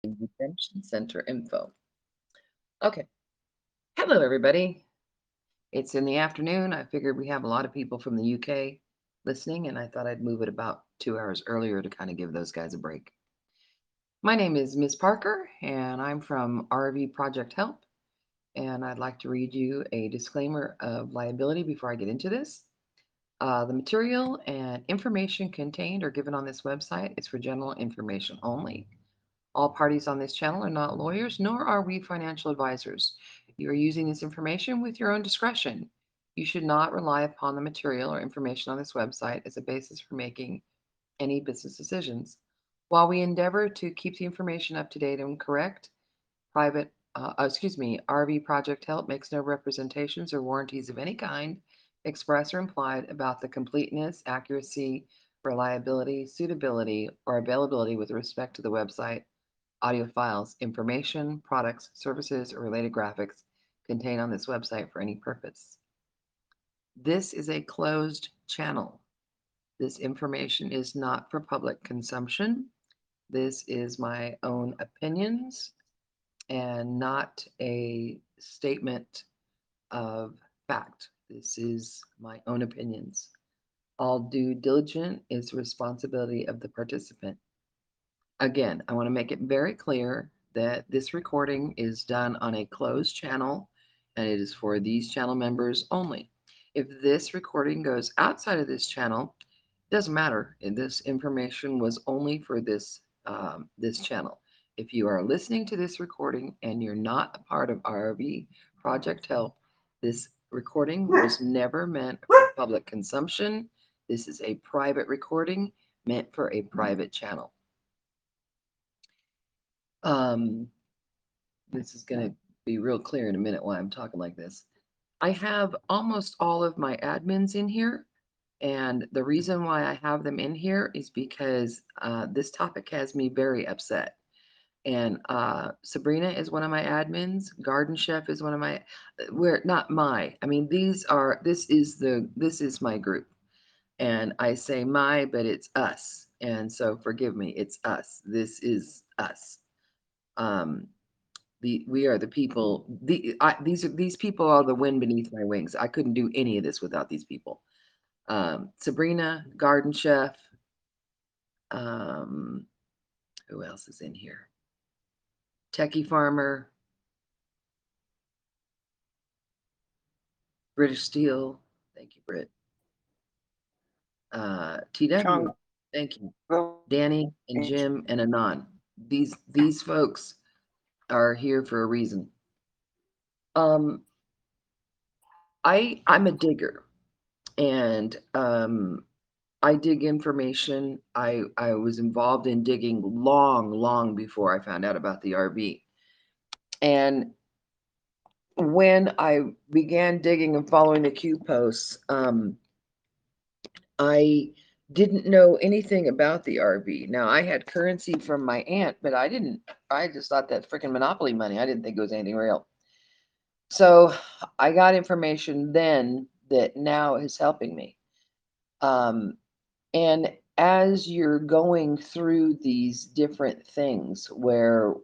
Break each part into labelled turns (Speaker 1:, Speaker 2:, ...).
Speaker 1: Redemption Center info. Okay. Hello, everybody. It's in the afternoon. I figured we have a lot of people from the UK listening, and I thought I'd move it about 2 hours earlier to kind of give those guys a break. My name is Ms. Parker, and I'm from RV Project Help. And I'd like to read you a disclaimer of liability before I get into this. The material and information contained or given on this website is for general information only. All parties on this channel are not lawyers, nor are we financial advisors. You are using this information with your own discretion. You should not rely upon the material or information on this website as a basis for making any business decisions. While we endeavor to keep the information up to date and correct, RV Project Help makes no representations or warranties of any kind, express or implied, about the completeness, accuracy, reliability, suitability, or availability with respect to the website, audio files, information, products, services, or related graphics contained on this website for any purpose. This is a closed channel. This information is not for public consumption. This is my own opinions and not a statement of fact. This is my own opinions. All due diligence is responsibility of the participant. Again, I want to make it very clear that this recording is done on a closed channel and it is for these channel members only. If this recording goes outside of this channel, it doesn't matter. This information was only for this channel. If you are listening to this recording and you're not a part of RV Project Help, this recording was never meant for public consumption. This is a private recording meant for a private channel. Um, this is going to be real clear in a minute why I'm talking like this. I have almost all of my admins in here. And the reason why I have them in here is because this topic has me very upset. And Sabrina is one of my admins. Garden Chef is one of my, we're not my, I mean, this is my group. And I say my, but it's us. And so forgive me, it's us. This is us. Um, we are the people. These people are the wind beneath my wings. I couldn't do any of this without these people. Sabrina, Garden Chef. Um, who else is in here? Techie Farmer, British Steel. Thank you, Britt. TW. Thank you, Danny and Jim and Anon. These folks are here for a reason. Um, I'm a digger, and I dig information. I was involved in digging long before I found out about the RV. And when I began digging and following the Q posts, I didn't know anything about the RV. Now I had currency from my aunt, but I didn't. I just thought that freaking Monopoly money. I didn't think it was anything real. So I got information then that now is helping me. Um, And as you're going through these different things where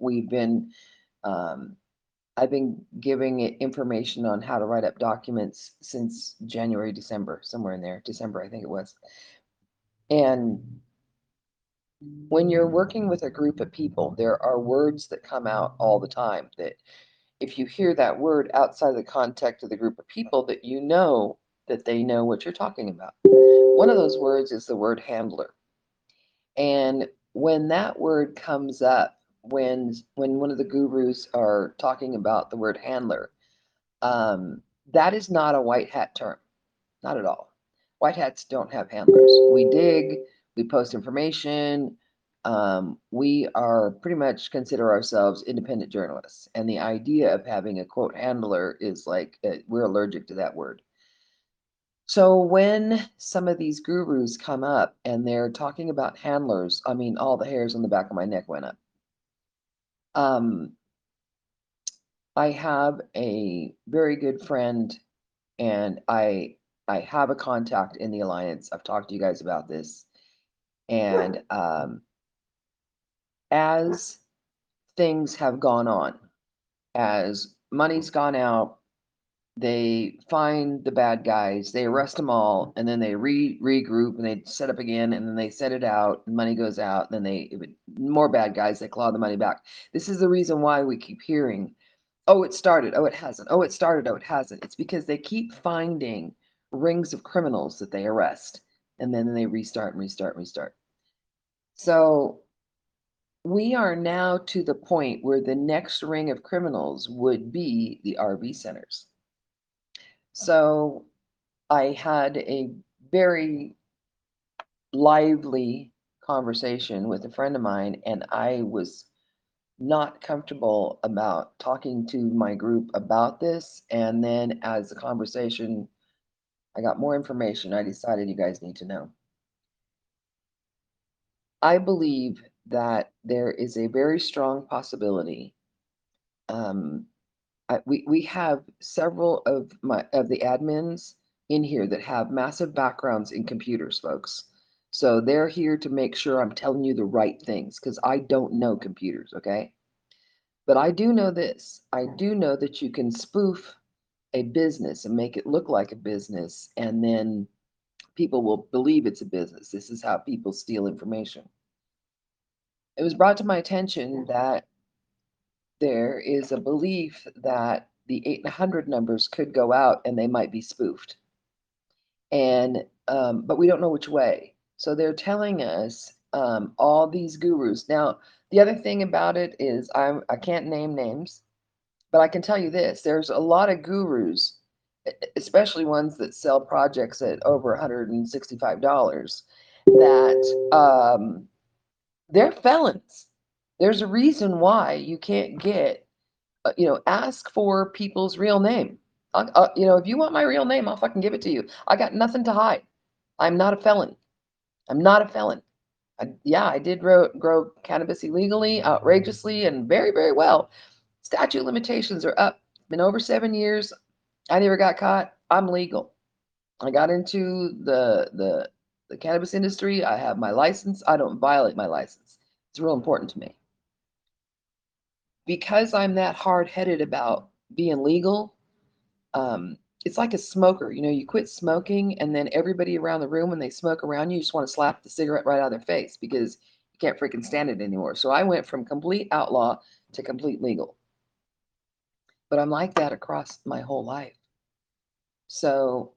Speaker 1: I've been giving it information on how to write up documents since January, December, somewhere in there, December, I think it was. And when you're working with a group of people, there are words that come out all the time that if you hear that word outside the context of the group of people, that you know that they know what you're talking about. One of those words is the word handler. And when that word comes up, when one of the gurus are talking about the word handler, that is not a white hat term, not at all. White hats don't have handlers. We dig, we post information. We are pretty much consider ourselves independent journalists, and the idea of having a quote handler is like we're allergic to that word. So when some of these gurus come up and they're talking about handlers, I mean, all the hairs on the back of my neck went up. Um, I have a very good friend, and I have a contact in the alliance. I've talked to you guys about this, and as things have gone on. As money's gone out, they find the bad guys, they arrest them all, and then they regroup and they set up again, and then they set it out, and money goes out, and then more bad guys, they claw the money back. This is the reason why we keep hearing, oh, it started, oh, it hasn't, oh, it started, oh, it hasn't. It's because they keep finding rings of criminals that they arrest, and then they restart and restart and restart. So we are now to the point where the next ring of criminals would be the RV centers. So I had a very lively conversation with a friend of mine, and I was not comfortable about talking to my group about this. And then, as the conversation, I got more information, I decided you guys need to know. I believe that there is a very strong possibility. We have several of the admins in here that have massive backgrounds in computers, folks. So they're here to make sure I'm telling you the right things because I don't know computers, okay? But I do know this. I do know that you can spoof a business and make it look like a business, and then people will believe it's a business. This is how people steal information. It was brought to my attention that there is a belief that the 800 numbers could go out and they might be spoofed. And but we don't know which way. So they're telling us all these gurus. Now, the other thing about it is I can't name names, but I can tell you this: there's a lot of gurus, especially ones that sell projects at over $165, that they're felons. There's a reason why you can't get, ask for people's real name. If you want my real name, I'll fucking give it to you. I got nothing to hide. I'm not a felon. I'm not a felon. I did grow cannabis illegally, outrageously, and very, very well. Statute limitations are up. Been over 7 years. I never got caught. I'm legal. I got into the cannabis industry. I have my license. I don't violate my license. It's real important to me. Because I'm that hard-headed about being legal, it's like a smoker. You quit smoking, and then everybody around the room, when they smoke around you, you just want to slap the cigarette right out of their face because you can't freaking stand it anymore. So I went from complete outlaw to complete legal. But I'm like that across my whole life. So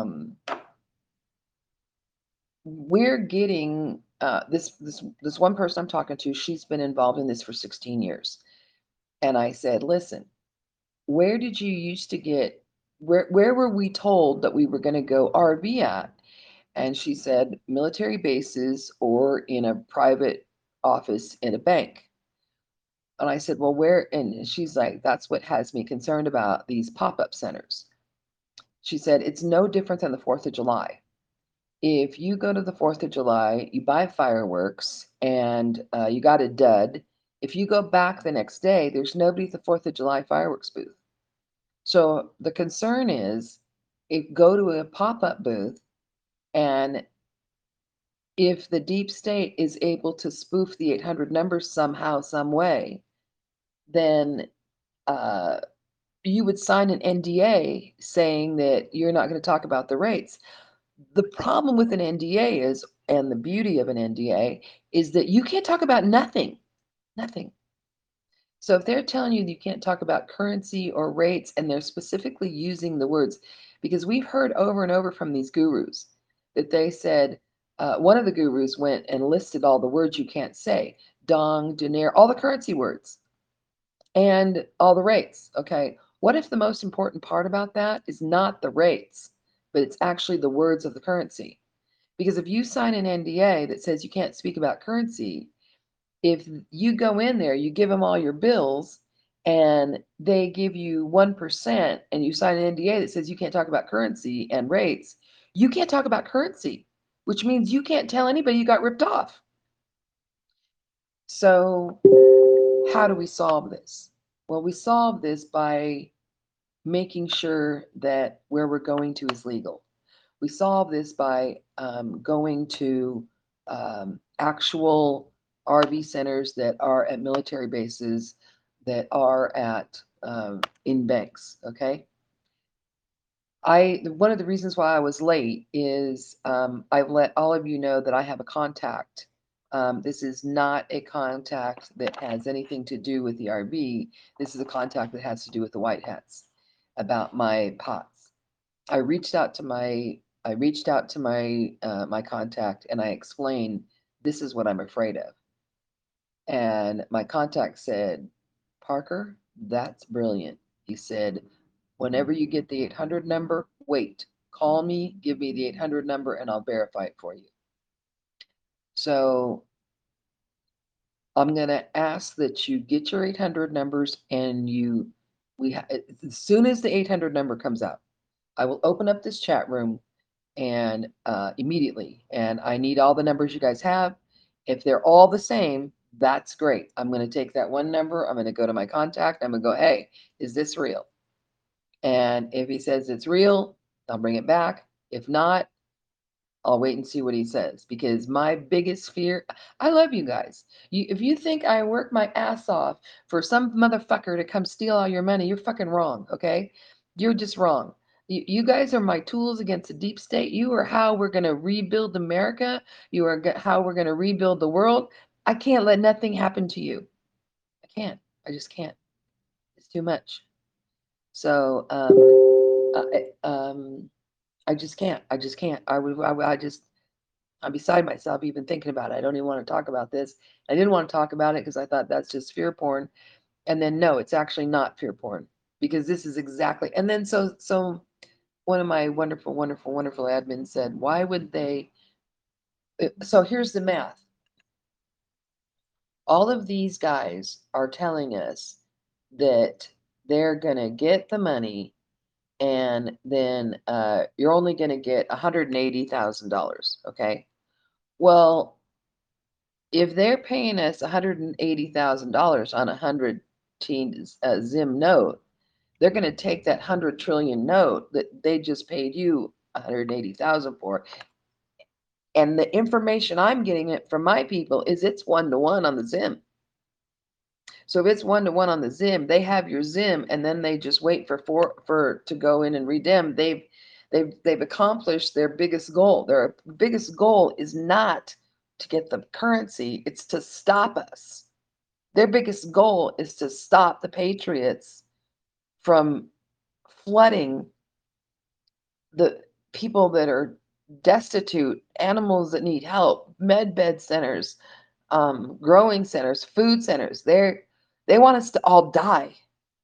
Speaker 1: we're getting this one person I'm talking to. She's been involved in this for 16 years, and I said, "Listen, where did you used to get? Where were we told that we were going to go RV at?" And she said, "Military bases or in a private office in a bank." And I said, "Well, where?" And she's like, "That's what has me concerned about these pop-up centers." She said, "It's no different than the 4th of July. If you go to the 4th of July, you buy fireworks and you got a dud. If you go back the next day, there's nobody at the 4th of July fireworks booth." So the concern is, if go to a pop-up booth, and if the deep state is able to spoof the 800 numbers somehow, some way, then uh, you would sign an NDA saying that you're not going to talk about the rates. The problem with an NDA is, and the beauty of an NDA is that you can't talk about nothing, nothing. So if they're telling you that you can't talk about currency or rates, and they're specifically using the words, because we've heard over and over from these gurus that they said, one of the gurus went and listed all the words you can't say: dong, dinar, all the currency words, and all the rates. Okay, what if the most important part about that is not the rates, but it's actually the words of the currency? Because if you sign an NDA that says you can't speak about currency, if you go in there, you give them all your bills, and they give you 1%, and you sign an NDA that says you can't talk about currency and rates, you can't talk about currency, which means you can't tell anybody you got ripped off. So how do we solve this? Well, we solve this by making sure that where we're going to is legal. We solve this by going to actual RV centers that are at military bases, that are at in banks. Okay. One of the reasons why I was late is I've let all of you know that I have a contact. This is not a contact that has anything to do with the RV. This is a contact that has to do with the White Hats about my pots. I reached out to my contact, and I explained this is what I'm afraid of. And my contact said, Parker, that's brilliant. He said, whenever you get the 800 number, wait, call me, give me the 800 number, and I'll verify it for you. So I'm going to ask that you get your 800 numbers, and as soon as the 800 number comes out, I will open up this chat room and immediately. And I need all the numbers you guys have. If they're all the same, that's great. I'm going to take that one number. I'm going to go to my contact. I'm going to go, hey, is this real? And if he says it's real, I'll bring it back. If not, I'll wait and see what he says, because my biggest fear, I love you guys. If you think I work my ass off for some motherfucker to come steal all your money, you're fucking wrong, okay? You're just wrong. You guys are my tools against the deep state. You are how we're going to rebuild America. You are how we're going to rebuild the world. I can't let nothing happen to you. I can't. I just can't. It's too much. So, I just can't. I just can't. I'm beside myself even thinking about it. I don't even want to talk about this. I didn't want to talk about it because I thought that's just fear porn. And then no, it's actually not fear porn, because this is exactly. And then so one of my wonderful, wonderful, wonderful admins said, why would they? So here's the math. All of these guys are telling us that they're going to get the money, and then you're only going to get $180,000. Okay. Well, if they're paying us $180,000 on a 100 Zim note, they're going to take that 100 trillion note that they just paid you 180,000 for. And the information I'm getting it from my people is it's 1-to-1 on the Zim. So if it's 1-to-1 on the Zim, they have your Zim, and then they just wait for to go in and redeem. They've accomplished their biggest goal. Their biggest goal is not to get the currency, it's to stop us. Their biggest goal is to stop the patriots from flooding the people that are destitute, animals that need help, med bed centers, growing centers, food centers. They want us to all die.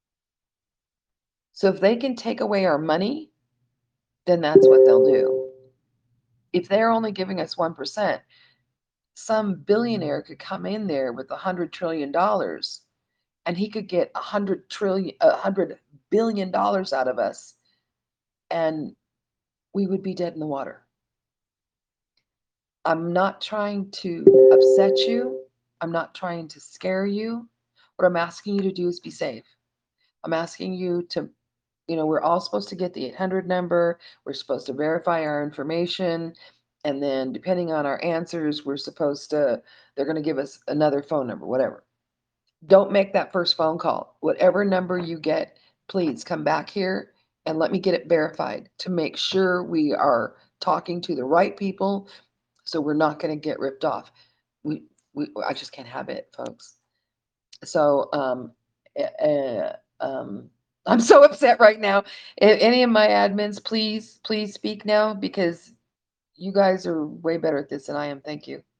Speaker 1: So if they can take away our money, then that's what they'll do. If they're only giving us 1%, some billionaire could come in there with $100 trillion, and he could get $100 billion out of us, and we would be dead in the water. I'm not trying to upset you. I'm not trying to scare you. What I'm asking you to do is be safe. I'm asking you to, we're all supposed to get the 800 number. We're supposed to verify our information. And then, depending on our answers, they're going to give us another phone number, whatever. Don't make that first phone call. Whatever number you get, please come back here and let me get it verified to make sure we are talking to the right people, so we're not going to get ripped off. I just can't have it, folks. So, I'm so upset right now. Any of my admins, please speak now, because you guys are way better at this than I am. Thank you.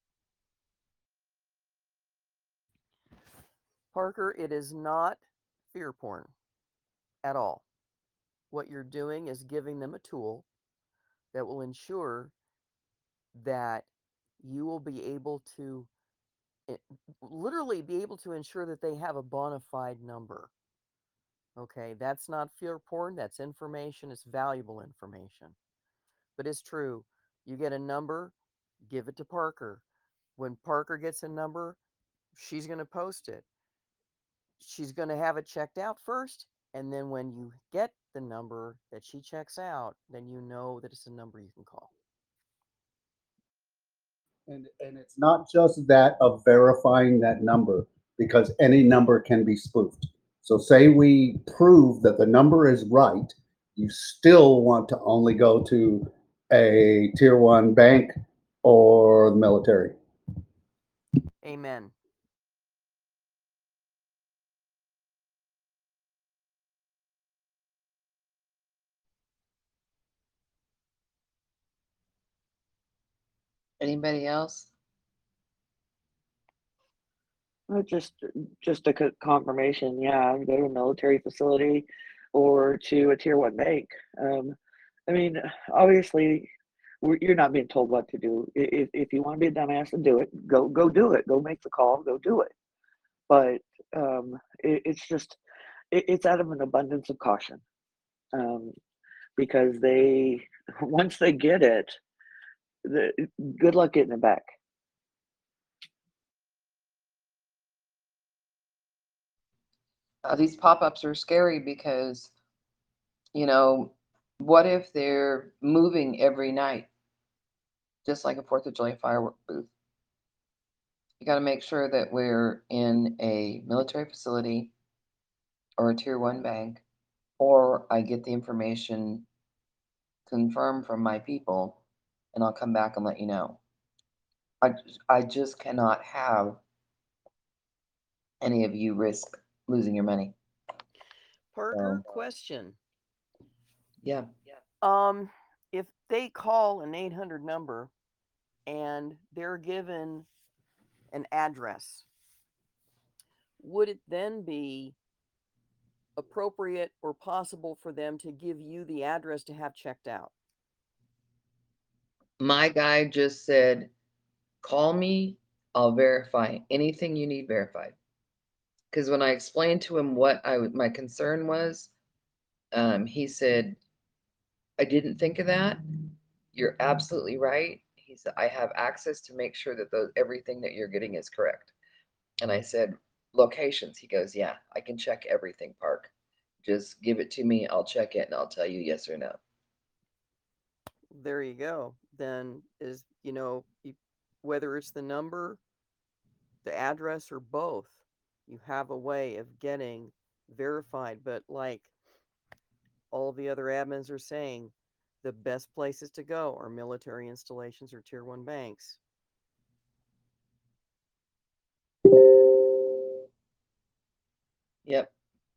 Speaker 2: Parker, it is not fear porn at all. What you're doing is giving them a tool that will ensure that you will be able to eh, literally be able to ensure that they have a bona fide number. Okay, that's not fear porn, that's information, it's valuable information. But it's true. You get a number, give it to Parker. When Parker gets a number, she's going to post it. She's going to have it checked out first. And then when you get the number that she checks out, then you know that it's a number you can call.
Speaker 3: And it's not just that of verifying that number, because any number can be spoofed. So say we prove that the number is right, you still want to only go to a tier one bank or the military.
Speaker 2: Amen.
Speaker 1: Anybody else?
Speaker 4: Just a confirmation. Yeah, go to a military facility or to a tier one bank. Um, I mean, obviously, you're not being told what to do. If you want to be a dumbass and do it, go do it. Go make the call. Go do it. But it's just it's out of an abundance of caution, um, because they once they get it, the, good luck getting it back.
Speaker 1: These pop-ups are scary because, you know, what if they're moving every night, just like a 4th of July firework booth? You got to make sure that we're in a military facility or a tier one bank, or I get the information confirmed from my people and I'll come back and let you know. I just cannot have any of you risk losing your money.
Speaker 2: Parker,
Speaker 1: So,
Speaker 2: question.
Speaker 1: yeah.
Speaker 2: Um, if they call an 800 number and they're given an address, would it then be appropriate or possible for them to give you the address to have checked out?
Speaker 1: My guy just said, call me, I'll verify anything you need verified. Because when I explained to him what my concern was, he said, I didn't think of that. You're absolutely right. He said, I have access to make sure that everything that you're getting is correct. And I said, locations. He goes, yeah, I can check everything, Park. Just give it to me. I'll check it and I'll tell you yes or no.
Speaker 2: There you go. Then whether it's the number, the address, or both, you have a way of getting verified. But like all the other admins are saying, the best places to go are military installations or tier one banks.
Speaker 1: Yep.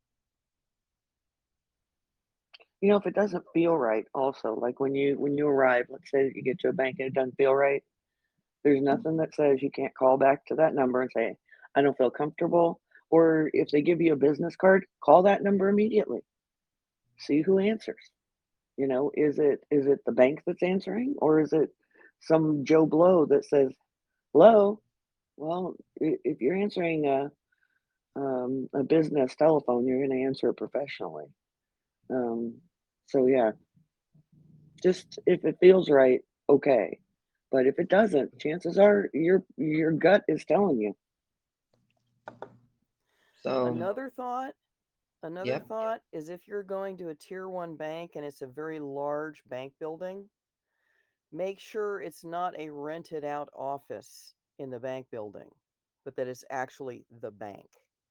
Speaker 4: If it doesn't feel right, also, like when you arrive, let's say that you get to a bank and it doesn't feel right, there's nothing that says you can't call back to that number and say, I don't feel comfortable. Or if they give you a business card, call that number immediately. See who answers. Is it the bank that's answering, or is it some Joe Blow that says hello? Well, if you're answering a business telephone, you're going to answer it professionally. Um, so yeah, just if it feels right, okay. But if it doesn't, chances are your gut is telling you.
Speaker 1: So,
Speaker 2: Another thought Another
Speaker 1: yep.
Speaker 2: thought is if you're going to a tier one bank and it's a very large bank building, make sure it's not a rented out office in the bank building, but that it's actually the bank.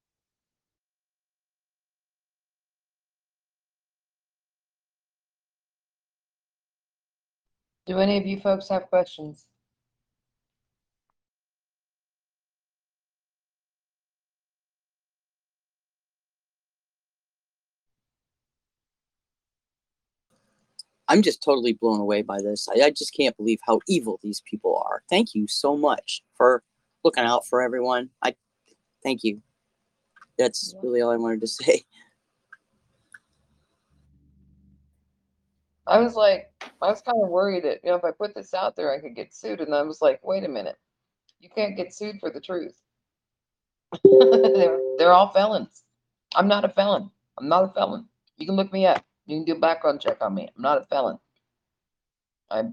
Speaker 1: Do any of you folks have questions?
Speaker 5: I'm just totally blown away by this. I just can't believe how evil these people are. Thank you so much for looking out for everyone. I thank you. That's really all I wanted to say.
Speaker 1: I was kind of worried that, if I put this out there, I could get sued. And I was like, wait a minute. You can't get sued for the truth. They're all felons. I'm not a felon. I'm not a felon. You can look me up. You can do a background check on me. I'm not a felon. I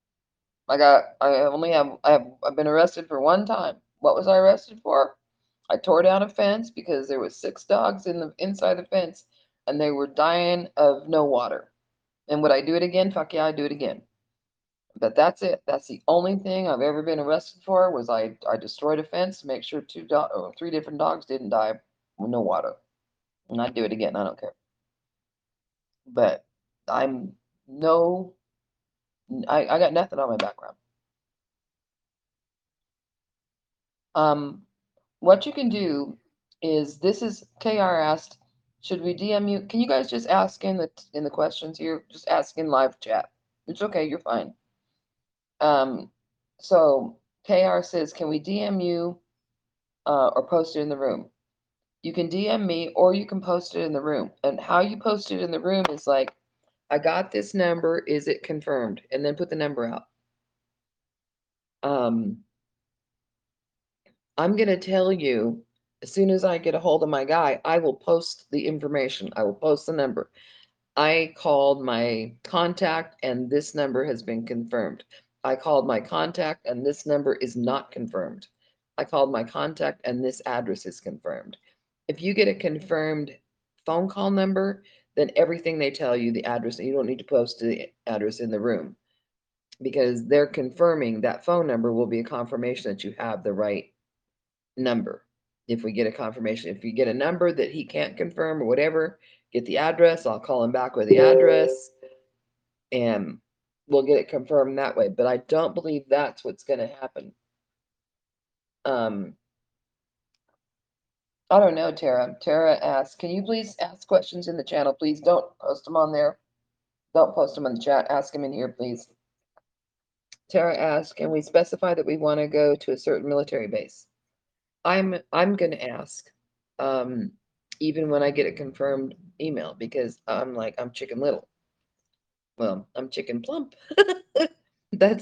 Speaker 1: I've been arrested for one time. What was I arrested for? I tore down a fence because there was 6 dogs inside the fence and they were dying of no water. And would I do it again? Fuck yeah, I'd do it again. But that's it. That's the only thing I've ever been arrested for was I destroyed a fence to make sure 3 different dogs didn't die with no water. And I'd do it again. I don't care. But I'm no, I got nothing on my background. What you can do is this is KR asked, should we DM you? Can you guys just ask in the questions here? Just ask in live chat. It's okay, you're fine. So KR says, can we DM you or post it in the room? You can DM me or you can post it in the room. And how you post it in the room is like, I got this number, is it confirmed? And then put the number out. I'm going to tell you, as soon as I get a hold of my guy, I will post the information. I will post the number. I called my contact and this number has been confirmed. I called my contact and this number is not confirmed. I called my contact and this address is confirmed. If you get a confirmed phone call number, then everything they tell you, the address, you don't need to post the address in the room because they're confirming that phone number will be a confirmation that you have the right number. If we get a confirmation, if you get a number that he can't confirm or whatever, get the address. I'll call him back with the address and we'll get it confirmed that way. But I don't believe that's what's going to happen. I don't know, Tara. Tara asks, can you please ask questions in the channel? Please don't post them on there. Don't post them in the chat. Ask them in here, please. Tara asks, can we specify that we want to go to a certain military base? I'm going to ask, even when I get a confirmed email, because I'm Chicken Little. Well, I'm Chicken Plump. That's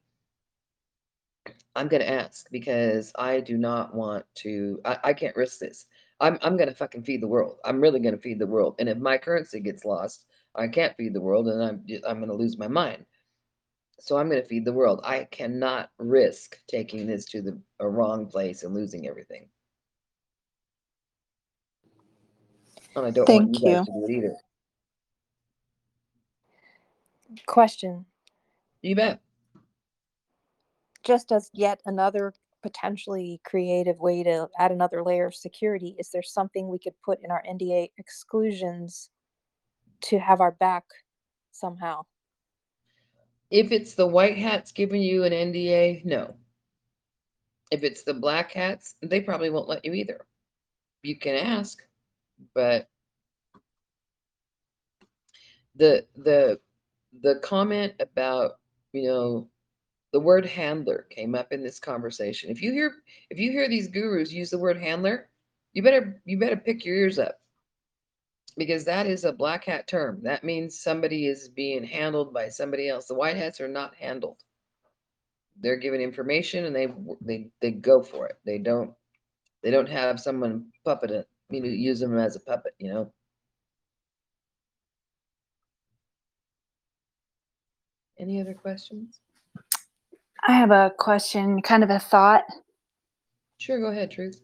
Speaker 1: I'm going to ask because I do not want to. I can't risk this. I'm going to fucking feed the world. I'm really going to feed the world. And if my currency gets lost, I can't feed the world, and I'm going to lose my mind. So I'm going to feed the world. I cannot risk taking this to a wrong place and losing everything. And I don't want you
Speaker 6: Thank
Speaker 1: guys
Speaker 6: you.
Speaker 1: to do it either.
Speaker 6: Question.
Speaker 1: You bet.
Speaker 6: Just as yet another potentially creative way to add another layer of security, is there something we could put in our NDA exclusions to have our back somehow?
Speaker 1: If it's the white hats giving you an NDA, no. If it's the black hats, they probably won't let you either. You can ask, but the comment about, the word handler came up in this conversation. If you hear these gurus use the word handler, you better pick your ears up, because that is a black hat term. That means somebody is being handled by somebody else. The white hats are not handled. They're given information and they go for it. They don't have someone puppet it, use them as a puppet, Any other questions?
Speaker 6: I have a question, kind of a thought.
Speaker 1: Sure, go ahead, Truth.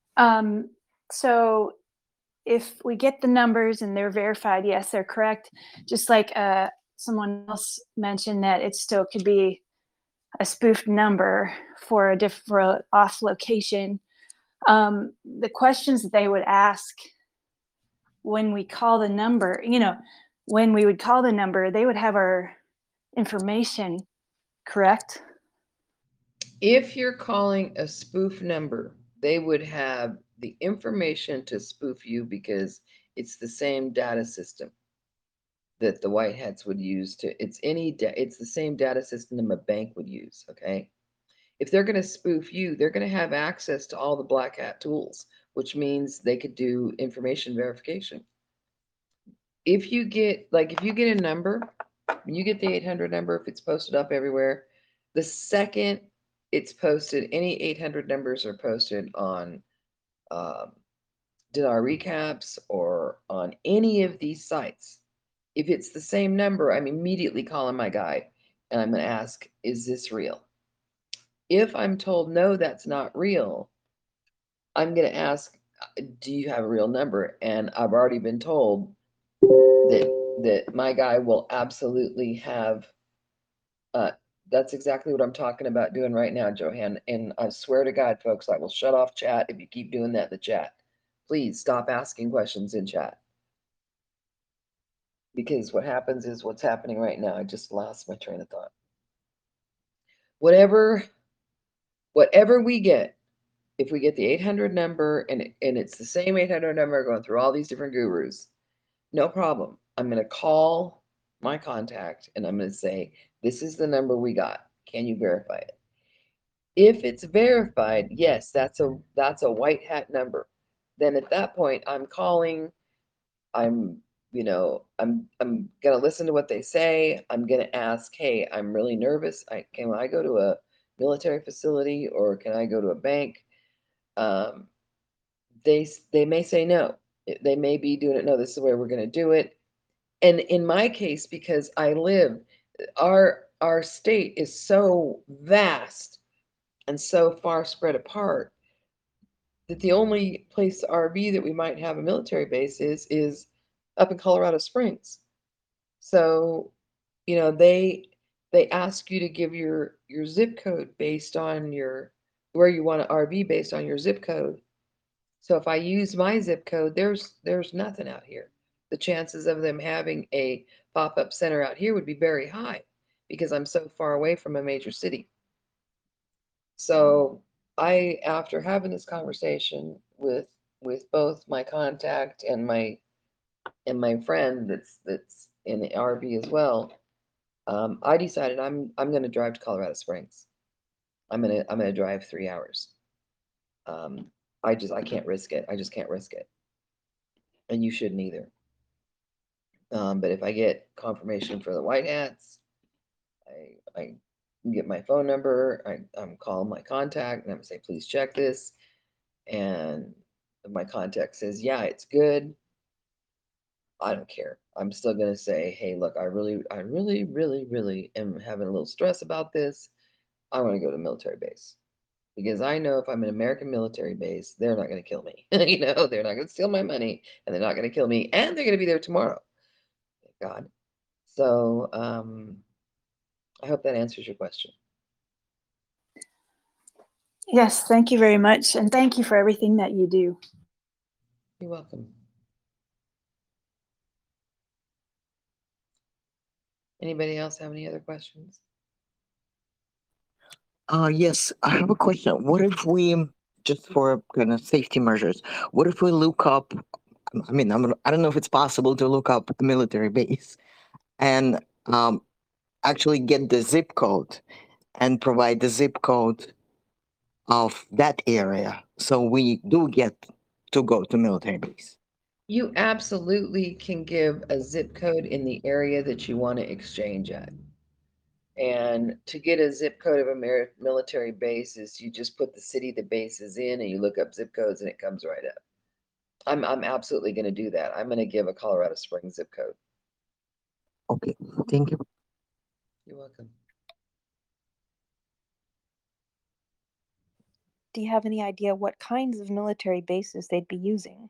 Speaker 6: So if we get the numbers and they're verified, yes, they're correct. Just like someone else mentioned that it still could be a spoofed number for a different off location. The questions that they would ask when we call the number, when we would call the number, they would have our information, correct?
Speaker 1: If you're calling a spoof number, they would have the information to spoof you because it's the same data system that the white hats would use it's the same data system a bank would use, okay? If they're going to spoof you, they're going to have access to all the black hat tools, which means they could do information verification. If you get a number, you get the 800 number, if it's posted up everywhere, the second it's posted, any 800 numbers are posted on Dinar Recaps or on any of these sites. If it's the same number, I'm immediately calling my guy and I'm going to ask, is this real? If I'm told, no, that's not real, I'm going to ask, do you have a real number? And I've already been told that my guy will absolutely have That's exactly what I'm talking about doing right now, Johann. And I swear to God, folks, I will shut off chat if you keep doing that in the chat. Please stop asking questions in chat. Because what happens is what's happening right now. I just lost my train of thought. Whatever we get, if we get the 800 number and it's the same 800 number going through all these different gurus, no problem. I'm going to call my contact and I'm going to say, this is the number we got. Can you verify it? If it's verified, yes, that's a white hat number. Then at that point, I'm calling, I'm gonna listen to what they say. I'm gonna ask, hey, I'm really nervous. Can I go to a military facility or can I go to a bank? They may say no. They may be doing it. No, this is the way we're gonna do it. And in my case, because I live, our state is so vast and so far spread apart that the only place RV that we might have a military base is up in Colorado Springs. So, they ask you to give your zip code based on where you want to RV based on your zip code. So if I use my zip code, there's nothing out here. The chances of them having a pop-up center out here would be very high because I'm so far away from a major city. So after having this conversation with both my contact and my friend that's in the RV as well, I decided I'm going to drive to Colorado Springs. I'm gonna drive 3 hours. I can't risk it. I just can't risk it, and you shouldn't either. But if I get confirmation for the white hats, I get my phone number. I'm calling my contact and I'm say, please check this. And my contact says, yeah, it's good. I don't care. I'm still going to say, hey, look, I really, really am having a little stress about this. I want to go to military base because I know if I'm an American military base, they're not going to kill me. They're not going to steal my money and they're not going to kill me and they're going to be there tomorrow. Thank God. So I hope that answers your question.
Speaker 6: Yes, thank you very much. And thank you for everything that you do.
Speaker 1: You're welcome. Anybody else have any other questions?
Speaker 7: Yes, I have a question. What if we, just for kind of safety measures, what if we look up, I mean, I don't know if it's possible to look up a military base and actually get the zip code and provide the zip code of that area. So we do get to go to military base.
Speaker 1: You absolutely can give a zip code in the area that you want to exchange at. And to get a zip code of a military base is you just put the city the base is in and you look up zip codes and it comes right up. I'm absolutely going to do that. I'm going to give a Colorado Springs zip code.
Speaker 7: Okay, thank you.
Speaker 1: You're welcome.
Speaker 8: Do you have any idea what kinds of military bases they'd be using?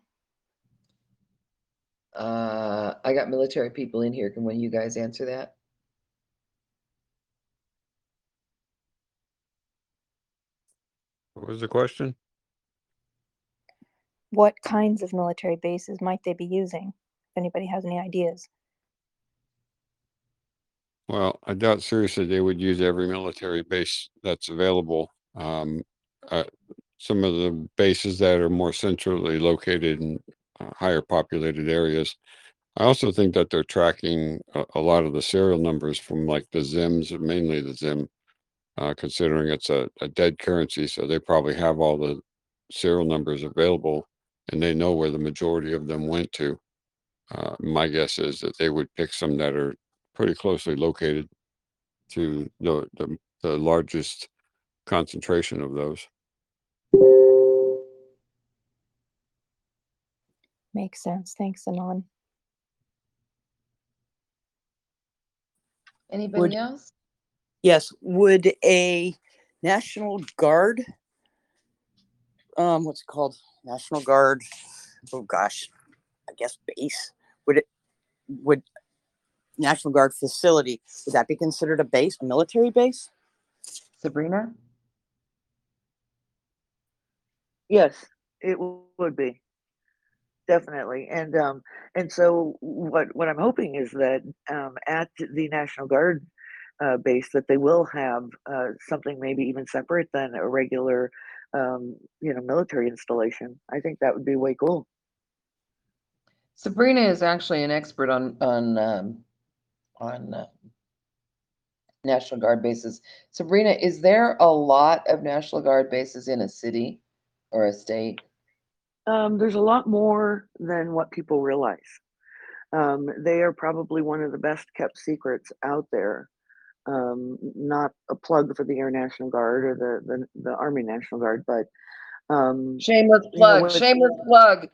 Speaker 1: I got military people in here. Can one of you guys answer that?
Speaker 9: What was the question?
Speaker 8: What kinds of military bases might they be using? If anybody has any ideas.
Speaker 9: Well, I doubt seriously they would use every military base that's available. Uh, some of the bases that are more centrally located in higher populated areas. I also think that they're tracking a lot of the serial numbers from like the ZIMs, mainly the ZIM, considering it's a dead currency. So they probably have all the serial numbers available and they know where the majority of them went to. My guess is that they would pick some that are pretty closely located to the largest concentration of those.
Speaker 8: Makes sense. Thanks, Anon.
Speaker 1: Anybody else?
Speaker 5: Yes. Would a National Guard, what's it called? National Guard. Oh gosh, I guess base. Would National Guard facility, would that be considered a base, a military base?
Speaker 1: Sabrina?
Speaker 4: Yes, it would be. Definitely. And so what I'm hoping is that at the National Guard base that they will have something maybe even separate than a regular military installation. I think that would be way cool.
Speaker 1: Sabrina is actually an expert on National Guard bases. Sabrina, is there a lot of National Guard bases in a city or a state?
Speaker 4: There's a lot more than what people realize. They are probably one of the best kept secrets out there. Not a plug for the Air National Guard or the Army National Guard, but
Speaker 1: Shameless
Speaker 4: you know,
Speaker 1: plug,
Speaker 4: when,
Speaker 1: shameless plug.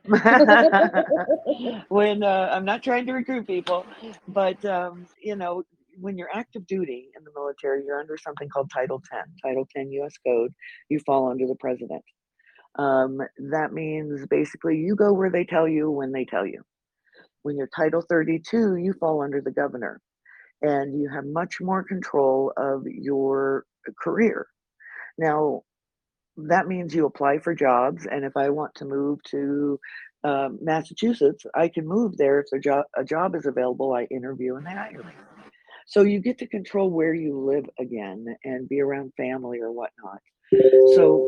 Speaker 4: when I'm not trying to recruit people, but when you're active duty in the military, you're under something called Title 10, Title 10 U.S. Code. You fall under the president. That means basically you go where they tell you when they tell you. When you're Title 32, you fall under the governor, and you have much more control of your career. Now, that means you apply for jobs, and if I want to move to Massachusetts, I can move there if a job is available. I interview and they hire me. So you get to control where you live again and be around family or whatnot. So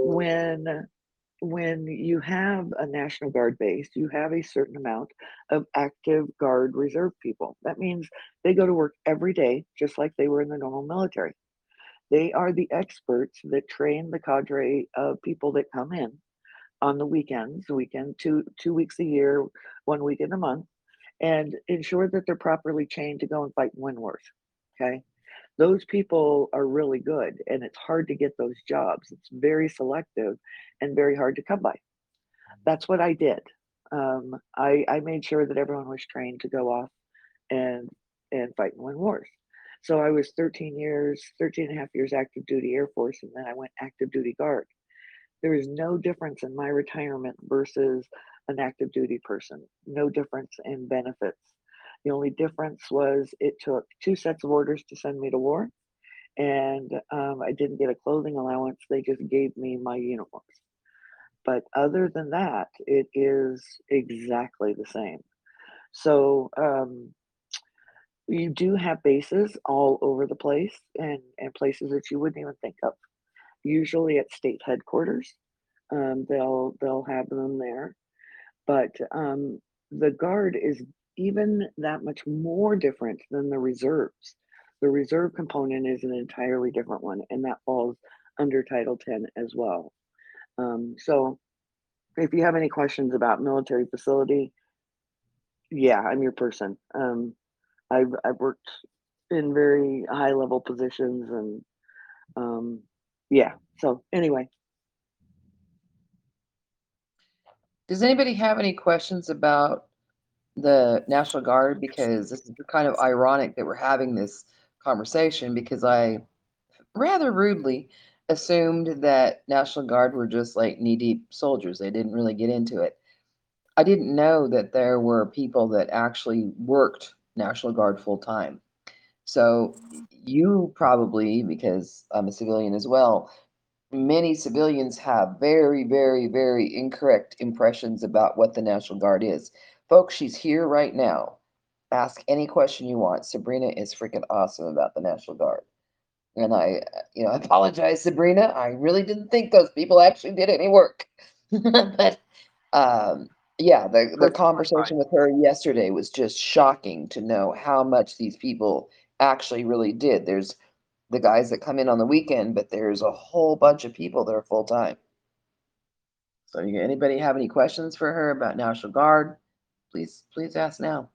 Speaker 4: when you have a National Guard base, you have a certain amount of active Guard reserve people. That means they go to work every day, just like they were in the normal military. They are the experts that train the cadre of people that come in on the weekends, two weeks a year, 1 week in a month, and ensure that they're properly trained to go and fight in win wars. Okay. Those people are really good, and it's hard to get those jobs. It's very selective and very hard to come by. That's what I did. I made sure that everyone was trained to go off and fight and win wars. So I was 13 and a half years active duty Air Force, and then I went active duty Guard. There is no difference in my retirement versus an active duty person. No difference in benefits. The only difference was it took 2 sets of orders to send me to war, and I didn't get a clothing allowance. They just gave me my uniforms. But other than that, it is exactly the same. So you do have bases all over the place, and places that you wouldn't even think of. Usually at state headquarters, they'll have them there. But the Guard is even that much more different than the reserves. The reserve component is an entirely different one, and that falls under Title 10 as well. So if you have any questions about military facility, yeah, I'm your person. I've worked in very high level positions, and yeah. So anyway,
Speaker 1: Does anybody have any questions about the National Guard? Because this is kind of ironic that we're having this conversation, because I rather rudely assumed that National Guard were just like knee-deep soldiers. They didn't really get into it. I didn't know that there were people that actually worked National Guard full time. So you probably, because I'm a civilian as well, many civilians have very, very, very incorrect impressions about what the National Guard is. Folks, she's here right now. Ask any question you want. Sabrina is freaking awesome about the National Guard. And I apologize, Sabrina. I really didn't think those people actually did any work. But yeah, the
Speaker 4: personally,
Speaker 1: conversation with her yesterday was just shocking to know how much these people actually really did. There's the guys that come in on the weekend, but there's a whole bunch of people that are full time. So, anybody have any questions for her about National Guard? Please ask now.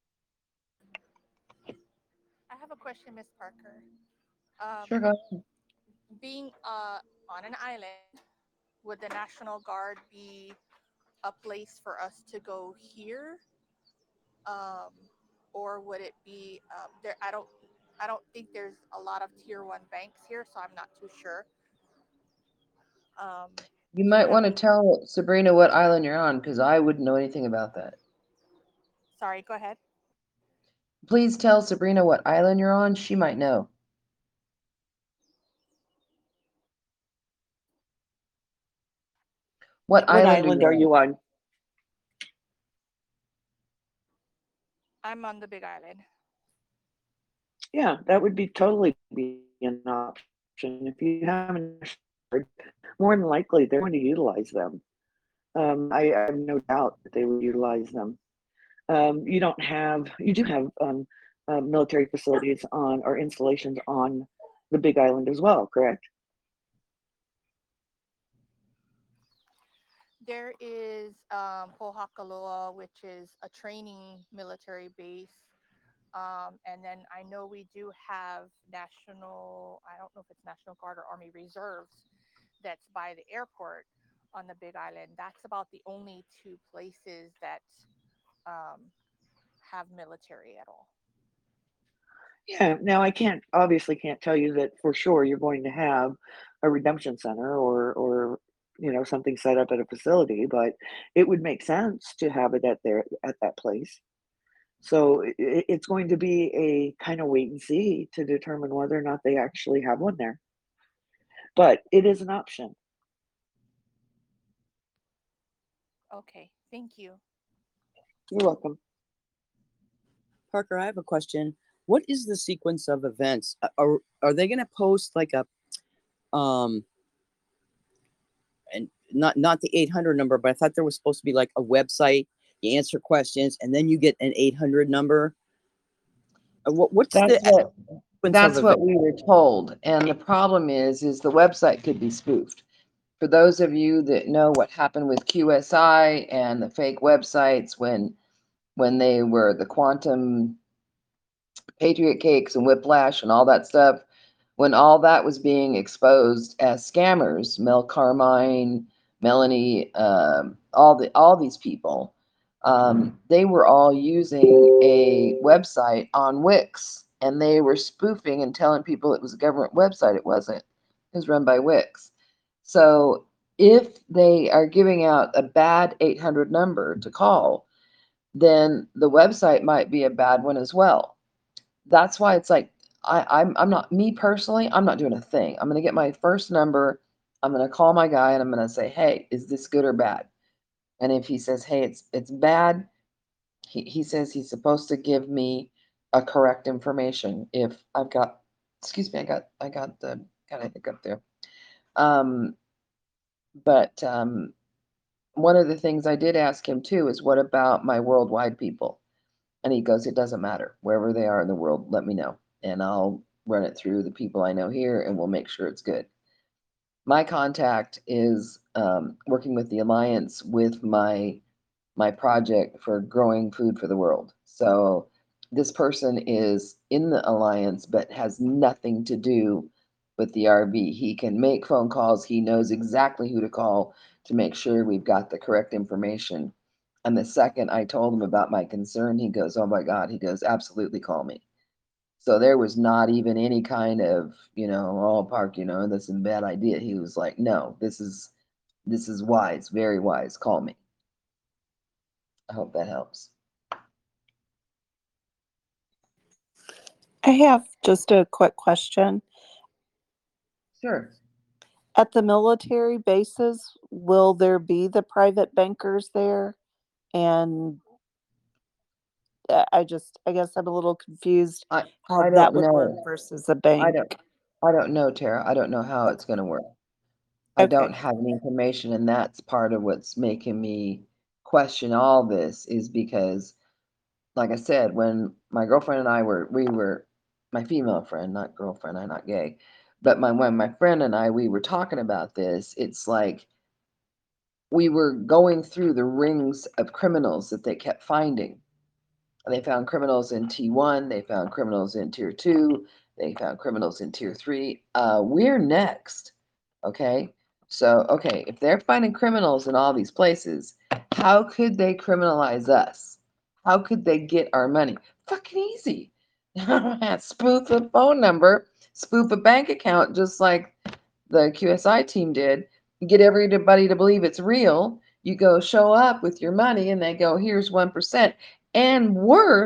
Speaker 10: I have a question, Miss Parker.
Speaker 1: Sure, go ahead.
Speaker 10: Being on an island, would the National Guard be a place for us to go here, um, or would it be there? I don't think there's a lot of tier 1 banks here, so I'm not too sure.
Speaker 1: You
Speaker 10: Do you
Speaker 1: might
Speaker 10: have
Speaker 1: want to
Speaker 10: any?
Speaker 1: tell Sabrina what island you're on, because I wouldn't know anything about that.
Speaker 10: Sorry, go ahead.
Speaker 1: Please tell Sabrina what island you're on. She might know. What
Speaker 4: What
Speaker 1: island
Speaker 4: island are you on?
Speaker 10: I'm on the Big Island.
Speaker 4: Yeah, that would be totally be an option. If you have an card, more than likely they're going to utilize them. I have no doubt that they would utilize them. You do have military facilities on or installations on the Big Island as well, correct?
Speaker 10: There is Pohakuloa, which is a training military base. And then I know we do have national, I don't know if it's National Guard or Army Reserves that's by the airport on the Big Island. That's about the only two places that um, have military at all.
Speaker 4: Yeah. Now I obviously can't tell you that for sure you're going to have a redemption center or something set up at a facility, but it would make sense to have it at that place. So it's going to be a kind of wait and see to determine whether or not they actually have one there. But it is an option.
Speaker 10: Okay, thank you.
Speaker 4: You're welcome.
Speaker 5: Parker, I have a question. What is the sequence of events? Are they going to post like a and not the 800 number, but I thought there was supposed to be like a website. You answer questions, and then you get an 800 number. What's
Speaker 1: That's
Speaker 5: the
Speaker 1: what
Speaker 5: sequence
Speaker 1: that's
Speaker 5: of
Speaker 1: what
Speaker 5: events?
Speaker 1: we were told. And the problem is the website could be spoofed. For those of you that know what happened with QSI and the fake websites when they were the quantum Patriot Cakes and Whiplash and all that stuff, when all that was being exposed as scammers, Mel Carmine, Melanie, all these people, they were all using a website on Wix, and they were spoofing and telling people it was a government website. It wasn't. It was run by Wix. So if they are giving out a bad 800 number to call, then the website might be a bad one as well. That's why it's like I'm not, me personally, I'm not doing a thing. I'm gonna get my first number, I'm gonna call my guy and I'm gonna say, hey, is this good or bad? And if he says, hey, it's bad, he says he's supposed to give me a correct information. If I've got, excuse me, I got the kind of hiccup there. But one of the things I did ask him too is, what about my worldwide people? And he goes, it doesn't matter. Wherever they are in the world, let me know. And I'll run it through the people I know here and we'll make sure it's good. My contact is working with the Alliance with my project for growing food for the world. So this person is in the Alliance but has nothing to do with the RV. He can make phone calls. He knows exactly who to call to make sure we've got the correct information. And the second I told him about my concern, he goes, oh my God, he goes, absolutely call me. So there was not even any kind of, oh, Park, this is a bad idea. He was like, no, this is wise, very wise. Call me. I hope that helps.
Speaker 11: I have just a quick question.
Speaker 1: Sure.
Speaker 11: At the military bases, will there be the private bankers there? And I guess I'm a little confused
Speaker 1: I
Speaker 11: how that
Speaker 1: don't
Speaker 11: would work
Speaker 1: know.
Speaker 11: versus a bank.
Speaker 1: I don't know, Tara. I don't know how it's going to work. I don't have any information, and that's part of what's making me question all this, is because, like I said, when my girlfriend and I we were my female friend, not girlfriend, I'm not gay, but when my friend and we were talking about this, it's like we were going through the rings of criminals that they kept finding. They found criminals in T1, they found criminals in Tier 2, they found criminals in Tier 3. We're next, okay? So, okay, if they're finding criminals in all these places, how could they criminalize us? How could they get our money? Fucking easy. Spoof a phone number, spoof a bank account, just like the QSI team did. Get everybody to believe it's real. You go show up with your money and they go, here's 1%. And worse,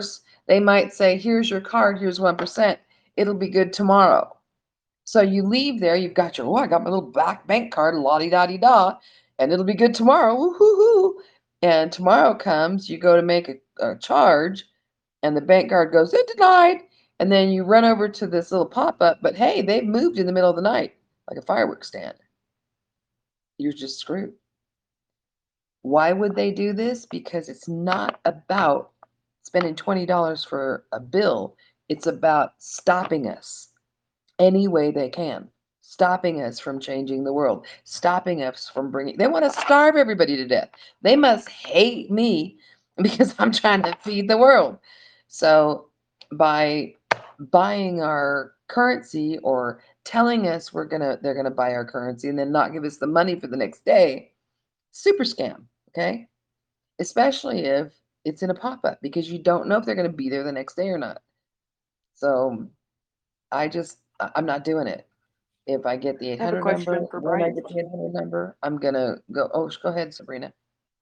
Speaker 1: They might say, here's your card, here's 1%. It'll be good tomorrow. So you leave there, you've got your, I got my little black bank card, la-di-da-di-da, and it'll be good tomorrow, woo-hoo-hoo. And tomorrow comes, you go to make a charge, and the bank card goes, it denied. And then you run over to this little pop-up, but hey, they've moved in the middle of the night, like a fireworks stand. You're just screwed. Why would they do this? Because it's not about spending $20 for a bill. It's about stopping us any way they can, stopping us from changing the world, stopping us from bringing, they want to starve everybody to death. They must hate me because I'm trying to feed the world. So by buying our currency or telling us they're gonna buy our currency and then not give us the money for the next day, super scam, okay? Especially if it's in a pop-up, because you don't know if they're gonna be there the next day or not. So I'm not doing it. If I get the
Speaker 4: I have a
Speaker 1: 800
Speaker 4: question
Speaker 1: number,
Speaker 4: for
Speaker 1: when I
Speaker 4: Brian.
Speaker 1: get the 800 number, I'm gonna go, oh, go ahead, Sabrina.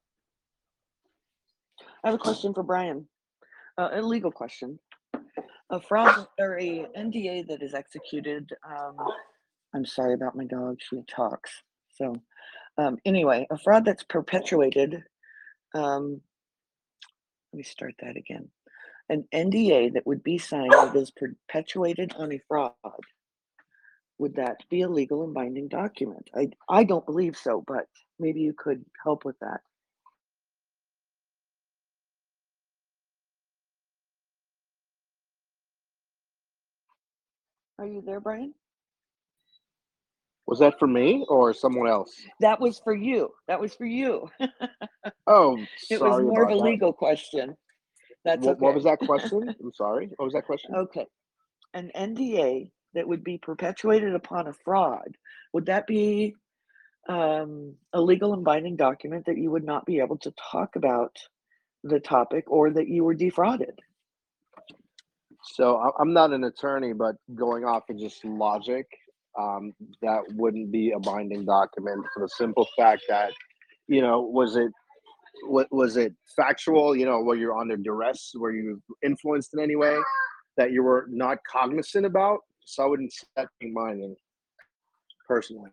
Speaker 4: I have a question for Brian. A legal question. A fraud or a NDA that is executed. I'm sorry about my dog. She talks. So anyway, a fraud that's perpetuated. Let me start that again. An NDA that would be signed that is perpetuated on a fraud. Would that be a legal and binding document? I don't believe so, but maybe you could help with that. Are you there, Brian?
Speaker 12: Was that for me or someone else?
Speaker 4: That was for you. That was for you.
Speaker 12: Oh,
Speaker 4: It was
Speaker 12: sorry
Speaker 4: more of
Speaker 12: about
Speaker 4: a
Speaker 12: that.
Speaker 4: legal question. That's okay.
Speaker 12: What was that question? I'm sorry. What was that question?
Speaker 4: Okay. An NDA that would be perpetuated upon a fraud, would that be a legal and binding document that you would not be able to talk about the topic or that you were defrauded?
Speaker 12: So I'm not an attorney, but going off of just logic, that wouldn't be a binding document for the simple fact that, was it factual? Were you under duress? Were you influenced in any way that you were not cognizant about? So I wouldn't say that being binding, personally.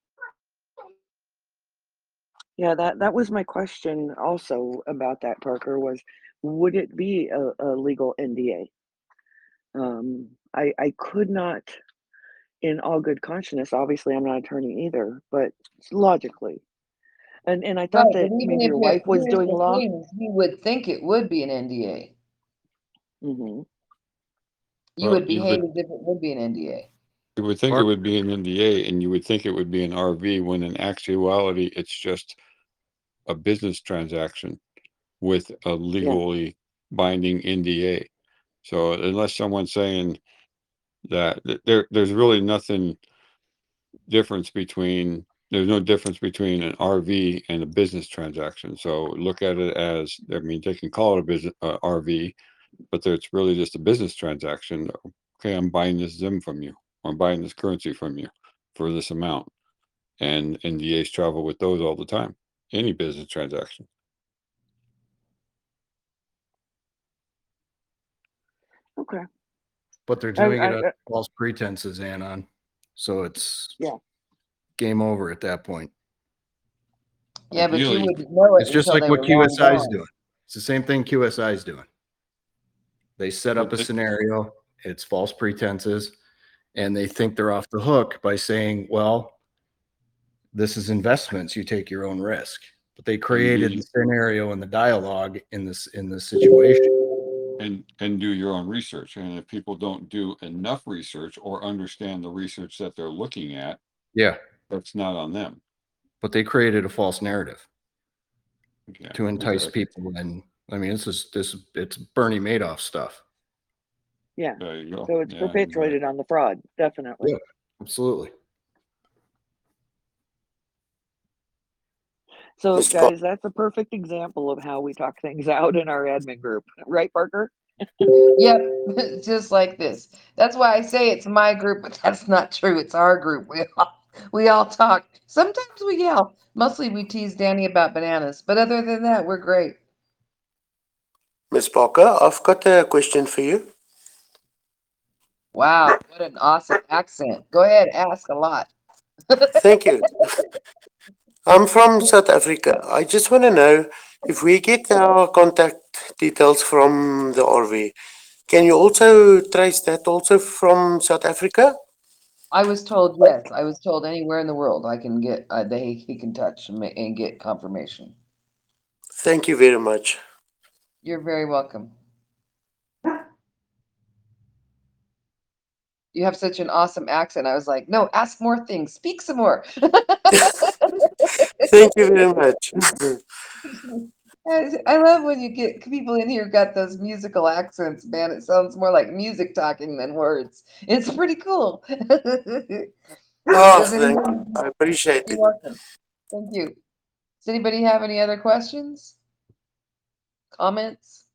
Speaker 4: Yeah, that was my question also about that, Parker, was would it be a legal NDA? I could not, in all good conscience, obviously I'm not an attorney either, but logically. And I
Speaker 1: Right,
Speaker 4: thought
Speaker 1: but
Speaker 4: that
Speaker 1: even
Speaker 4: maybe
Speaker 1: if
Speaker 4: your wife was
Speaker 1: here's
Speaker 4: doing
Speaker 1: the
Speaker 4: law.
Speaker 1: thing, you would think it would be an NDA.
Speaker 4: Hmm.
Speaker 1: You
Speaker 9: Well,
Speaker 1: would
Speaker 9: you
Speaker 1: behave
Speaker 9: would
Speaker 1: as if it would be an NDA.
Speaker 9: you would think it would be an NDA, and you would think it would be an RV, when in actuality it's just a business transaction with a
Speaker 4: Yeah.
Speaker 9: legally binding NDA. So unless someone's saying that there's really there's no difference between an RV and a business transaction. So look at it as, I mean, they can call it a business RV, but it's really just a business transaction. Okay, I'm buying this Zim from you. I'm buying this currency from you for this amount. And NDAs travel with those all the time. Any business transaction.
Speaker 4: Okay.
Speaker 13: But they're
Speaker 4: I,
Speaker 13: doing it
Speaker 4: I,
Speaker 13: on false pretenses, Anon. So it's
Speaker 4: yeah.
Speaker 13: game over at that point.
Speaker 1: Yeah, but you
Speaker 9: Ideally,
Speaker 1: wouldn't know it
Speaker 13: It's just
Speaker 1: until
Speaker 13: like
Speaker 1: they
Speaker 13: what
Speaker 1: were long
Speaker 13: QSI is
Speaker 1: gone.
Speaker 13: doing. It's the same thing QSI is doing. They set up
Speaker 9: but
Speaker 13: a scenario, it's false pretenses, and they think they're off the hook by saying, well, this is investments, you take your own risk. But they created the scenario and the dialogue in this situation.
Speaker 9: and do your own research. And if people don't do enough research or understand the research that they're looking at,
Speaker 13: Yeah,
Speaker 9: that's not on them.
Speaker 13: but they created a false narrative
Speaker 9: Yeah,
Speaker 13: to entice
Speaker 9: exactly.
Speaker 13: people. And I mean, it's Bernie Madoff stuff.
Speaker 4: Yeah.
Speaker 9: There you go.
Speaker 4: So it's
Speaker 9: Yeah,
Speaker 4: perpetuated on the fraud, definitely.
Speaker 13: Yeah, absolutely.
Speaker 4: So guys, that's a perfect example of how we talk things out in our admin group, right, Parker?
Speaker 1: Yep, just like this. That's why I say it's my group, but that's not true. It's our group. We all talk. Sometimes we yell. Mostly we tease Danny about bananas, but other than that, we're great.
Speaker 14: Miss Parker, I've got a question for you.
Speaker 1: Wow, what an awesome accent. Go ahead, ask a lot.
Speaker 14: Thank you. I'm from South Africa. I just want to know if we get our contact details from the RV, can you also trace that also from South Africa?
Speaker 1: I was told yes. I was told anywhere in the world I can get he can touch and get confirmation.
Speaker 14: Thank you very much.
Speaker 1: You're very welcome. You have such an awesome accent. I was like, no, ask more things. Speak some more.
Speaker 14: Thank you very much.
Speaker 1: I love when you get people in here got those musical accents, man. It sounds more like music talking than words. It's pretty cool.
Speaker 14: Oh,
Speaker 1: Does
Speaker 14: thank
Speaker 1: anybody?
Speaker 14: you. I appreciate
Speaker 1: You're
Speaker 14: it.
Speaker 1: welcome. Thank you. Does anybody have any other questions? Comments?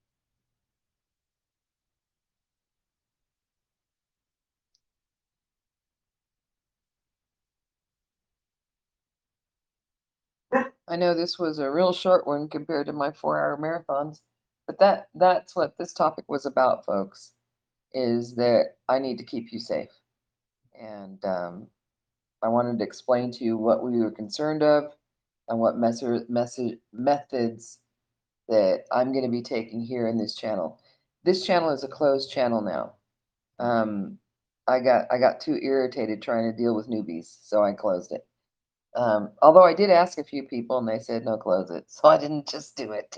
Speaker 1: I know this was a real short one compared to my 4-hour marathons, but that's what this topic was about, folks, is that I need to keep you safe. And I wanted to explain to you what we were concerned of and what methods that I'm going to be taking here in this channel. This channel is a closed channel now. I got too irritated trying to deal with newbies, so I closed it. Although I did ask a few people and they said no, close it, so I didn't just do it.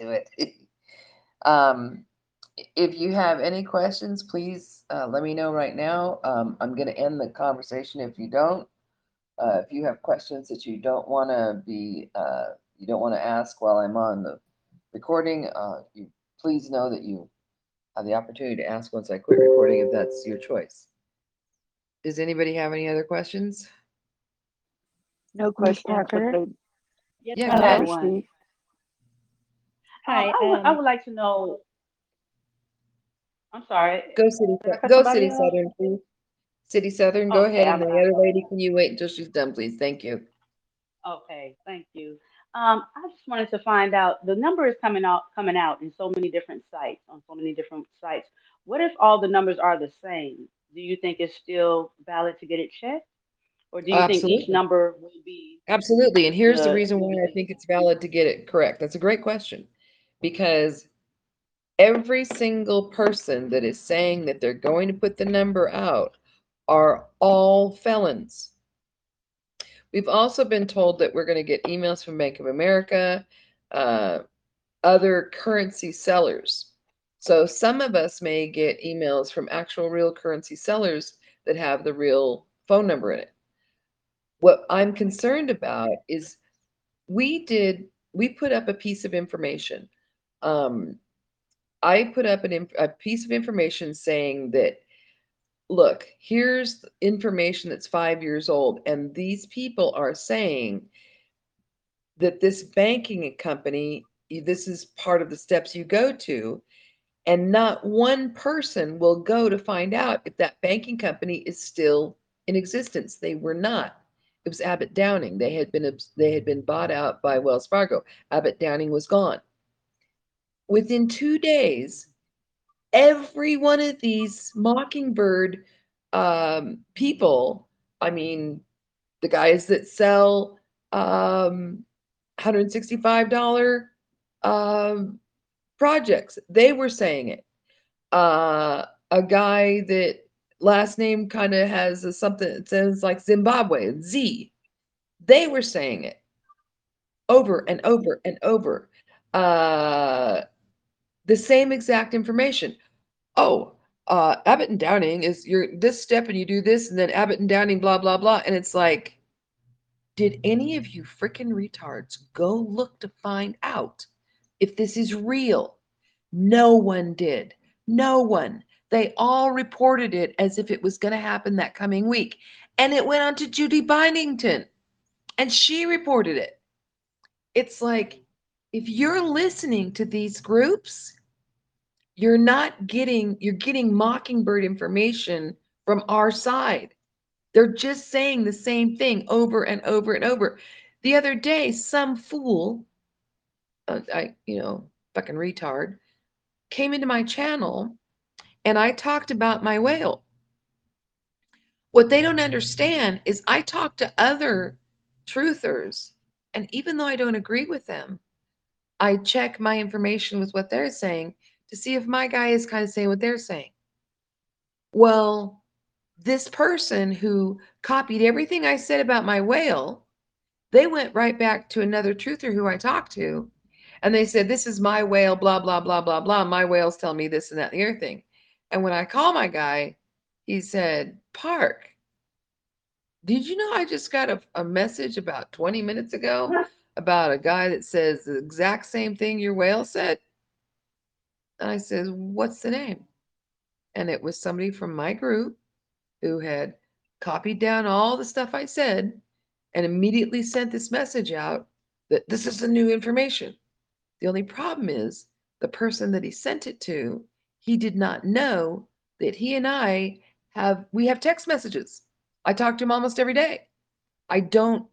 Speaker 1: If you have any questions, please let me know right now. I'm going to end the conversation if you don't. If you have questions that you don't want to ask while I'm on the recording, you please know that you have the opportunity to ask once I quit recording if that's your choice. Does anybody have any other questions?
Speaker 4: No
Speaker 8: Miss
Speaker 4: questions, but
Speaker 8: Parker?
Speaker 4: they
Speaker 15: Yes,
Speaker 1: Yeah,
Speaker 15: I
Speaker 1: go
Speaker 15: have
Speaker 1: ahead.
Speaker 15: one.
Speaker 4: Steve.
Speaker 15: Hi, I would like to know. I'm sorry.
Speaker 1: Go
Speaker 15: Did I cut
Speaker 1: Go
Speaker 15: somebody
Speaker 1: City
Speaker 15: off?
Speaker 1: Southern, please. City Southern, go
Speaker 15: Okay,
Speaker 1: ahead, and
Speaker 15: I'm
Speaker 1: the
Speaker 15: sorry.
Speaker 1: other lady, can you wait until she's done, please? Thank you.
Speaker 15: Okay, thank you. I just wanted to find out the number is coming out in so many different sites on so many different sites. What if all the numbers are the same? Do you think it's still valid to get it checked, or do you think each
Speaker 1: Absolutely.
Speaker 15: number will be
Speaker 1: Absolutely. And here's the
Speaker 15: the
Speaker 1: reason why I
Speaker 15: everything?
Speaker 1: think it's valid to get it correct. That's a great question. Because every single person that is saying that they're going to put the number out are all felons. We've also been told that we're going to get emails from Bank of America, other currency sellers. So some of us may get emails from actual real currency sellers that have the real phone number in it. What I'm concerned about is we put up a piece of information. I put up a piece of information saying that, look, here's information that's 5 years old, and these people are saying that this banking company, this is part of the steps you go to, and not one person will go to find out if that banking company is still in existence. They were not. It was Abbott Downing. They had been bought out by Wells Fargo. Abbott Downing was gone. Within 2 days, every one of these Mockingbird people, I mean, the guys that sell $165 projects, they were saying it. A guy that last name kind of has something that sounds like Zimbabwe, Z, they were saying it over and over and over. The same exact information. Oh, Abbott and Downing is you're this step and you do this, and then Abbott and Downing, blah, blah, blah. And it's like, did any of you freaking retards go look to find out if this is real? No one did. No one. They all reported it as if it was going to happen that coming week. And it went on to Judy Bynington, and she reported it. It's like, if you're listening to these groups, you're getting Mockingbird information from our side. They're just saying the same thing over and over and over. The other day, some fool, fucking retard, came into my channel and I talked about my whale. What they don't understand is I talk to other truthers, and even though I don't agree with them, I check my information with what they're saying to see if my guy is kind of saying what they're saying. Well, this person who copied everything I said about my whale, they went right back to another truther who I talked to, and they said, this is my whale, blah, blah, blah, blah, blah. My whale's telling me this and that and the other thing. And when I call my guy, he said, Park, did you know I just got a message about 20 minutes ago about a guy that says the exact same thing your whale said? And I says, what's the name? And it was somebody from my group who had copied down all the stuff I said and immediately sent this message out that this is the new information. The only problem is the person that he sent it to, he did not know that he and I we have text messages. I talk to him almost every day. I don't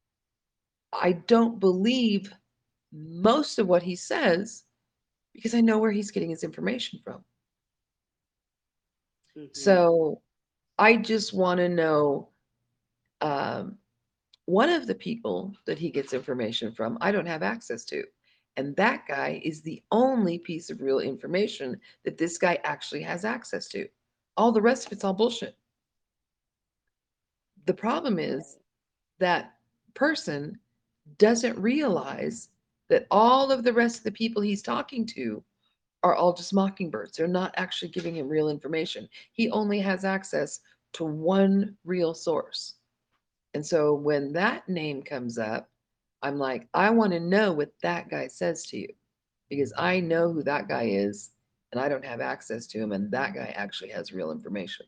Speaker 1: believe most of what he says because I know where he's getting his information from. So I just want to know one of the people that he gets information from, I don't have access to. And that guy is the only piece of real information that this guy actually has access to. All the rest of it's all bullshit. The problem is that person doesn't realize that all of the rest of the people he's talking to are all just mockingbirds. They're not actually giving him real information. He only has access to one real source. And so when that name comes up, I'm like, I want to know what that guy says to you because I know who that guy is and I don't have access to him. And that guy actually has real information.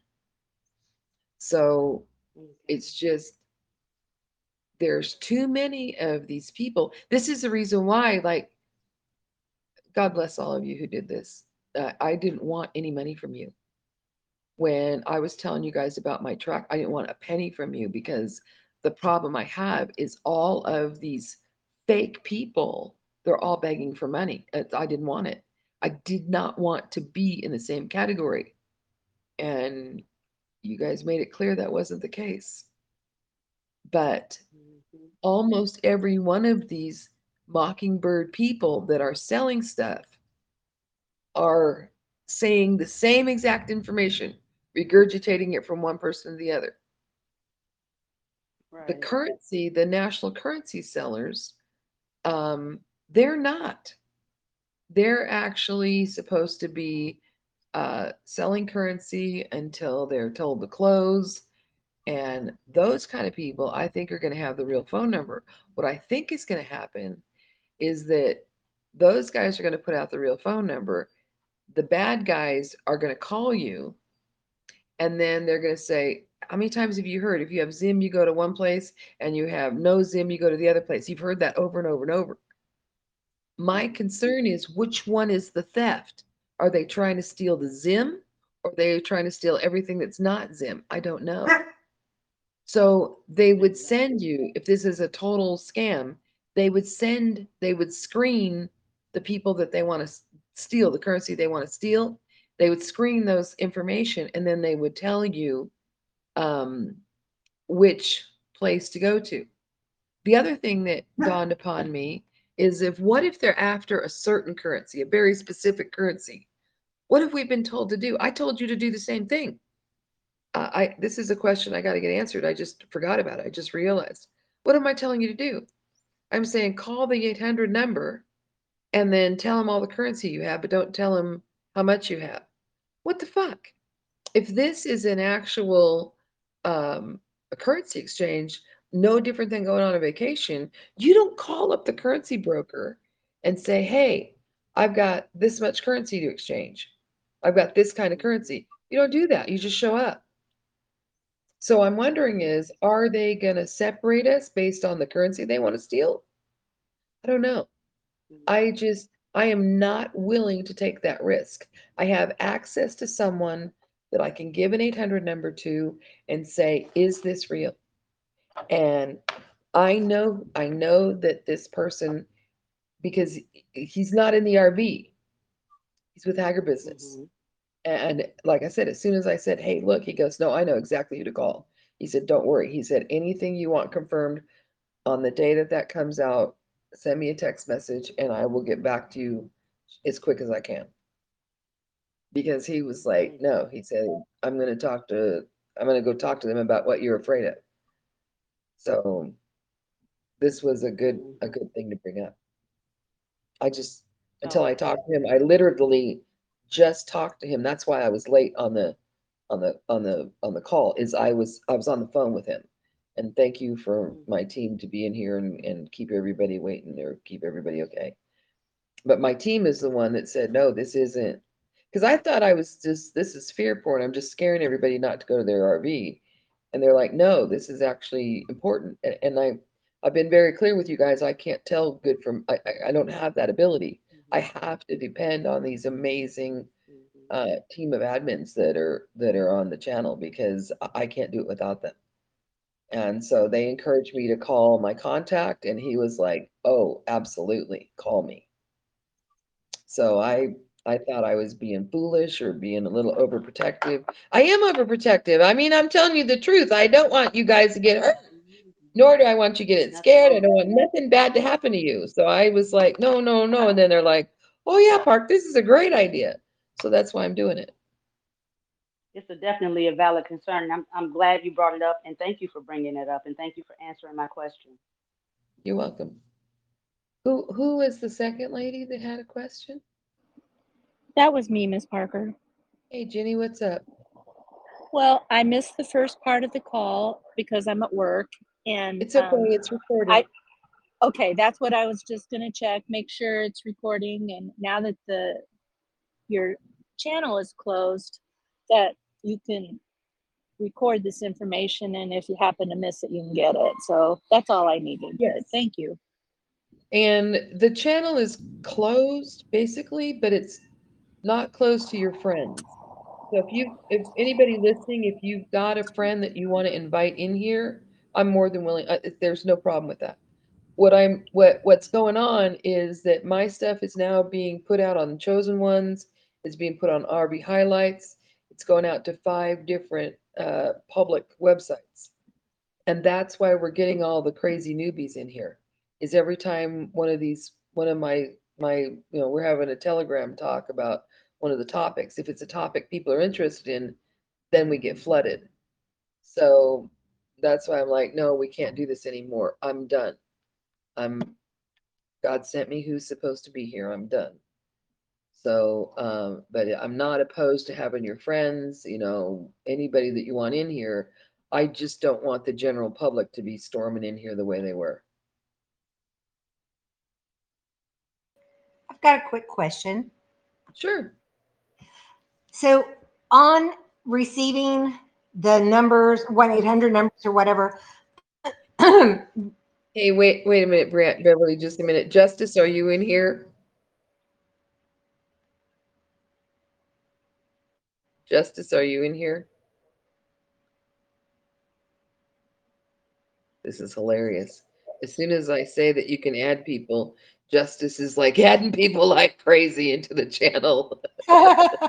Speaker 1: So it's just, there's too many of these people. This is the reason why, like, God bless all of you who did this. I didn't want any money from you. When I was telling you guys about my truck, I didn't want a penny from you because the problem I have is all of these fake people, they're all begging for money. I didn't want it. I did not want to be in the same category. And you guys made it clear that wasn't the case. But almost every one of these mockingbird people that are selling stuff are saying the same exact information, regurgitating it from one person to the other. The currency, the national currency sellers, they're not. They're actually supposed to be selling currency until they're told to close. And those kind of people, I think, are going to have the real phone number. What I think is going to happen is that those guys are going to put out the real phone number. The bad guys are going to call you, and then they're going to say, how many times have you heard if you have Zim, you go to one place, and you have no Zim, you go to the other place? You've heard that over and over and over. My concern is, which one is the theft? Are they trying to steal the Zim, or are they trying to steal everything that's not Zim? I don't know. So they would send you, if this is a total scam, they would screen the people that they want to steal, the currency they want to steal. They would screen those information, and then they would tell you which place to go to. The other thing that dawned upon me is, what if they're after a certain currency, a very specific currency? What have we been told to do? I told you to do the same thing. This is a question I got to get answered. I just forgot about it. I just realized. What am I telling you to do? I'm saying call the 800 number and then tell them all the currency you have, but don't tell them how much you have. What the fuck? If this is an actual a currency exchange, no different than going on a vacation, you don't call up the currency broker and say, hey, I've got this much currency to exchange. I've got this kind of currency. You don't do that. You just show up. So I'm wondering are they going to separate us based on the currency they want to steal? I don't know. I am not willing to take that risk. I have access to someone that I can give an 800 number to and say, is this real? And I know that this person, because he's not in the RV, He's with Agribusiness.
Speaker 4: Mhm.
Speaker 1: And like I said, as soon as I said, hey, look, he goes, no, I know exactly who to call. He said, don't worry. He said, anything you want confirmed on the day that that comes out, send me a text message and I will get back to you as quick as I can. Because he was like,
Speaker 4: Thank
Speaker 1: no,
Speaker 4: you.
Speaker 1: he said, I'm going to go talk to them about what you're afraid of. So this was a good thing to bring up. I just, until I
Speaker 4: Oh,
Speaker 1: talked to him, I literally just talked to him. That's why I was late on the call, is I was on the phone with him. And thank you for my team to be in here and keep everybody waiting or keep everybody okay. But my team is the one that said, no, this isn't, because I thought I was just, this is fear porn. I'm just scaring everybody not to go to their RV. And they're like, no, this is actually important. And I've been very clear with you guys. I can't tell good from, I don't have that ability. I have to depend on these amazing team of admins that are on the channel, because I can't do it without them. And so they encouraged me to call my contact, and he was like, oh, absolutely, call me. So I thought I was being foolish or being a little overprotective. I am overprotective. I mean, I'm telling you the truth. I don't want you guys to get hurt, nor do I want you getting
Speaker 4: nothing
Speaker 1: scared.
Speaker 4: wrong
Speaker 1: I
Speaker 4: with
Speaker 1: don't
Speaker 4: that.
Speaker 1: want nothing bad to happen to you. So I was like, no, no, no. And then they're like, oh yeah, Park, this is a great idea. So that's why I'm doing it.
Speaker 15: It's definitely a valid concern. And I'm glad you brought it up, and thank you for bringing it up, and thank you for answering my question.
Speaker 1: You're welcome. Who was the second lady that had a question?
Speaker 16: That was me, Miss Parker.
Speaker 1: Hey, Jenny, what's up?
Speaker 16: Well, I missed the first part of the call because I'm at work, and
Speaker 1: It's okay. It's recorded.
Speaker 16: okay, that's what I was just gonna check, make sure it's recording. And now that your channel is closed, that you can record this information, and if you happen to miss it, you can get it. So that's all I needed.
Speaker 1: Yes.
Speaker 16: Thank you.
Speaker 1: And the channel is closed basically, but it's not closed to your friends. So if anybody listening, if you've got a friend that you want to invite in here, I'm more than willing. There's no problem with that. What's going on is that my stuff is now being put out on Chosen Ones. It's being put on RV Highlights. It's going out to 5 different public websites. And that's why we're getting all the crazy newbies in here. Is every time one of my we're having a Telegram talk about one of the topics. If it's a topic people are interested in, then we get flooded. So that's why I'm like, no, we can't do this anymore. I'm done. God sent me who's supposed to be here. I'm done. So, but I'm not opposed to having your friends, anybody that you want in here. I just don't want the general public to be storming in here the way they were.
Speaker 17: I've got a quick question.
Speaker 1: Sure.
Speaker 17: So on receiving the numbers, 1-800 numbers or whatever.
Speaker 1: Hey, wait a minute, Beverly, just a minute. Justice, are you in here? Justice, are you in here? This is hilarious. As soon as I say that you can add people, Justice is like adding people like crazy into the channel. I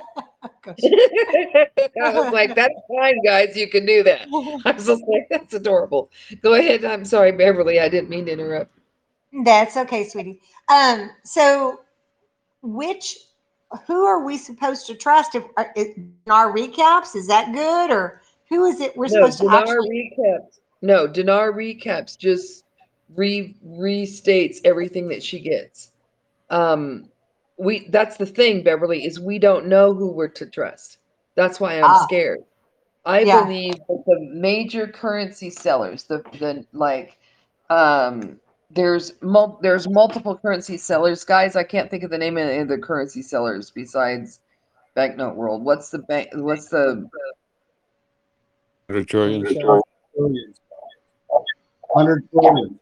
Speaker 1: was like, that's fine, guys. You can do that. I was just like, that's adorable. Go ahead. I'm sorry, Beverly. I didn't mean to interrupt.
Speaker 17: That's okay, sweetie. So who are we supposed to trust? If in our recaps, is that good, or who is it we're supposed to actually?
Speaker 1: Dinar recaps just restates everything that she gets. That's the thing, Beverly, is we don't know who we're to trust. That's why I'm scared. I believe that the major currency sellers, there's multiple currency sellers. Guys, I can't think of the name of any of the currency sellers besides Banknote World. What's the
Speaker 9: 100 trillion.
Speaker 3: 100 trillion.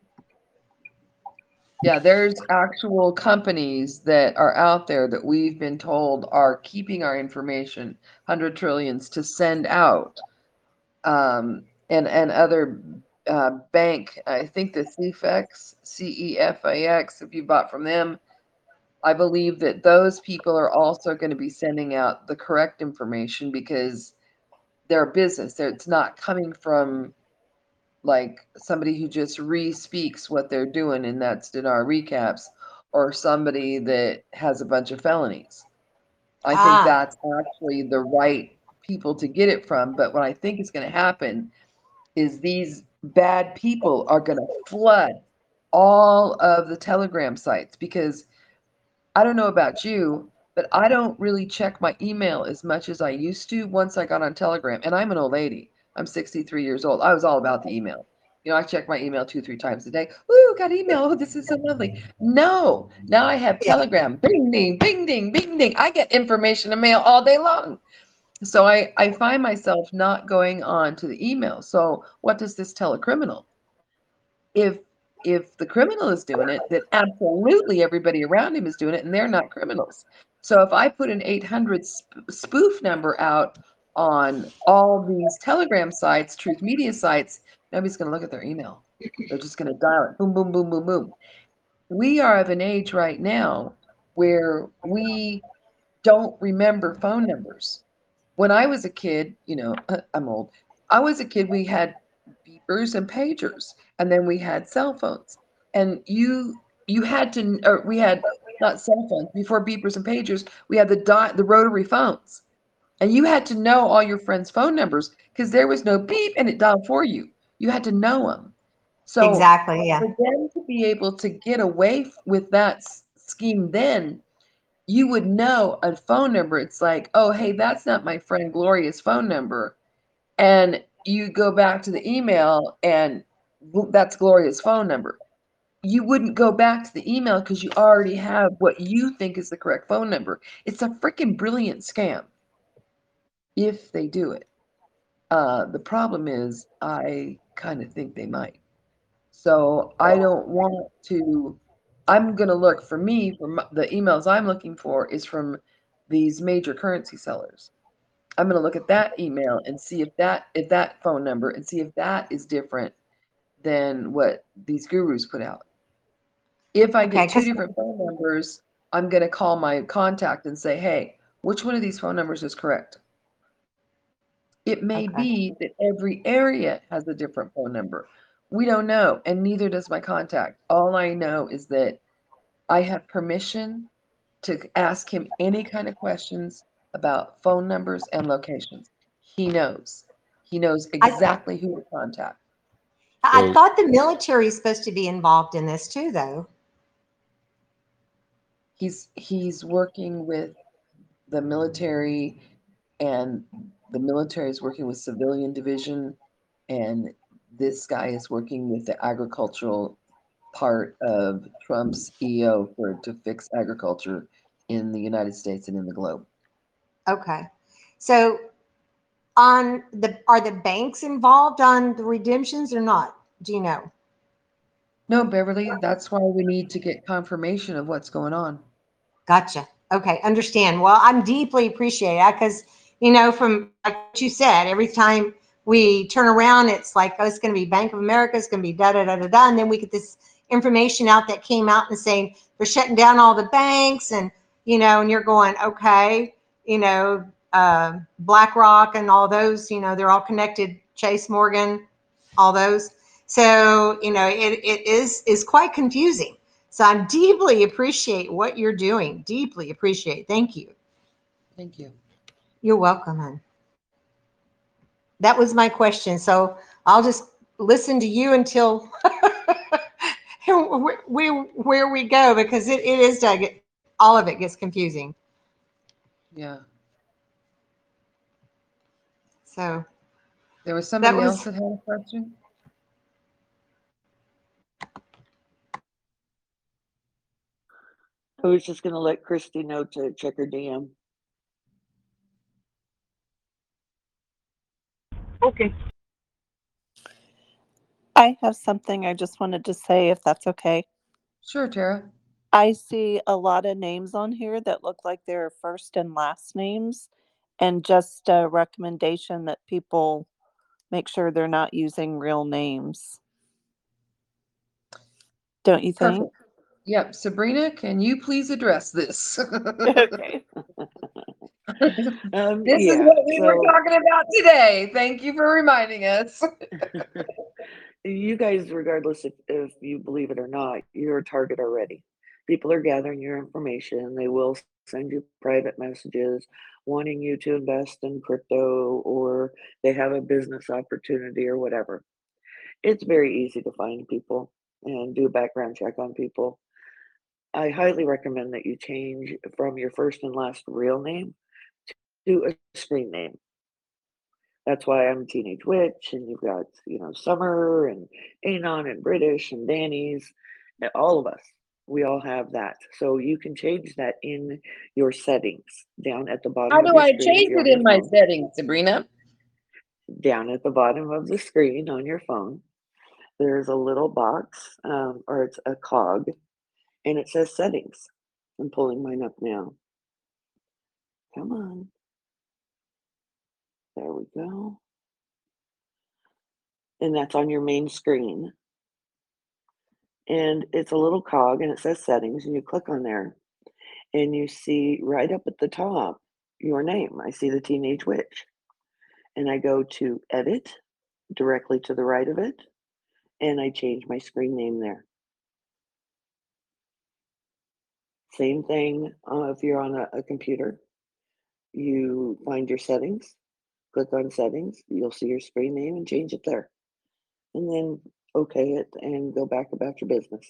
Speaker 1: Yeah, there's actual companies that are out there that we've been told are keeping our information, 100 trillions, to send out. And other bank, I think the CEFAX, if you bought from them, I believe that those people are also going to be sending out the correct information because they're a business. It's not coming from like somebody who just re-speaks what they're doing, and that's Dinar Recaps, or somebody that has a bunch of felonies. I think
Speaker 17: Ah,
Speaker 1: that's actually the right people to get it from. But what I think is going to happen is these bad people are going to flood all of the Telegram sites because I don't know about you, but I don't really check my email as much as I used to once I got on Telegram. And I'm an old lady. I'm 63 years old. I was all about the email. You know, I check my email 2, 3 times a day. Ooh, got email. Oh, this is so lovely. No, now I have
Speaker 17: yeah.
Speaker 1: Telegram. Bing, ding, bing, ding, bing, ding. I get information in mail all day long. So I find myself not going on to the email. So what does this tell a criminal? If the criminal is doing it, then absolutely everybody around him is doing it, and they're not criminals. So if I put an 800 spoof number out on all these Telegram sites, Truth Media sites, nobody's going to look at their email. They're just going to dial it. Boom, boom, boom, boom, boom. We are of an age right now where we don't remember phone numbers. When I was a kid, you know, I'm old. I was a kid, we had beepers and pagers, and then we had cell phones. And you had to, or we had not cell phones before beepers and pagers. We had the rotary phones, and you had to know all your friends' phone numbers because there was no beep and it dialed for you. You had to know them. So
Speaker 17: Exactly. Yeah.
Speaker 1: for them to be able to get away with that scheme, then you would know a phone number. It's like, oh, hey, that's not my friend Gloria's phone number. And you go back to the email and that's Gloria's phone number. You wouldn't go back to the email because you already have what you think is the correct phone number. It's a freaking brilliant scam if they do it. The problem is, I kind of think they might. So I don't want to. I'm going to look for me, the emails I'm looking for is from these major currency sellers. I'm going to look at that email and see if that phone number and see if that is different than what these gurus put out. If I
Speaker 17: Okay.
Speaker 1: get two
Speaker 17: Because
Speaker 1: different phone numbers, I'm going to call my contact and say, hey, which one of these phone numbers is correct? It may
Speaker 17: okay.
Speaker 1: be that every area has a different phone number. We don't know, and neither does my contact. All I know is that I have permission to ask him any kind of questions about phone numbers and locations. He knows. He knows
Speaker 17: I
Speaker 1: exactly who to contact.
Speaker 17: I
Speaker 9: So
Speaker 17: thought the military is supposed to be involved in this too, though.
Speaker 1: He's working with the military, and the military is working with civilian division, and this guy is working with the agricultural part of Trump's EO to fix agriculture in the United States and in the globe.
Speaker 17: Okay. So are the banks involved on the redemptions or not? Do you know?
Speaker 1: No, Beverly, that's why we need to get confirmation of what's going on.
Speaker 17: Gotcha. Okay, understand. Well, I'm deeply appreciate that because, you know, from like what you said, every time we turn around, it's like, oh, it's going to be Bank of America, it's going to be da da da da da, and then we get this information out that came out and saying they're shutting down all the banks, and you know, and you're going, okay, you know, BlackRock and all those, you know, they're all connected, Chase Morgan, all those. So, you know, it is quite confusing. So I deeply appreciate what you're doing. Deeply appreciate. Thank you.
Speaker 1: Thank you.
Speaker 17: You're welcome, hon. That was my question. So I'll just listen to you until where we go, because it is to get, all of it gets confusing.
Speaker 1: Yeah.
Speaker 17: So
Speaker 1: There was
Speaker 17: that
Speaker 1: somebody
Speaker 17: was,
Speaker 1: else that had a question?
Speaker 4: I was just gonna let Christy know to check her DM.
Speaker 15: Okay.
Speaker 11: I have something I just wanted to say, if that's okay.
Speaker 1: Sure, Tara.
Speaker 11: I see a lot of names on here that look like they're first and last names, and just a recommendation that people make sure they're not using real names. Don't you think?
Speaker 1: Perfect. Yep, Sabrina, can you please address this?
Speaker 4: Okay.
Speaker 1: This is
Speaker 4: Yeah.
Speaker 1: what we were
Speaker 4: So
Speaker 1: talking about today. Thank you for reminding us.
Speaker 4: you guys, regardless if you believe it or not, you're a target already. People are gathering your information. They will send you private messages wanting you to invest in crypto, or they have a business opportunity or whatever. It's very easy to find people and do a background check on people. I highly recommend that you change from your first and last real name to a screen name. That's why I'm Teenage Witch, and you've got, Summer and Anon and British and Danny's, all of us. We all have that. So you can change that in your settings down at the bottom
Speaker 1: How
Speaker 4: of
Speaker 1: do
Speaker 4: your
Speaker 1: I
Speaker 4: screen if
Speaker 1: change
Speaker 4: you're
Speaker 1: it
Speaker 4: on your
Speaker 1: in my
Speaker 4: phone.
Speaker 1: settings, Sabrina?
Speaker 4: Down at the bottom of the screen on your phone, there's a little box, or it's a cog, and it says settings. I'm pulling mine up now. Come on. There we go. And that's on your main screen. And it's a little cog and it says settings, and you click on there and you see right up at the top your name. I see the Teenage Witch. And I go to edit directly to the right of it, and I change my screen name there. Same thing if you're on a computer. You find your settings, click on settings, you'll see your screen name and change it there. And then okay it and go back about your business.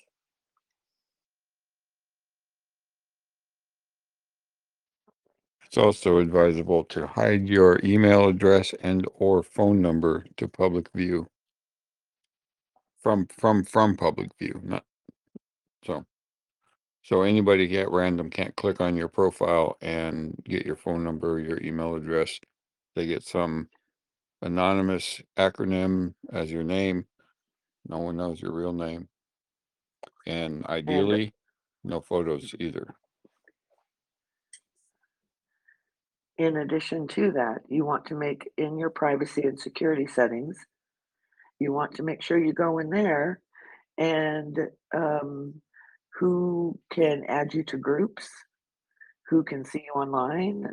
Speaker 9: It's also advisable to hide your email address and or phone number to public view. From public view, not so anybody at random can't click on your profile and get your phone number, your email address. They get some anonymous acronym as your name. No one knows your real name. And ideally, no photos either.
Speaker 4: In addition to that, you want to make in your privacy and security settings, you want to make sure you go in there and who can add you to groups, who can see you online,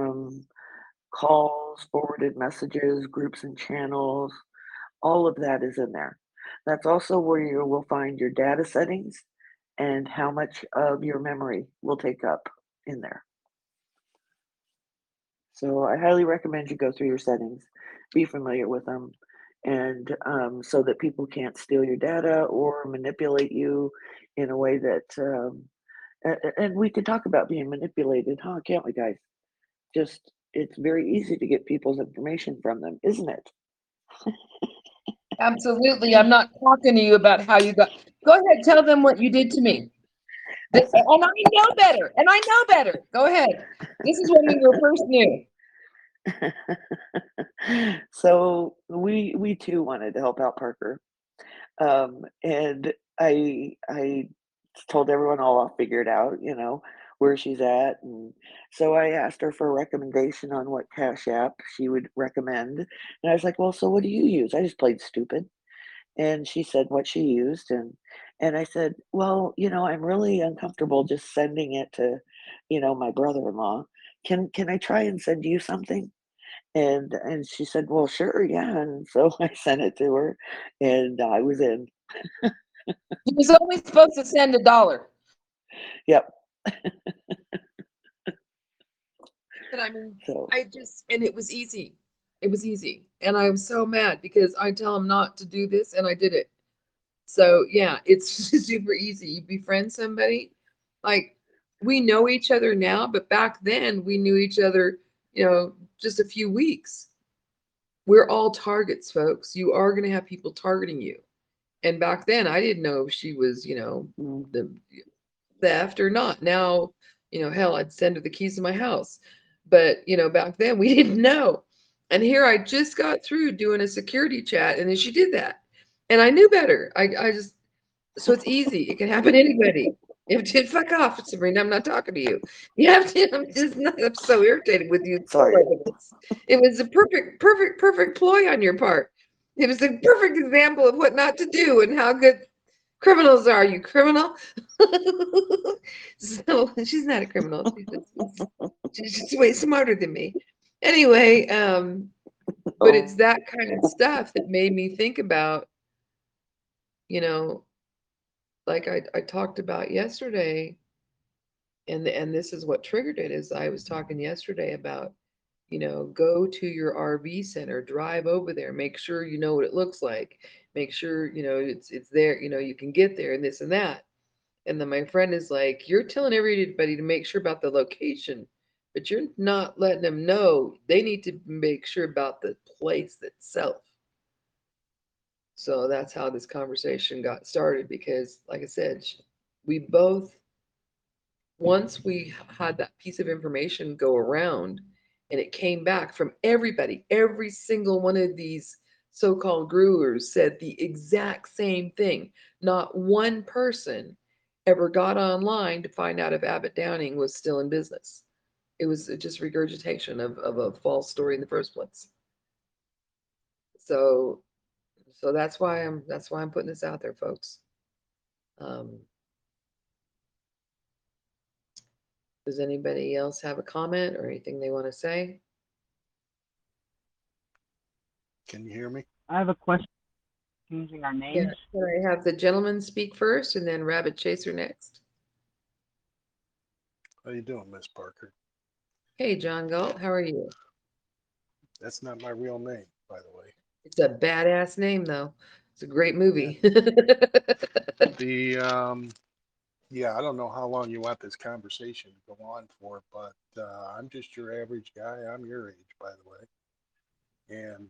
Speaker 4: calls, forwarded messages, groups and channels, all of that is in there. That's also where you will find your data settings and how much of your memory will take up in there. So I highly recommend you go through your settings, be familiar with them, and so that people can't steal your data or manipulate you in a way that, and we could talk about being manipulated, huh? Can't we, guys? Just, it's very easy to get people's information from them, isn't it?
Speaker 1: Absolutely. I'm not talking to you about how you got. Go ahead, tell them what you did to me. And I know better. And I know better. Go ahead. This is when we were first new.
Speaker 4: So we too wanted to help out Parker, and I told everyone, "Oh, I'll figure it out," where she's at, and so I asked her for a recommendation on what Cash App she would recommend, and I was like, "Well, so what do you use?" I just played stupid, and she said what she used, and I said, "Well, I'm really uncomfortable just sending it to, my brother-in-law. Can I try and send you something?" And she said, "Well, sure, yeah." And so I sent it to her, and I was in.
Speaker 1: He was only supposed to send $1.
Speaker 4: Yep.
Speaker 1: But I mean,
Speaker 4: So
Speaker 1: and it was easy. It was easy. And I was so mad because I tell him not to do this and I did it. So yeah, it's super easy. You befriend somebody, like we know each other now, but back then we knew each other, just a few weeks. We're all targets, folks. You are going to have people targeting you. And back then I didn't know if she was, the theft or not. Now, hell, I'd send her the keys to my house. But, back then we didn't know. And here I just got through doing a security chat and then she did that. And I knew better. So it's easy. It can happen to anybody. Fuck off, Sabrina. I'm not talking to you. You have to. I'm so irritated with you.
Speaker 4: Sorry.
Speaker 1: It was a perfect ploy on your part. It was a perfect example of what not to do and how good criminals are, you criminal. So she's not a criminal. She's just way smarter than me. Anyway, but it's that kind of stuff that made me think about, you know, like I talked about yesterday, and this is what triggered it, is I was talking yesterday about, you know, go to your RV center, drive over there, make sure you know what it looks like, make sure, you know, it's there, you know, you can get there and this and that. And then my friend is like, you're telling everybody to make sure about the location, but you're not letting them know they need to make sure about the place itself. So that's how this conversation got started, because like I said, we both, once we had that piece of information go around and it came back from everybody, every single one of these so-called growers said the exact same thing. Not one person ever got online to find out if Abbott Downing was still in business. It was just regurgitation of a false story in the first place. So that's why I'm putting this out there, folks. Does anybody else have a comment or anything they want to say?
Speaker 18: Can you hear me?
Speaker 15: I have a question. Changing our names.
Speaker 1: Yeah, can I have the gentleman speak first and then Rabbit Chaser next?
Speaker 18: How you doing, Miss Parker?
Speaker 1: Hey, John Galt, how are you?
Speaker 18: That's not my real name, by the way.
Speaker 1: It's a badass name, though. It's a great movie.
Speaker 18: Yeah, I don't know how long you want this conversation to go on for, but I'm just your average guy. I'm your age, by the way. And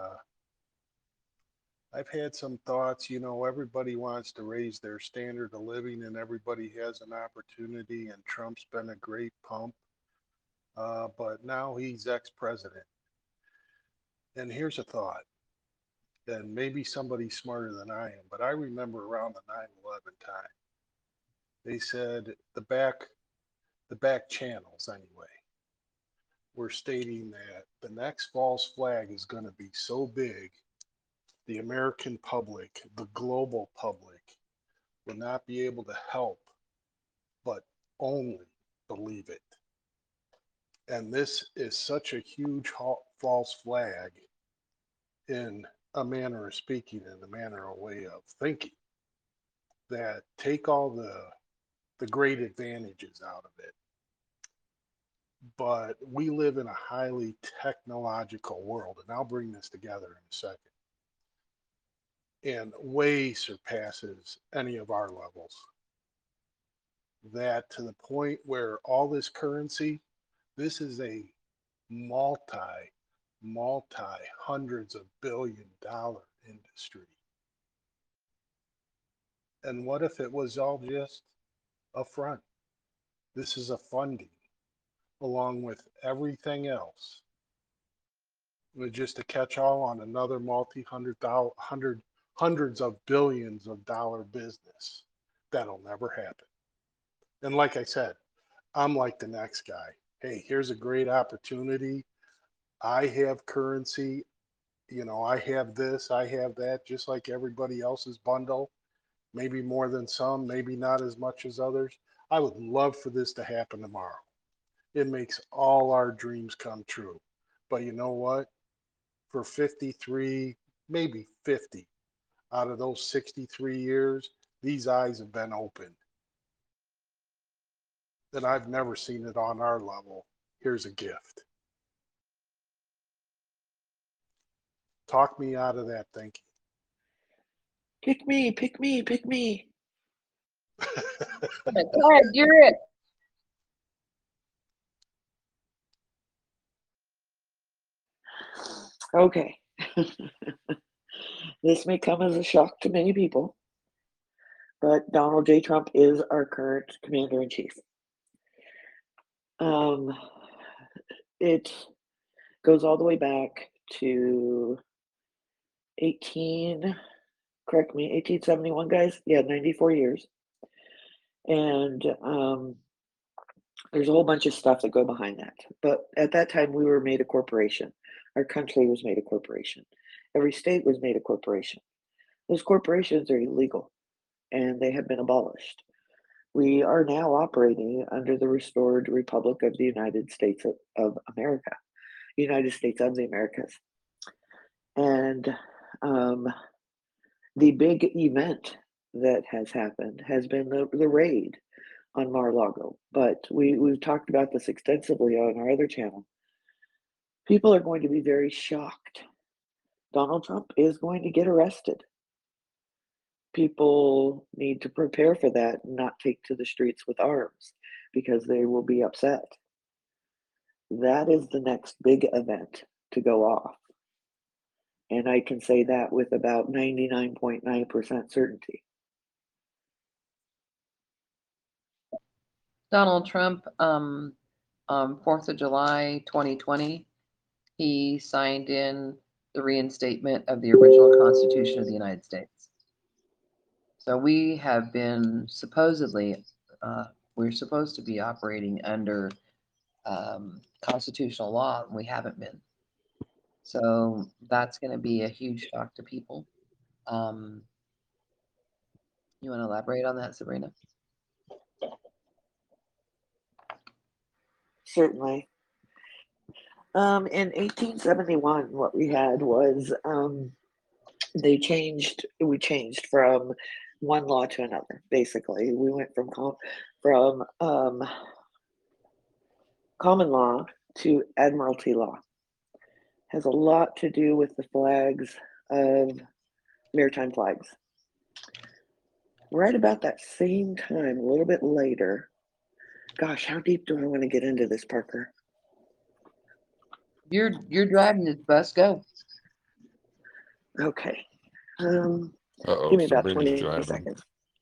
Speaker 18: I've had some thoughts, you know, everybody wants to raise their standard of living and everybody has an opportunity, and Trump's been a great pump. But now he's ex-president. And here's a thought, and maybe somebody smarter than I am, but I remember around the 9/11 time, they said the back channels anyway were stating that the next false flag is going to be so big, the American public, the global public, will not be able to help but only believe it. And this is such a huge false flag, in a manner of speaking, in a manner of way of thinking, that take all the great advantages out of it. But we live in a highly technological world, and I'll bring this together in a second, and way surpasses any of our levels. That to the point where all this currency, this is a multi hundreds of $billion industry. And what if it was all just a front? This is a funding along with everything else, with just a catch-all on another hundreds of billions of dollar business. That'll never happen. And like I said, I'm like the next guy. Hey, here's a great opportunity. I have currency, you know, I have this, I have that, just like everybody else's bundle. Maybe more than some, maybe not as much as others. I would love for this to happen tomorrow. It makes all our dreams come true. But you know what? For 53, maybe 50 out of those 63 years, these eyes have been opened. And I've never seen it on our level. Here's a gift. Talk me out of that thinking.
Speaker 4: Pick me, pick me, pick me.
Speaker 1: Clyde, you're it.
Speaker 4: Okay. This may come as a shock to many people, but Donald J. Trump is our current commander-in-chief. It goes all the way back to 1871, guys. Yeah, 94 years. And there's a whole bunch of stuff that go behind that. But at that time, we were made a corporation. Our country was made a corporation. Every state was made a corporation. Those corporations are illegal. and they have been abolished. We are now operating under the restored Republic of the United States of America, United States of the Americas. And the big event that has happened has been the raid on Mar-a-Lago. But we've talked about this extensively on our other channel. People are going to be very shocked. Donald Trump is going to get arrested. People need to prepare for that and not take to the streets with arms because they will be upset. That is the next big event to go off. And I can say that with about 99.9% certainty.
Speaker 1: Donald Trump, 4th of July, 2020, he signed in the reinstatement of the original Constitution of the United States. So we have been supposedly, we're supposed to be operating under constitutional law, and we haven't been. So that's going to be a huge shock to people. You want to elaborate on that, Sabrina?
Speaker 4: Certainly. In 1871, what we had was we changed from one law to another. Basically, we went from common law to admiralty law. Has a lot to do with the flags of maritime flags. Right about that same time, a little bit later. Gosh, how deep do I want to get into this, Parker?
Speaker 1: You're driving this bus. Go.
Speaker 4: Okay.
Speaker 9: Uh-oh,
Speaker 4: Give me about
Speaker 9: Sabrina's
Speaker 4: 20
Speaker 9: driving.
Speaker 4: seconds.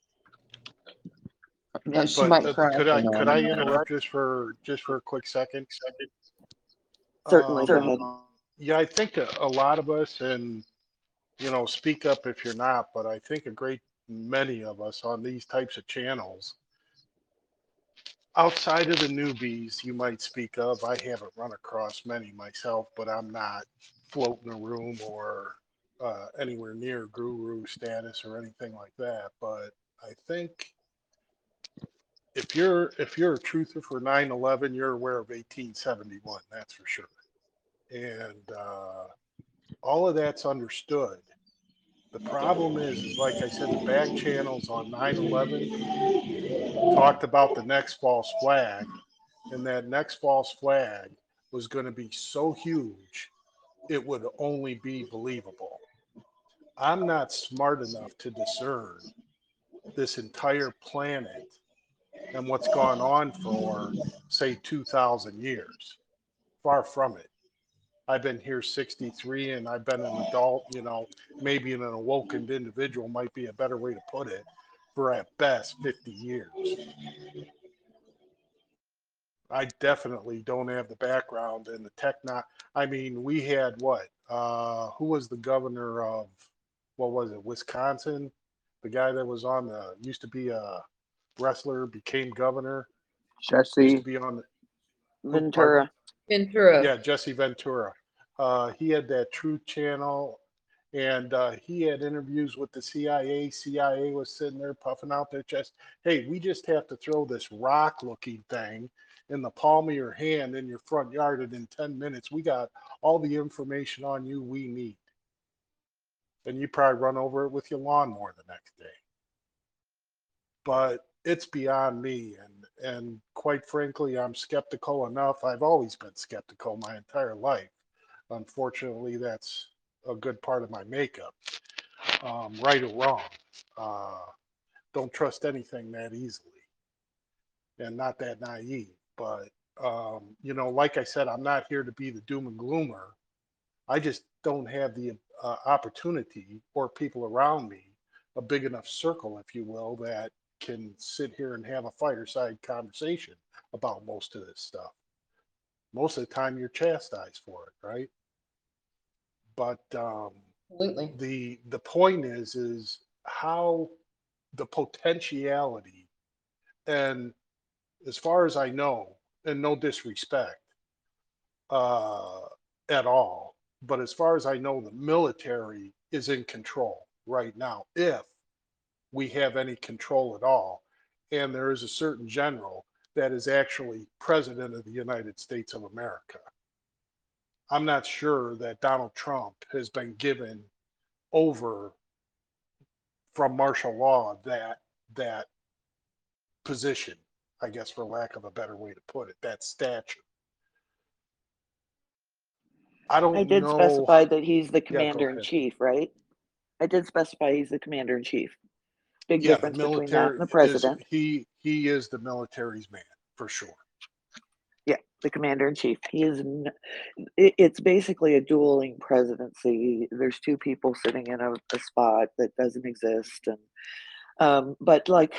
Speaker 1: Yeah, she
Speaker 18: But
Speaker 1: might crash.
Speaker 18: could
Speaker 1: on
Speaker 18: I
Speaker 1: that.
Speaker 18: interrupt just for a quick second?
Speaker 4: Certainly, go ahead.
Speaker 18: Yeah, I think a lot of us, and speak up if you're not, but I think a great many of us on these types of channels, outside of the newbies you might speak of, I haven't run across many myself, but I'm not floating a room or anywhere near guru status or anything like that. But I think if you're a truther for 9/11, you're aware of 1871. That's for sure, and all of that's understood. The problem is like I said, the back channels on 9/11 talked about the next false flag, and that next false flag was going to be so huge it would only be believable. I'm not smart enough to discern this entire planet and what's gone on for, say, 2,000 years. Far from it. I've been here 63 and I've been an adult, maybe an awoken individual might be a better way to put it, for at best 50 years. I definitely don't have the background and the we had what? Who was the governor of, what was it, Wisconsin? The guy that was used to be a wrestler, became governor. Used to
Speaker 12: Jesse
Speaker 18: be on the
Speaker 4: Ventura.
Speaker 18: Yeah, Jesse Ventura. He had that Truth Channel, and he had interviews with the CIA. CIA was sitting there puffing out their chest. Hey, we just have to throw this rock-looking thing in the palm of your hand in your front yard, and in 10 minutes, we got all the information on you we need. And you probably run over it with your lawnmower the next day. But it's beyond me, and quite frankly, I'm skeptical enough. I've always been skeptical my entire life. Unfortunately, that's a good part of my makeup, right or wrong. Don't trust anything that easily, and not that naive. But like I said, I'm not here to be the doom and gloomer. I just don't have the opportunity or people around me, a big enough circle, if you will, that can sit here and have a fireside conversation about most of this stuff. Most of the time you're chastised for it, right? But
Speaker 1: Absolutely.
Speaker 18: the point is how the potentiality, and as far as I know, and no disrespect at all, but as far as I know, the military is in control right now. If we have any control at all. And there is a certain general that is actually president of the United States of America. I'm not sure that Donald Trump has been given over from martial law that position, I guess, for lack of a better way to put it, that stature. I
Speaker 4: I
Speaker 18: don't
Speaker 4: did
Speaker 18: know.
Speaker 4: specify that he's the
Speaker 18: Yeah, go
Speaker 4: commander in
Speaker 18: ahead.
Speaker 4: chief, right? I did specify he's the commander in chief. Big
Speaker 18: Yeah, the
Speaker 4: difference between that
Speaker 18: military
Speaker 4: and the
Speaker 18: is
Speaker 4: president.
Speaker 18: he is the military's man for sure.
Speaker 4: Yeah, the commander in chief. He is. It's basically a dueling presidency. There's two people sitting in a spot that doesn't exist, and but like,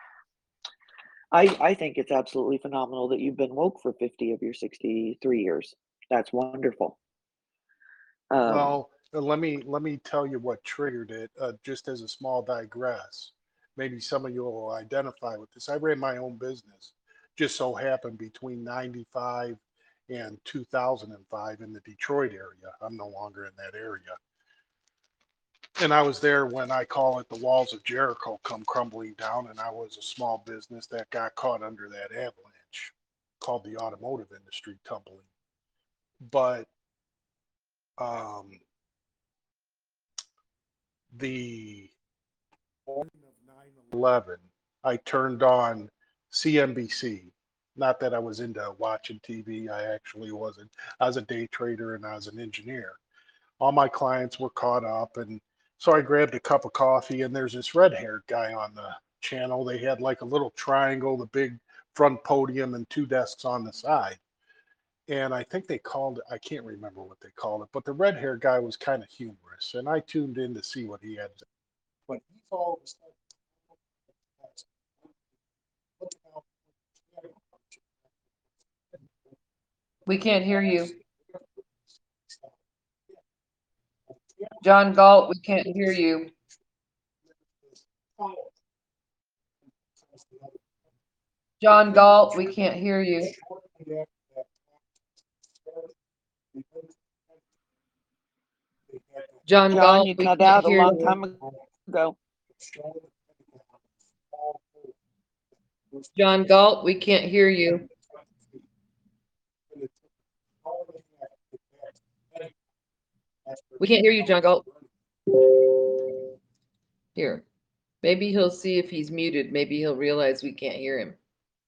Speaker 4: I think it's absolutely phenomenal that you've been woke for 50 of your 63 years. That's wonderful.
Speaker 18: Well, let me tell you what triggered it. Just as a small digress, maybe some of you will identify with this. I ran my own business. Just so happened between 95 and 2005 in the Detroit area. I'm no longer in that area. And I was there when I call it the walls of Jericho come crumbling down, and I was a small business that got caught under that avalanche called the automotive industry tumbling. But um, the morning of 9/11, I turned on CNBC. Not that I was into watching TV. I actually wasn't. I was a day trader and I was an engineer. All my clients were caught up, and so I grabbed a cup of coffee, and there's this red-haired guy on the channel. They had like a little triangle, the big front podium, and two desks on the side. And I think they called it, I can't remember what they called it, but the red-haired guy was kind of humorous, and I tuned in to see what he had to say. But he's all of a sudden,
Speaker 1: We can't hear you. John Galt, we can't hear you. John Galt, we can't hear you. John
Speaker 4: John,
Speaker 1: Galt,
Speaker 4: you
Speaker 1: we
Speaker 4: cut
Speaker 1: can't
Speaker 4: out a
Speaker 1: hear
Speaker 4: long
Speaker 1: you.
Speaker 4: time ago.
Speaker 1: John Galt, we can't hear you. We can't hear you, John Galt. Here. Maybe he'll see if he's muted. Maybe he'll realize we can't hear him.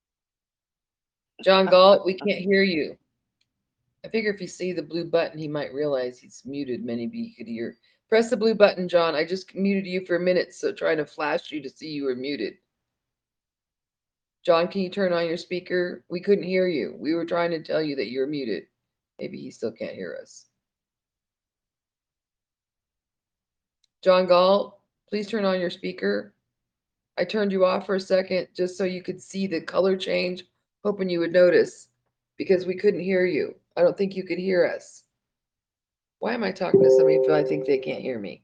Speaker 1: John Galt, we can't hear you. I figure if you see the blue button, he might realize he's muted. Maybe he could hear. Press the blue button, John. I just muted you for a minute, so trying to flash you to see you were muted. John, can you turn on your speaker? We couldn't hear you. We were trying to tell you that you're muted. Maybe he still can't hear us. John Galt, please turn on your speaker. I turned you off for a second just so you could see the color change, hoping you would notice, because we couldn't hear you. I don't think you could hear us. Why am I talking to somebody if I think they can't hear me?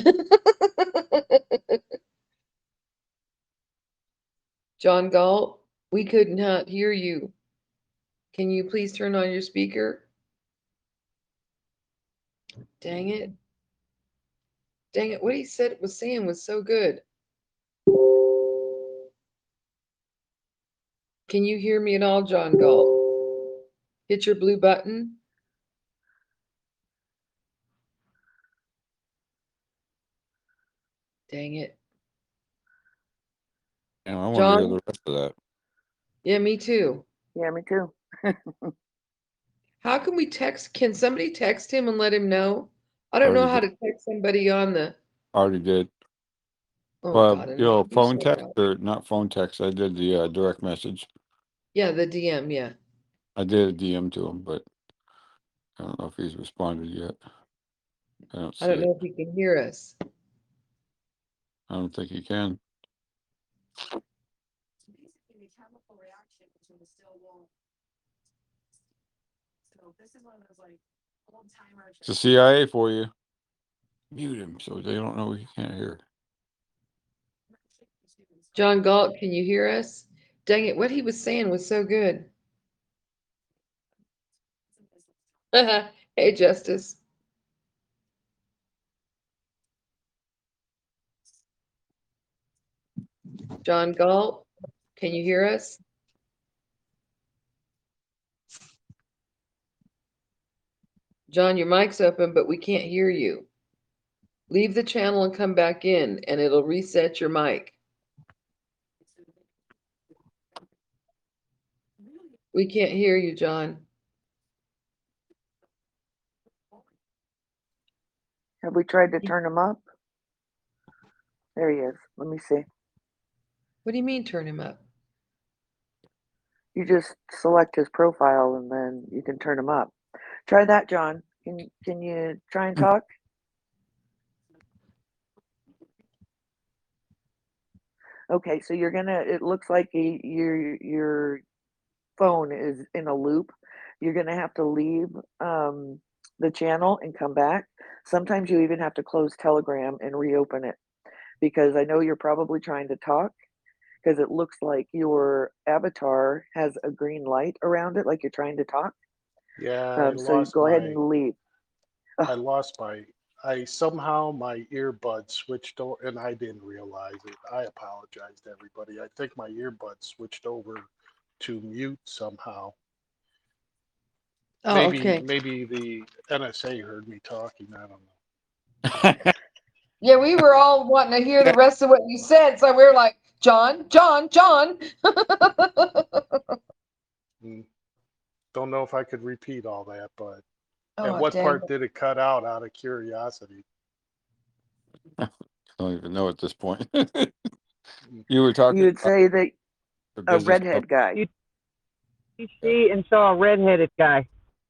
Speaker 1: John Galt, we could not hear you. Can you please turn on your speaker? Dang it. Dang it. What he said was saying was so good. Can you hear me at all, John Galt? Hit your blue button. Dang it.
Speaker 9: And I want to hear
Speaker 1: John?
Speaker 9: the rest of that.
Speaker 1: Yeah, me too.
Speaker 4: Yeah, me too.
Speaker 1: How can we text? Can somebody text him and let him know? I don't know
Speaker 9: Already
Speaker 1: how
Speaker 9: did.
Speaker 1: to text somebody on the.
Speaker 9: Already did.
Speaker 1: Oh
Speaker 9: Well,
Speaker 1: God,
Speaker 9: you know,
Speaker 1: I'm
Speaker 9: phone
Speaker 1: so
Speaker 9: text
Speaker 1: bad.
Speaker 9: or not phone text. I did the direct message.
Speaker 1: Yeah, the DM. Yeah.
Speaker 9: I did a DM to him, but I don't know if he's responded yet. I don't
Speaker 1: I
Speaker 9: see
Speaker 1: don't
Speaker 9: it.
Speaker 1: know if he can hear us.
Speaker 9: I don't think he can. It's the CIA for you. Mute him so they don't know he can't hear.
Speaker 1: John Galt, can you hear us? Dang it, what he was saying was so good. Hey, Justice. John Galt, can you hear us? John, your mic's open, but we can't hear you. Leave the channel and come back in, and it'll reset your mic. We can't hear you, John.
Speaker 4: Have we tried to turn him up? There he is. Let me see.
Speaker 1: What do you mean turn him up?
Speaker 4: You just select his profile and then you can turn him up. Try that, John. Can you try and talk? Okay, so you're gonna. It looks like your phone is in a loop. You're gonna have to leave the channel and come back. Sometimes you even have to close Telegram and reopen it, because I know you're probably trying to talk, because it looks like your avatar has a green light around it, like you're trying to talk.
Speaker 18: Yeah,
Speaker 4: So you go ahead and leave.
Speaker 18: I lost somehow my earbud switched over, and I didn't realize it. I apologize to everybody. I think my earbud switched over to mute somehow.
Speaker 1: Oh, okay.
Speaker 18: Maybe the NSA heard me talking. I don't know.
Speaker 1: Yeah, we were all wanting to hear the rest of what you said, so we were like, John, John, John.
Speaker 18: Don't know if I could repeat all that, but at
Speaker 1: Oh,
Speaker 18: what
Speaker 1: dang
Speaker 18: part
Speaker 1: it.
Speaker 18: did it cut out of curiosity?
Speaker 9: I don't even know at this point. You were talking
Speaker 4: You'd
Speaker 9: about
Speaker 4: say that
Speaker 9: the
Speaker 4: a
Speaker 9: business.
Speaker 4: redhead guy.
Speaker 19: You see and saw a redheaded guy.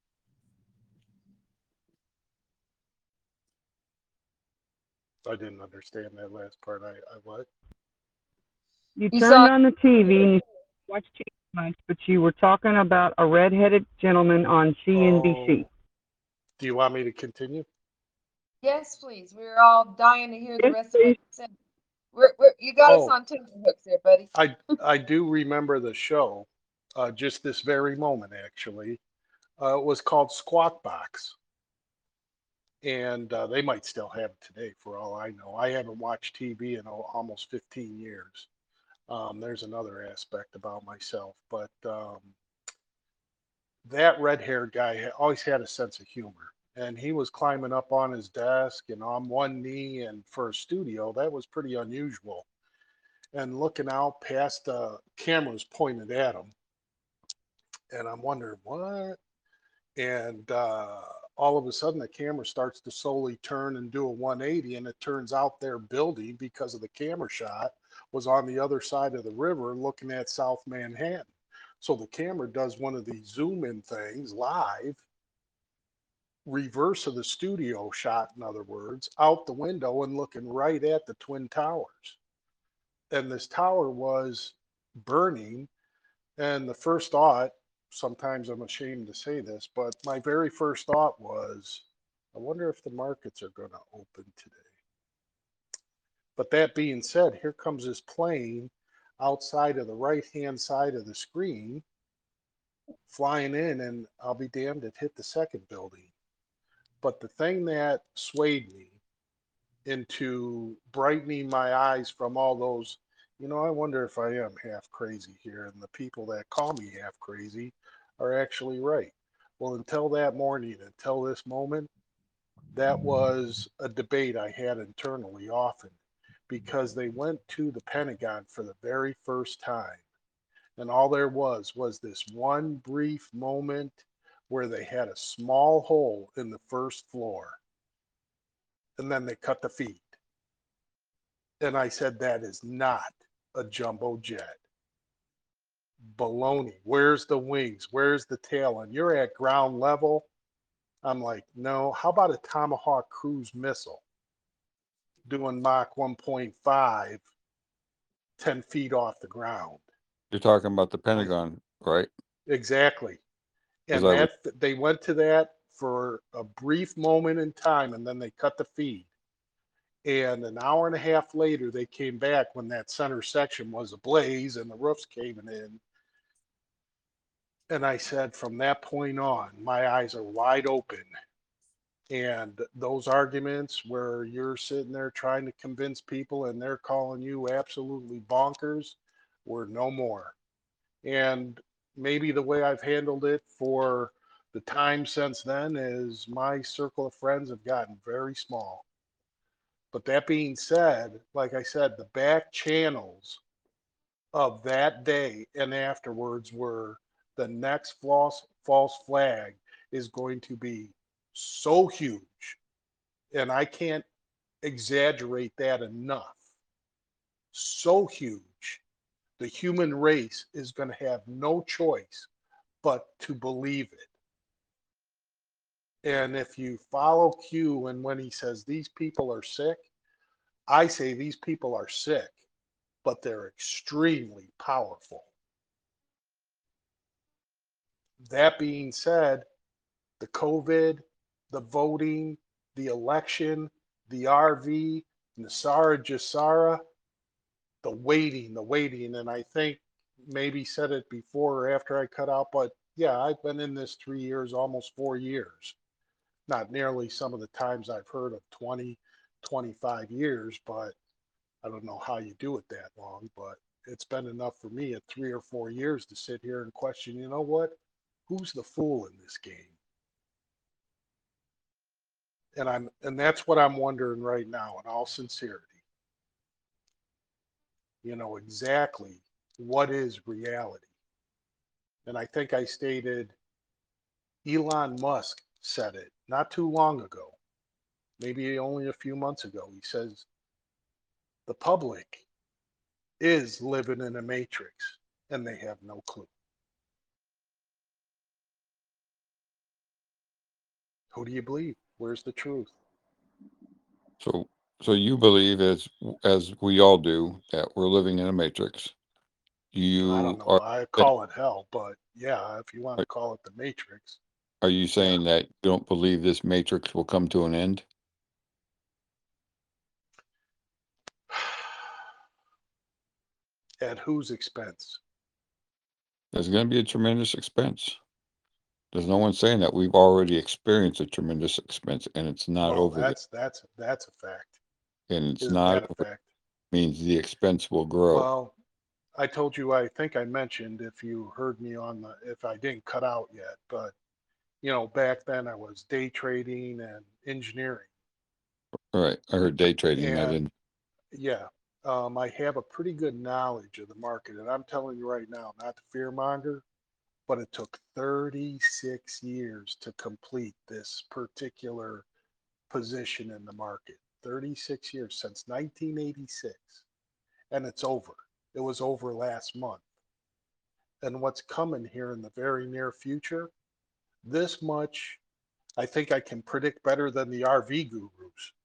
Speaker 18: I didn't understand that last part. I what?
Speaker 19: You
Speaker 1: You
Speaker 19: turned
Speaker 1: saw
Speaker 19: on the TV and you watched TV much, but you were talking about a redheaded gentleman on CNBC.
Speaker 18: Oh, do you want me to continue?
Speaker 1: Yes, please. We were all dying to hear the
Speaker 19: Yes,
Speaker 1: rest of what
Speaker 19: please.
Speaker 1: you said. You got us
Speaker 18: Oh,
Speaker 1: on tenterhooks there, buddy.
Speaker 18: I do remember the show, just this very moment actually. It was called Squawk Box, and they might still have it today for all I know. I haven't watched TV in almost 15 years. There's another aspect about myself, but that red-haired guy always had a sense of humor, and he was climbing up on his desk and on one knee, and for a studio, that was pretty unusual. And looking out past the cameras pointed at him, and I'm wondering what. And all of a sudden, the camera starts to slowly turn and do a 180, and it turns out their building, because of the camera shot, was on the other side of the river looking at South Manhattan. So the camera does one of these zoom in things live, reverse of the studio shot, in other words, out the window and looking right at the Twin Towers. And this tower was burning. And the first thought, sometimes I'm ashamed to say this, but my very first thought was, I wonder if the markets are going to open today. But that being said, here comes this plane outside of the right hand side of the screen flying in, and I'll be damned, it hit the second building. But the thing that swayed me into brightening my eyes from all those, I wonder if I am half crazy here, and the people that call me half crazy are actually right. Well, until that morning, until this moment, that was a debate I had internally often, because they went to the Pentagon for the very first time. And all there was this one brief moment where they had a small hole in the first floor, and then they cut the feed. And I said, that is not a jumbo jet. Baloney. Where's the wings? Where's the tail? And you're at ground level. I'm like, no, how about a Tomahawk cruise missile doing Mach 1.5, 10 feet off the ground?
Speaker 9: You're talking about the Pentagon, right?
Speaker 18: Exactly.
Speaker 9: Because
Speaker 18: And
Speaker 9: I was
Speaker 18: they went to that for a brief moment in time, and then they cut the feed. And an hour and a half later, they came back when that center section was ablaze and the roof's caving in. And I said, from that point on, my eyes are wide open. And those arguments where you're sitting there trying to convince people and they're calling you absolutely bonkers were no more. And maybe the way I've handled it for the time since then is my circle of friends have gotten very small. But that being said, like I said, the back channels of that day and afterwards were the next false flag is going to be so huge. And I can't exaggerate that enough. So huge. The human race is going to have no choice but to believe it. And if you follow Q and when he says these people are sick, I say these people are sick, but they're extremely powerful. That being said, the COVID, the voting, the election, the RV, Nasara Jasara, the waiting. And I think maybe said it before or after I cut out, but yeah, I've been in this 3 years, almost 4 years. Not nearly some of the times I've heard of 20, 25 years, but I don't know how you do it that long, but it's been enough for me at 3 or 4 years to sit here and question, you know what? Who's the fool in this game? And that's what I'm wondering right now in all sincerity. You know exactly what is reality. And I think I stated Elon Musk said it not too long ago, maybe only a few months ago. He says the public is living in a matrix and they have no clue. Who do you believe? Where's the truth?
Speaker 9: So, so you believe, as we all do, that we're living in a matrix.
Speaker 18: I don't
Speaker 9: You
Speaker 18: know.
Speaker 9: are
Speaker 18: I
Speaker 9: that-
Speaker 18: call it hell, but yeah, if you want to call it the matrix.
Speaker 9: are you
Speaker 18: Yeah.
Speaker 9: saying that you don't believe this matrix will come to an end?
Speaker 18: At whose expense?
Speaker 9: There's going to be a tremendous expense. There's no one saying that. We've already experienced a tremendous expense, and it's not
Speaker 18: Well,
Speaker 9: over yet.
Speaker 18: that's a fact.
Speaker 9: And it's
Speaker 18: Isn't
Speaker 9: not
Speaker 18: that a
Speaker 9: over.
Speaker 18: fact?
Speaker 9: Means the expense will grow.
Speaker 18: Well, I told you, I think I mentioned if you heard me if I didn't cut out yet, but back then I was day trading and engineering.
Speaker 9: All right. I heard day trading. I
Speaker 18: And
Speaker 9: didn't.
Speaker 18: yeah, I have a pretty good knowledge of the market. And I'm telling you right now, not to fearmonger, but it took 36 years to complete this particular position in the market. 36 years since 1986. And it's over. It was over last month. And what's coming here in the very near future, this much, I think I can predict better than the RV gurus,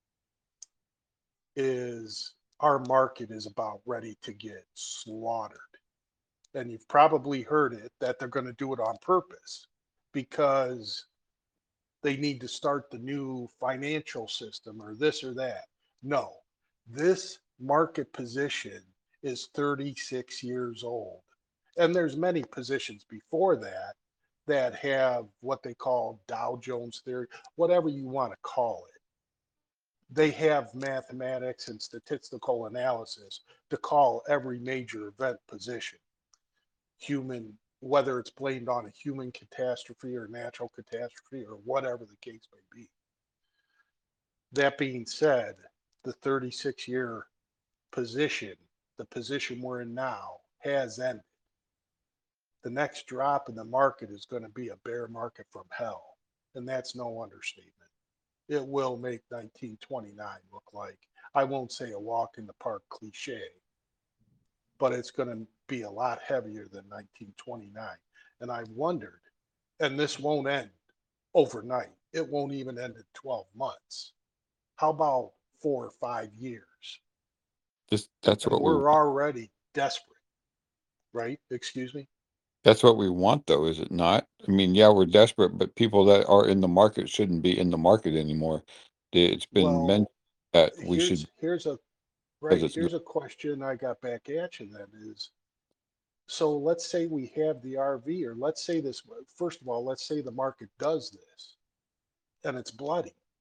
Speaker 18: is our market is about ready to get slaughtered. And you've probably heard it that they're going to do it on purpose because they need to start the new financial system or this or that. No, this market position is 36 years old. And there's many positions before that that have what they call Dow Jones theory, whatever you want to call it. They have mathematics and statistical analysis to call every major event position human, whether it's blamed on a human catastrophe or natural catastrophe or whatever the case may be. That being said, the 36-year position, the position we're in now, has ended. The next drop in the market is going to be a bear market from hell. And that's no understatement. It will make 1929 look like, I won't say a walk in the park cliche, but it's going to be a lot heavier than 1929. And I wondered, and this won't end overnight. It won't even end in 12 months. How about 4 or 5 years?
Speaker 9: That's
Speaker 18: And
Speaker 9: what we
Speaker 18: we're already desperate, right? Excuse me?
Speaker 9: That's what we want, though, is it not? I mean, yeah, we're desperate, but people that are in the market shouldn't be in the market anymore. It's been mentioned
Speaker 18: Well,
Speaker 9: that we should,
Speaker 18: here's a
Speaker 9: because
Speaker 18: right,
Speaker 9: it's
Speaker 18: here's a question I got back at you then is, so let's say we have the RV, or let's say this, first of all, let's say the market does this and it's bloody.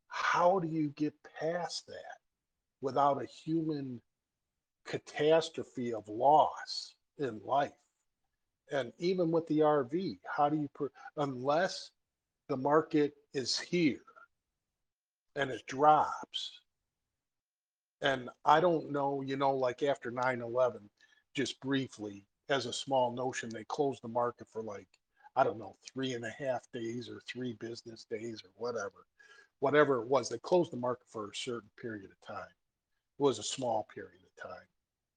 Speaker 18: How do you get past that without a human catastrophe of loss in life? And even with the RV, how do you, unless the market is here and it drops, and I don't know, like after 9/11, just briefly, as a small notion, they closed the market for like, I don't know, 3.5 days or 3 business days or whatever it was. They closed the market for a certain period of time. It was a small period of time.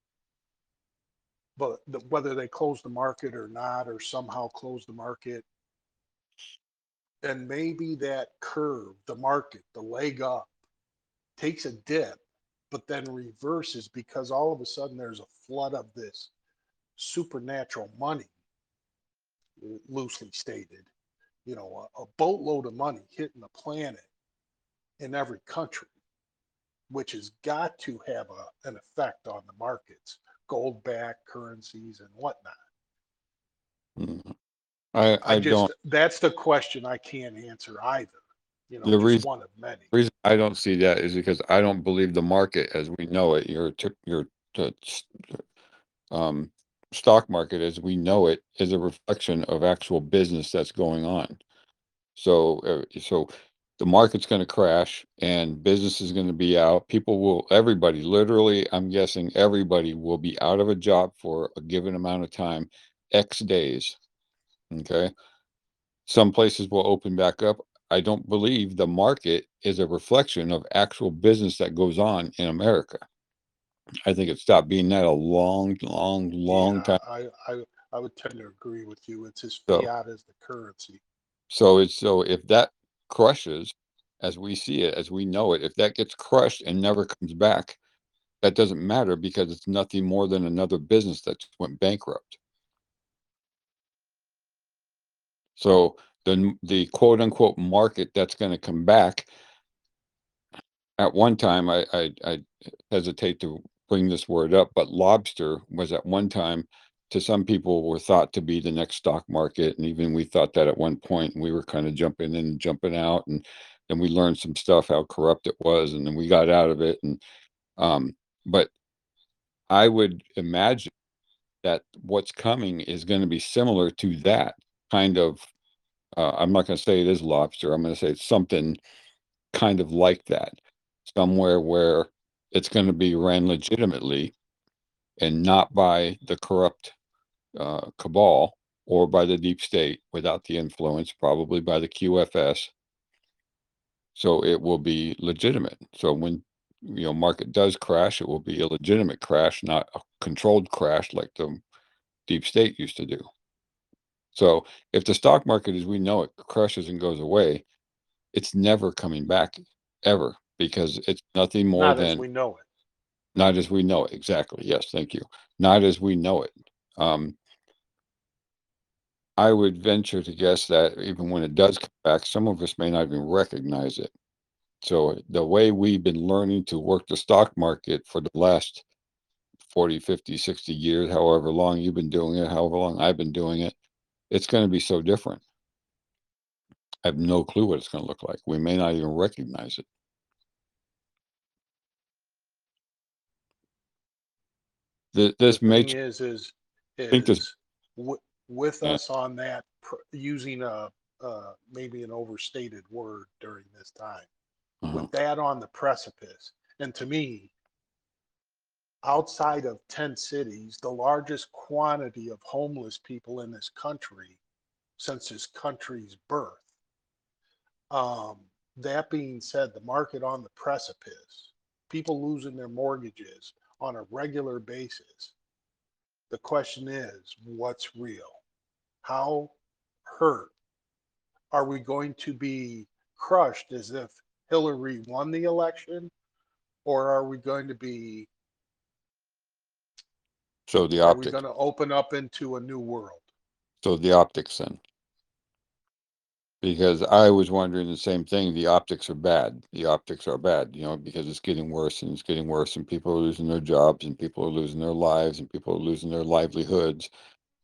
Speaker 18: But whether they closed the market or not, or somehow closed the market, and maybe that curve, the market, the leg up, takes a dip, but then reverses because all of a sudden there's a flood of this supernatural money, loosely stated, a boatload of money hitting the planet in every country, which has got to have an effect on the markets, gold backed currencies and whatnot.
Speaker 9: Mhm.
Speaker 18: I
Speaker 9: I don't.
Speaker 18: just, that's the question I can't answer either.
Speaker 9: The
Speaker 18: Just
Speaker 9: reason
Speaker 18: one of many.
Speaker 9: reason I don't see that is because I don't believe the market as we know it, t- s- um, stock market as we know it is a reflection of actual business that's going on. So the market's going to crash and business is going to be out. Everybody, literally, I'm guessing everybody will be out of a job for a given amount of time, X days. Okay. Some places will open back up. I don't believe the market is a reflection of actual business that goes on in America. I think it stopped being that a long
Speaker 18: Yeah,
Speaker 9: time
Speaker 18: I would tend to agree with you. It's as
Speaker 9: ago.
Speaker 18: fiat as the currency.
Speaker 9: So if that crushes as we see it, as we know it, if that gets crushed and never comes back, that doesn't matter because it's nothing more than another business that just went bankrupt. So the quote unquote market that's going to come back at one time, I hesitate to bring this word up, but lobster was at one time to some people were thought to be the next stock market, and even we thought that at one point, and we were kind of jumping in and jumping out, and then we learned some stuff how corrupt it was, and then we got out of it, and but I would imagine that what's coming is going to be similar to that kind of. I'm not going to say it is lobster. I'm going to say it's something kind of like that, somewhere where it's going to be ran legitimately and not by the corrupt cabal or by the deep state without the influence, probably by the QFS. So it will be legitimate. So when market does crash, it will be a legitimate crash, not a controlled crash like the deep state used to do. So if the stock market as we know it crashes and goes away, it's never coming back ever because it's nothing more
Speaker 18: Not as
Speaker 9: than
Speaker 18: we know it.
Speaker 9: not as we know it. Exactly. Yes, thank you. Not as we know it. I would venture to guess that even when it does come back, some of us may not even recognize it. So the way we've been learning to work the stock market for the last 40, 50, 60 years, however long you've been doing it, however long I've been doing it, it's going to be so different. I have no clue what it's going to look like. We may not even recognize it.
Speaker 18: The
Speaker 9: This may
Speaker 18: thing
Speaker 9: think this.
Speaker 18: with
Speaker 9: Yeah.
Speaker 18: us on that, using maybe an overstated word during this time,
Speaker 9: Uh-huh.
Speaker 18: with that on the precipice, and to me, outside of 10 cities, the largest quantity of homeless people in this country since this country's birth. Um, that being said, the market on the precipice, people losing their mortgages on a regular basis. The question is, what's real? How hurt are we going to be crushed as if Hillary won the election? Or are we going to be,
Speaker 9: So the
Speaker 18: are we
Speaker 9: optics.
Speaker 18: going to open up into a new world?
Speaker 9: So the optics then. Because I was wondering the same thing. The optics are bad. The optics are bad, because it's getting worse and it's getting worse, and people are losing their jobs, and people are losing their lives, and people are losing their livelihoods,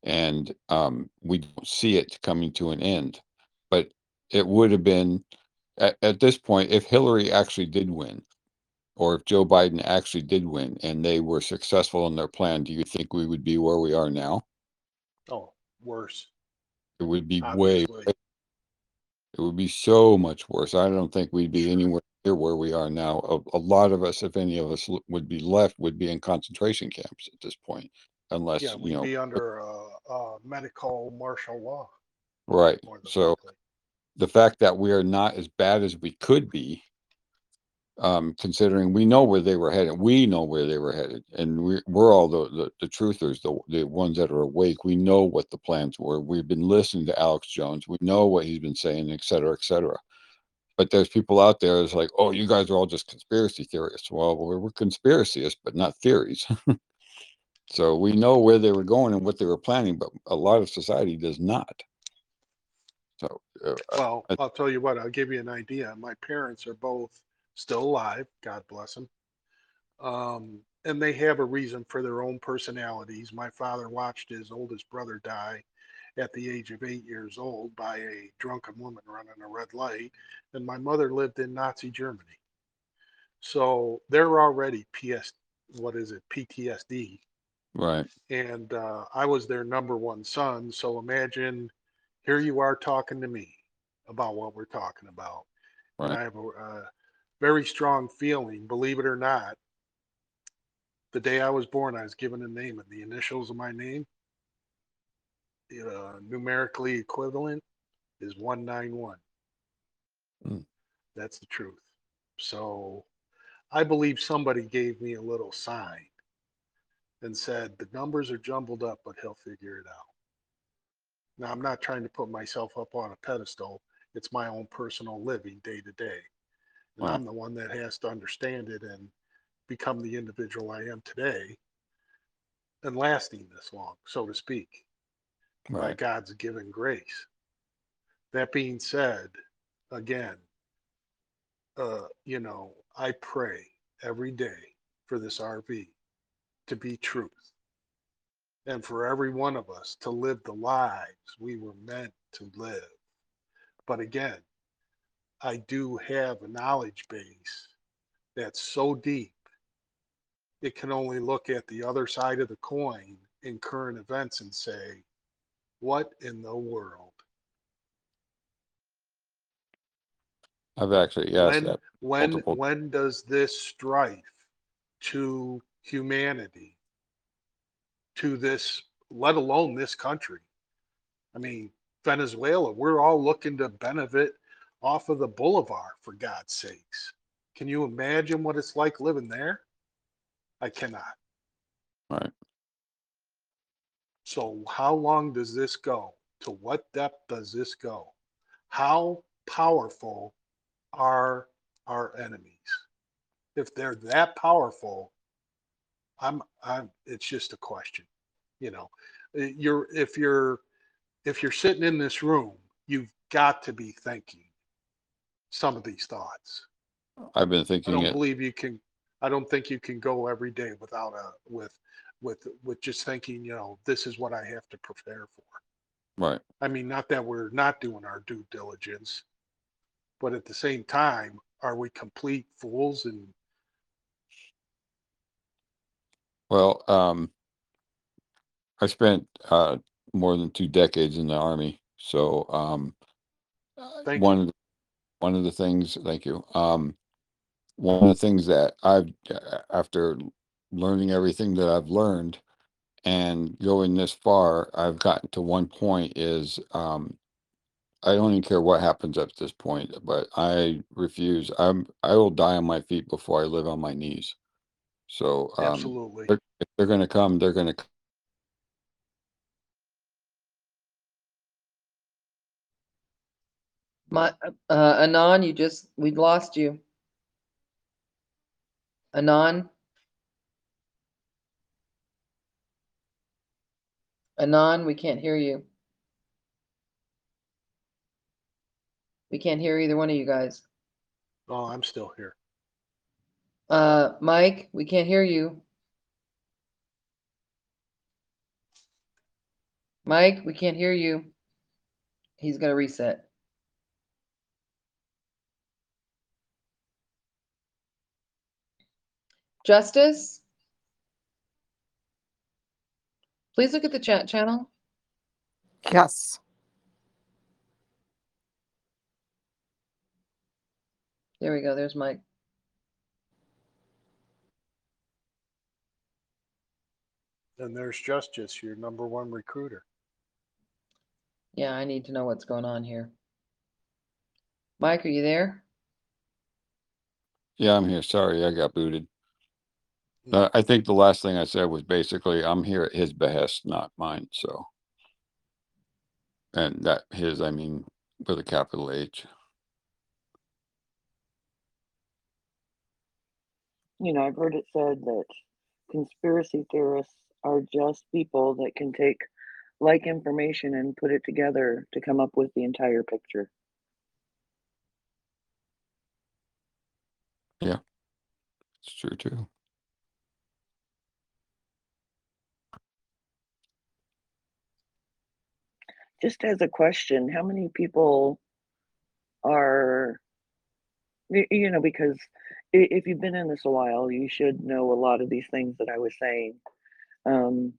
Speaker 9: and we don't see it coming to an end. But it would have been at this point, if Hillary actually did win, or if Joe Biden actually did win and they were successful in their plan, do you think we would be where we are now?
Speaker 18: Oh, worse,
Speaker 9: It would be
Speaker 18: obviously.
Speaker 9: it would be so much worse. I don't think we'd be anywhere near where we are now. A lot of us, if any of us would be left, would be in concentration camps at this point, unless,
Speaker 18: Yeah, we'd be under a medical martial law,
Speaker 9: right.
Speaker 18: more than
Speaker 9: So
Speaker 18: likely.
Speaker 9: the fact that we are not as bad as we could be, considering we know where they were headed, and we're all the truthers, the ones that are awake. We know what the plans were. We've been listening to Alex Jones. We know what he's been saying, et cetera, et cetera. But there's people out there that's like, oh, you guys are all just conspiracy theorists. Well, we're conspiracists, but not theories. So we know where they were going and what they were planning, but a lot of society does not. So
Speaker 18: Well, I'll tell you what, I'll give you an idea. My parents are both still alive, God bless them. And they have a reason for their own personalities. My father watched his oldest brother die at the age of 8 years old by a drunken woman running a red light. And my mother lived in Nazi Germany. So they're already PTSD.
Speaker 9: right,
Speaker 18: And I was their number one son. So imagine here you are talking to me about what we're talking about. And
Speaker 9: right.
Speaker 18: I have a very strong feeling, believe it or not, the day I was born, I was given a name, and the initials of my name, numerically equivalent, is 191.
Speaker 9: Mm.
Speaker 18: That's the truth. So I believe somebody gave me a little sign and said, the numbers are jumbled up, but he'll figure it out. Now, I'm not trying to put myself up on a pedestal. It's my own personal living day to day. And
Speaker 9: Right,
Speaker 18: I'm the one that has to understand it and become the individual I am today and lasting this long, so to speak, by
Speaker 9: right.
Speaker 18: God's given grace. That being said, again, I pray every day for this RV to be truth and for every one of us to live the lives we were meant to live. But again, I do have a knowledge base that's so deep, it can only look at the other side of the coin in current events and say, what in the world?
Speaker 9: I've actually asked
Speaker 18: When
Speaker 9: that
Speaker 18: when
Speaker 9: multiple.
Speaker 18: when does this strife to humanity, to this, let alone this country? I mean, Venezuela, we're all looking to benefit off of the boulevard, for God's sakes. Can you imagine what it's like living there? I cannot.
Speaker 9: Right.
Speaker 18: So how long does this go? To what depth does this go? How powerful are our enemies? If they're that powerful, I'm it's just a question. You know, you're if you're sitting in this room, you've got to be thinking some of these thoughts.
Speaker 9: I've been
Speaker 18: I
Speaker 9: thinking
Speaker 18: don't
Speaker 9: it.
Speaker 18: believe you can I don't think you can go every day without with just thinking, this is what I have to prepare for.
Speaker 9: Right.
Speaker 18: I mean, not that we're not doing our due diligence, but at the same time, are we complete fools? And
Speaker 9: Well, I spent more than 2 decades in the Army. So
Speaker 18: thank you.
Speaker 9: one of the things, thank you. One of the things that after learning everything that I've learned and going this far, I've gotten to one point is I don't even care what happens at this point, but I refuse. I will die on my feet before I live on my knees. So
Speaker 18: Absolutely.
Speaker 9: if they're gonna come, they're gonna.
Speaker 1: Anon, we lost you. Anon, Anon, we can't hear you. We can't hear either one of you guys.
Speaker 18: Oh, I'm still here.
Speaker 1: Mike, we can't hear you. Mike, we can't hear you. He's gonna reset. Justice, please look at the chat channel.
Speaker 20: Yes.
Speaker 1: There we go. There's Mike.
Speaker 18: And there's Justice, your number one recruiter.
Speaker 1: Yeah, I need to know what's going on here. Mike, are you there?
Speaker 9: Yeah, I'm here. Sorry, I got booted.
Speaker 18: Hmm.
Speaker 9: I think the last thing I said was basically I'm here at his behest, not mine. So, and that his, I mean, with a capital H.
Speaker 4: You know, I've heard it said that conspiracy theorists are just people that can take like information and put it together to come up with the entire picture.
Speaker 9: Yeah, it's true too.
Speaker 4: Just as a question, how many people are, you know, because if you've been in this a while, you should know a lot of these things that I was saying. Um,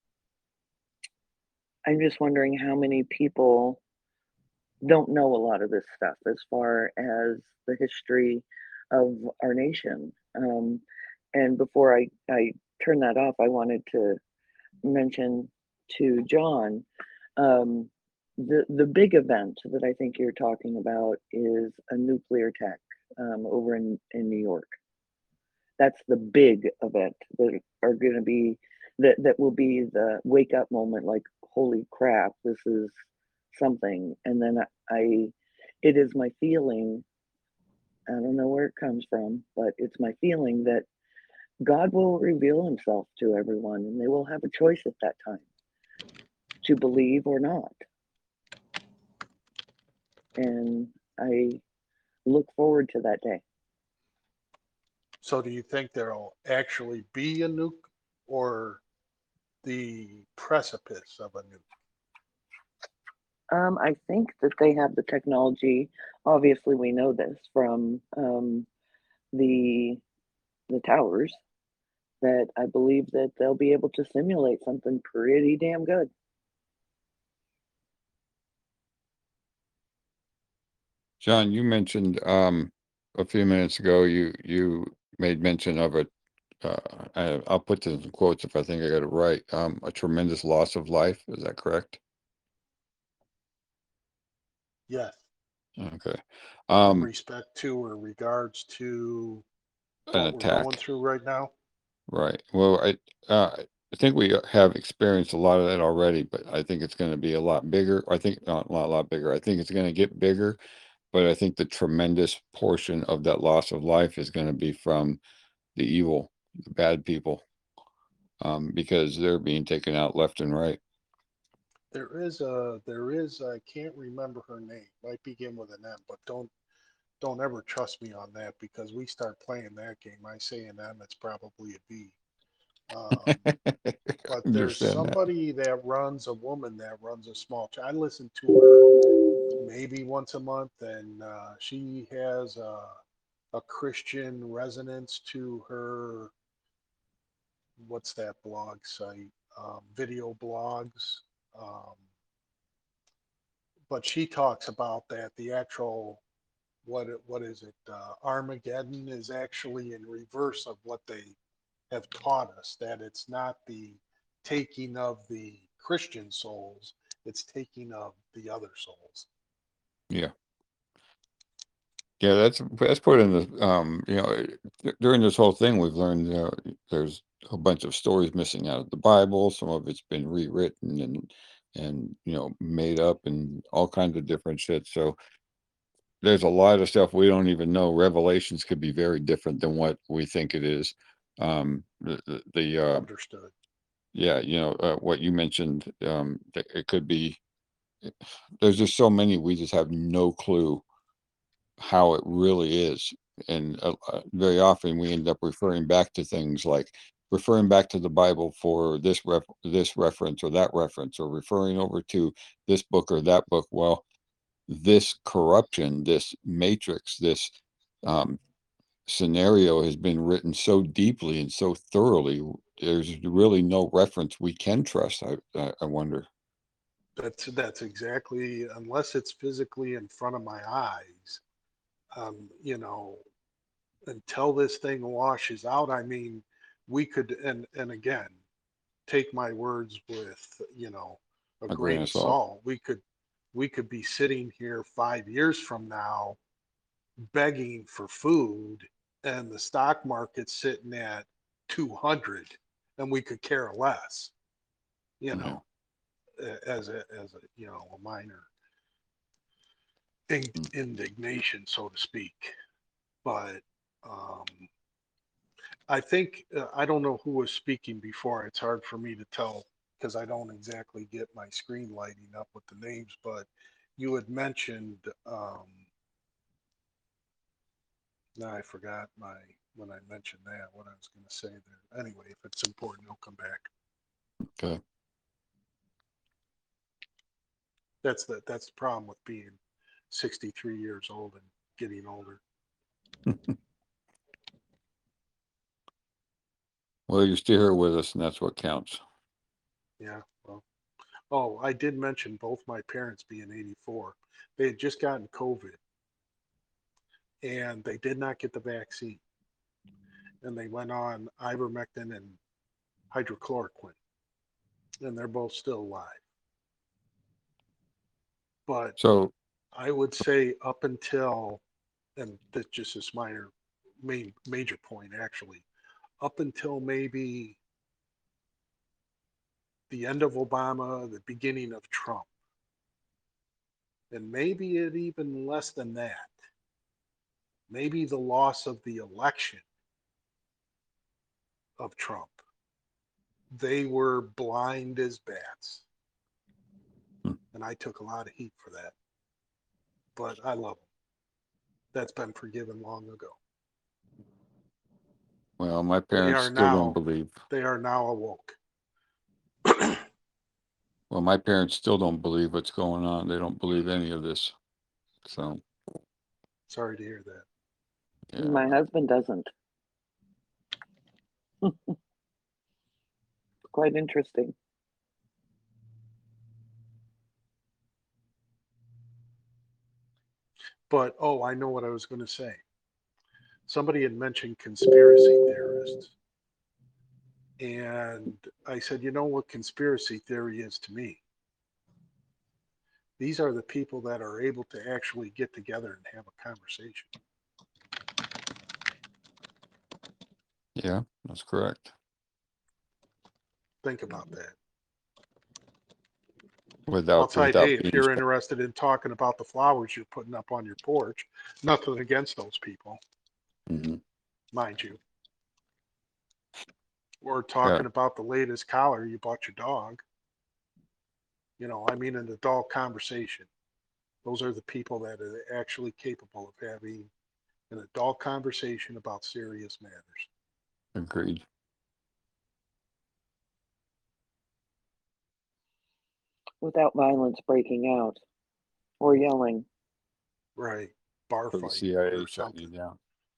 Speaker 4: I'm just wondering how many people don't know a lot of this stuff as far as the history of our nation. And before I turn that off, I wanted to mention to John, the big event that I think you're talking about is a nuclear tech over in New York. That's the big event that are going to be that will be the wake up moment. Like, holy crap, this is something. And then it is my feeling. I don't know where it comes from, but it's my feeling that God will reveal himself to everyone and they will have a choice at that time to believe or not. And I look forward to that day.
Speaker 18: So do you think there'll actually be a nuke or the precipice of a nuke?
Speaker 4: I think that they have the technology. Obviously, we know this from the towers, that I believe that they'll be able to simulate something pretty damn good.
Speaker 9: John, you mentioned a few minutes ago you made mention of it. I'll put this in quotes if I think I got it right. A tremendous loss of life. Is that correct?
Speaker 18: Yes.
Speaker 9: Okay.
Speaker 18: In respect to or regards to
Speaker 9: An
Speaker 18: what we're going
Speaker 9: attack.
Speaker 18: through right now.
Speaker 9: Right. Well, I think we have experienced a lot of that already, but I think it's going to be a lot bigger. I think not a lot bigger. I think it's going to get bigger, but I think the tremendous portion of that loss of life is going to be from the evil, the bad people, because they're being taken out left and right.
Speaker 18: There is I can't remember her name. Might begin with an M, but don't ever trust me on that because we start playing that game. I say an M, it's probably a B. But there's
Speaker 9: Understand that.
Speaker 18: somebody that runs, a woman that runs a small. I listen to her maybe once a month, and she has a Christian resonance to her. What's that blog site? Video blogs. Um, but she talks about that the actual what is it? Armageddon is actually in reverse of what they have taught us. That it's not the taking of the Christian souls; it's taking of the other souls.
Speaker 9: Yeah. Yeah, that's put in the during this whole thing we've learned there's a bunch of stories missing out of the Bible. Some of it's been rewritten and made up and all kinds of different shit. So there's a lot of stuff we don't even know. Revelations could be very different than what we think it is.
Speaker 18: Understood.
Speaker 9: Yeah, what you mentioned, it could be. There's just so many we just have no clue how it really is. And very often we end up referring back to things like referring back to the Bible for this reference or that reference, or referring over to this book or that book. Well, this corruption, this matrix, this scenario has been written so deeply and so thoroughly. There's really no reference we can trust. I wonder.
Speaker 18: That's exactly, unless it's physically in front of my eyes, you know, until this thing washes out. I mean, we could, and again, take my words with, you know, a
Speaker 9: A grain
Speaker 18: grain
Speaker 9: of
Speaker 18: of
Speaker 9: salt.
Speaker 18: salt. We could be sitting here 5 years from now begging for food, and the stock market's sitting at 200, and we could care less, you
Speaker 9: Yeah.
Speaker 18: know, as a you know, a minor
Speaker 9: Mm.
Speaker 18: indignation, so to speak. But um, I think I don't know who was speaking before. It's hard for me to tell because I don't exactly get my screen lighting up with the names. But you had mentioned. Now I forgot my when I mentioned that what I was going to say there. Anyway, if it's important, it'll come back.
Speaker 9: Okay.
Speaker 18: That's the problem with being 63 years old and getting older.
Speaker 9: Well, you're still here with us, and that's what counts.
Speaker 18: Yeah. Well, oh, I did mention both my parents being 84. They had just gotten COVID and they did not get the vaccine. And they went on ivermectin and hydrochloroquine, and they're both still alive. But
Speaker 9: So,
Speaker 18: I would say up until, and that's just this major point actually, up until maybe the end of Obama, the beginning of Trump, and maybe it even less than that, maybe the loss of the election of Trump, they were blind as bats. And I took a lot of heat for that. But I love them. That's been forgiven long ago.
Speaker 9: well, my
Speaker 18: They
Speaker 9: parents
Speaker 18: are
Speaker 9: still don't
Speaker 18: now
Speaker 9: believe.
Speaker 18: they are now awoke.
Speaker 9: Well, my parents still don't believe what's going on. They don't believe any of this. So,
Speaker 18: Sorry to hear that.
Speaker 9: yeah.
Speaker 4: My husband doesn't. Quite interesting.
Speaker 18: But oh, I know what I was going to say. Somebody had mentioned conspiracy theorists. And I said, you know what conspiracy theory is to me? These are the people that are able to actually get together and have a conversation.
Speaker 9: Yeah, that's correct.
Speaker 18: Think about that.
Speaker 9: Without
Speaker 18: Hey, if
Speaker 9: being
Speaker 18: you're interested in talking about the flowers you're putting up on your porch, nothing against those people,
Speaker 9: Mhm.
Speaker 18: mind you. Or
Speaker 9: Yeah,
Speaker 18: talking about the latest collar you bought your dog. You know, I mean, an adult conversation. Those are the people that are actually capable of having an adult conversation about serious matters.
Speaker 9: agreed.
Speaker 4: Without violence breaking out or yelling.
Speaker 18: Right. Bar
Speaker 9: For the
Speaker 18: fight
Speaker 9: CIA
Speaker 18: or
Speaker 9: shutting you
Speaker 18: something.
Speaker 9: down.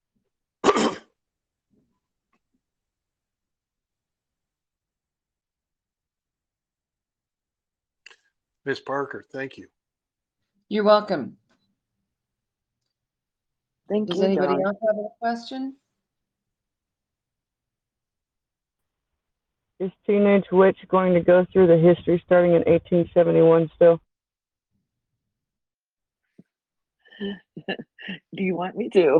Speaker 18: Miss Parker, thank you.
Speaker 1: You're welcome.
Speaker 4: Thank
Speaker 1: Does
Speaker 4: you,
Speaker 1: anybody
Speaker 4: John.
Speaker 1: else have a question?
Speaker 19: Is Teenage Witch going to go through the history starting in 1871 still?
Speaker 4: Do you want me to?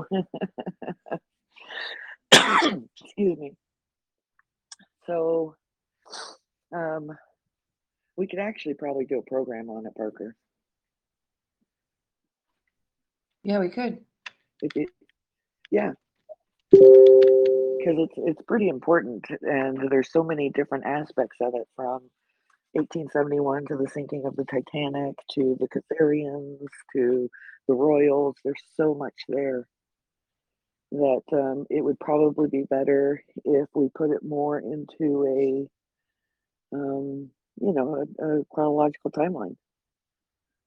Speaker 4: Excuse me. So, we could actually probably do a program on it, Parker.
Speaker 1: Yeah, we could.
Speaker 4: Yeah, because it's pretty important, and there's so many different aspects of it, from 1871 to the sinking of the Titanic to the Catharians to the Royals. There's so much there that it would probably be better if we put it more into a chronological timeline.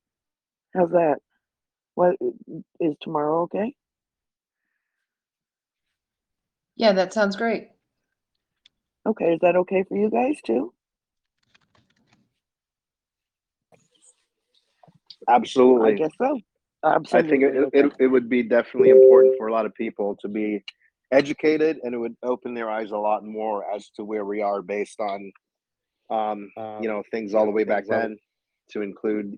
Speaker 4: How's that? What is tomorrow okay?
Speaker 1: Yeah, that sounds great.
Speaker 4: Okay, is that okay for you guys too? I
Speaker 12: Absolutely.
Speaker 4: guess so.
Speaker 12: I think
Speaker 4: Absolutely. Okay.
Speaker 12: it would be definitely important for a lot of people to be educated, and it would open their eyes a lot more as to where we are based on, things all the way back then, to include,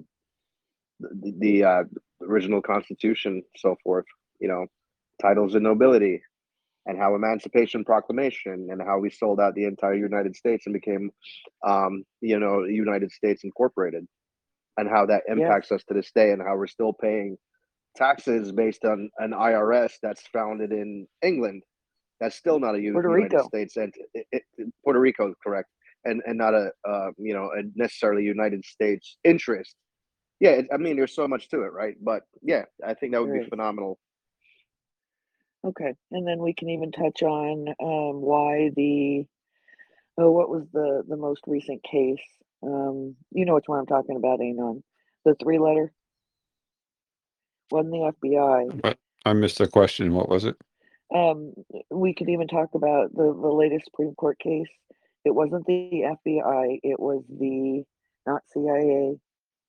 Speaker 12: the original Constitution, so forth, titles of nobility, and how Emancipation Proclamation, and how we sold out the entire United States and became, United States Incorporated, and how that
Speaker 4: Yes.
Speaker 12: impacts us to this day, and how we're still paying taxes based on an IRS that's founded in England. That's still not a
Speaker 4: Puerto
Speaker 12: United
Speaker 4: Rico.
Speaker 12: States, and Puerto Rico, correct, and not a a necessarily United States interest. Yeah, I mean, there's so much to it, right? But yeah, I think that would
Speaker 4: There
Speaker 12: be
Speaker 4: is.
Speaker 12: phenomenal.
Speaker 4: Okay. And then we can even touch on why what was the most recent case? You know which one I'm talking about, Anon. The 3-letter? Wasn't the FBI.
Speaker 9: But I missed the question. What was it?
Speaker 4: Um, we could even talk about the latest Supreme Court case. It wasn't the FBI, it was the not CIA.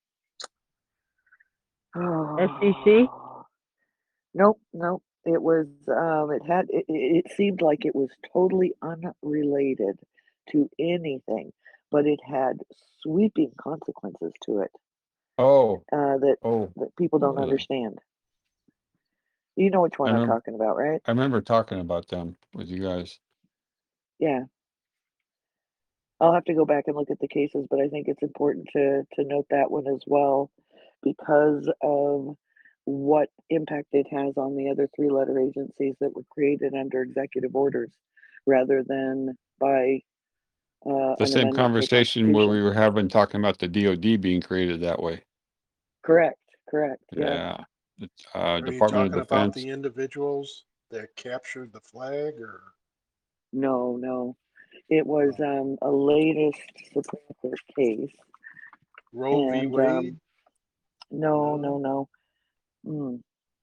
Speaker 19: SEC?
Speaker 4: Nope, nope. It was it seemed like it was totally unrelated to anything, but it had sweeping consequences to it
Speaker 9: Oh,
Speaker 4: that
Speaker 9: oh,
Speaker 4: people don't
Speaker 9: really?
Speaker 4: understand. You know which
Speaker 9: I
Speaker 4: one I'm
Speaker 9: remember,
Speaker 4: talking about, right?
Speaker 9: I remember talking about them with you guys.
Speaker 4: Yeah. I'll have to go back and look at the cases, but I think it's important to note that one as well because of what impact it has on the other 3-letter agencies that were created under executive orders rather than by
Speaker 9: The
Speaker 4: an
Speaker 9: same
Speaker 4: amendment to the
Speaker 9: conversation where we
Speaker 4: Constitution.
Speaker 9: were having talking about the DoD being created that way.
Speaker 4: Correct, correct. Yep.
Speaker 9: Yeah. It's,
Speaker 18: Are you
Speaker 9: Department of
Speaker 18: talking about
Speaker 9: Defense.
Speaker 18: the individuals that captured the flag, or
Speaker 4: No, no. It was a latest Supreme Court case.
Speaker 18: Roe v.
Speaker 4: And
Speaker 18: Wade?
Speaker 4: no,
Speaker 18: No?
Speaker 4: no, no. Mm.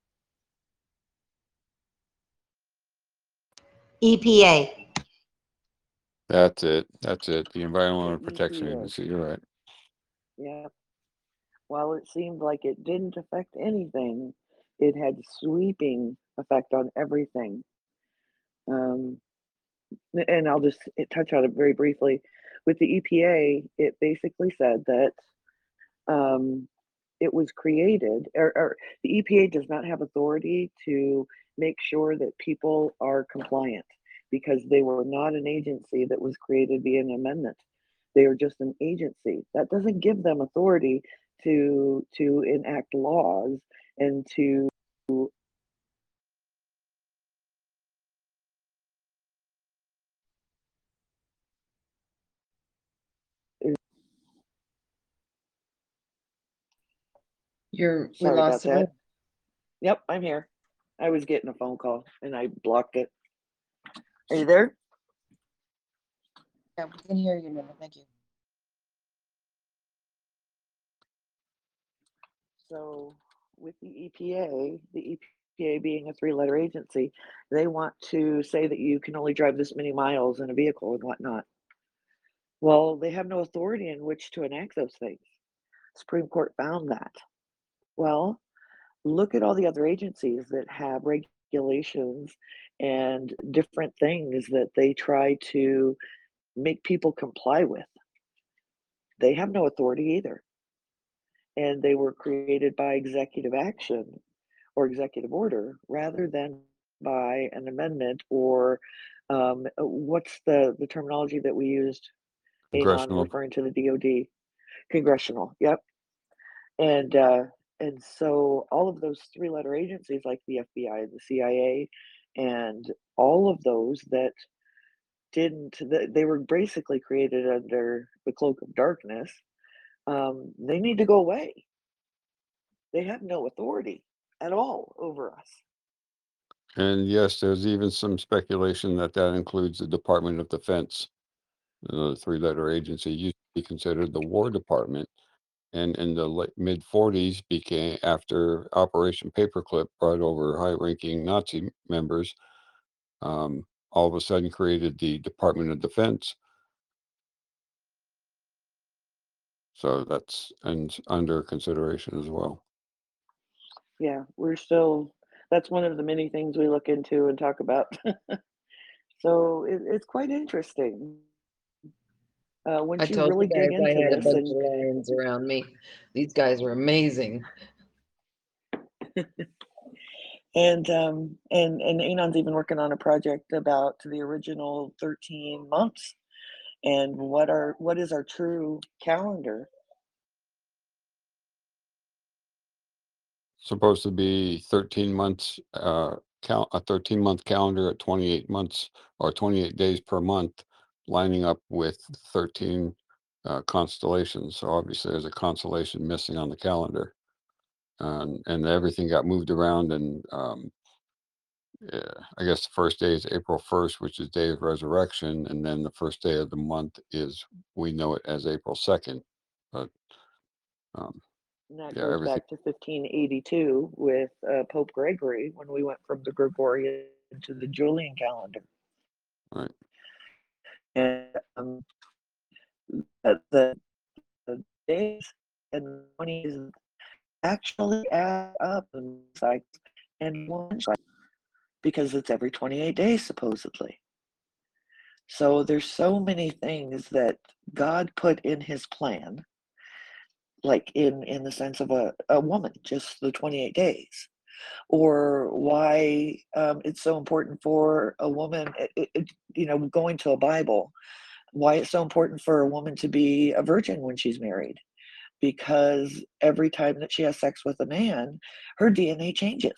Speaker 17: EPA.
Speaker 9: That's it. That's it. The Environmental
Speaker 4: The
Speaker 9: Protection
Speaker 4: EPA.
Speaker 9: Agency. You're right.
Speaker 4: Yeah. While it seemed like it didn't affect anything, it had sweeping effect on everything. Um, and I'll just touch on it very briefly. With the EPA, it basically said that it was created, or the EPA does not have authority to make sure that people are compliant because they were not an agency that was created via an amendment. They are just an agency. That doesn't give them authority to enact laws and to
Speaker 1: We
Speaker 4: sorry about
Speaker 1: lost
Speaker 4: that.
Speaker 1: it.
Speaker 4: Yep, I'm here. I was getting a phone call and I blocked it. Are you there?
Speaker 1: Yeah, we can hear you now. Thank you.
Speaker 4: So with the EPA being a 3-letter agency, they want to say that you can only drive this many miles in a vehicle and whatnot. Well, they have no authority in which to enact those things. Supreme Court found that. Well, look at all the other agencies that have regulations and different things that they try to make people comply with. They have no authority either. And they were created by executive action or executive order rather than by an amendment or what's the terminology that we used, Anon,
Speaker 9: Congressional.
Speaker 4: referring to the DoD? Congressional, yep. And so all of those 3-letter agencies like the FBI and the CIA and all of those that they were basically created under the cloak of darkness, they need to go away. They have no authority at all over us.
Speaker 9: And yes, there's even some speculation that that includes the Department of Defense. The 3-letter agency used to be considered the War Department, and in the mid 40s became, after Operation Paperclip brought over high-ranking Nazi members, all of a sudden created the Department of Defense. So that's and under consideration as well.
Speaker 4: Yeah, we're still, that's one of the many things we look into and talk about. So it's quite interesting
Speaker 1: I
Speaker 4: once you
Speaker 1: told you
Speaker 4: really dig
Speaker 1: guys I
Speaker 4: into
Speaker 1: had a
Speaker 4: this.
Speaker 1: bunch
Speaker 4: And
Speaker 1: of lions around me. These guys are amazing.
Speaker 4: and Anon's even working on a project about the original 13 months and what is our true calendar.
Speaker 9: Supposed to be 13 months, a 13-month calendar at 28 months or 28 days per month, lining up with 13 constellations. So obviously there's a constellation missing on the calendar, and everything got moved around. And yeah, I guess the first day is April 1st, which is Day of Resurrection, and then the first day of the month is, we know it as April 2nd. But
Speaker 4: And that
Speaker 9: yeah,
Speaker 4: goes
Speaker 9: everything.
Speaker 4: back to 1582 with Pope Gregory when we went from the Gregorian to the Julian calendar.
Speaker 9: Right.
Speaker 4: And the days and the 20s actually add up in cycles and one cycle because it's every 28 days supposedly. So there's so many things that God put in his plan, like in the sense of a woman, just the 28 days, or why it's so important for a woman, going to a Bible, why it's so important for a woman to be a virgin when she's married, because every time that she has sex with a man, her DNA changes.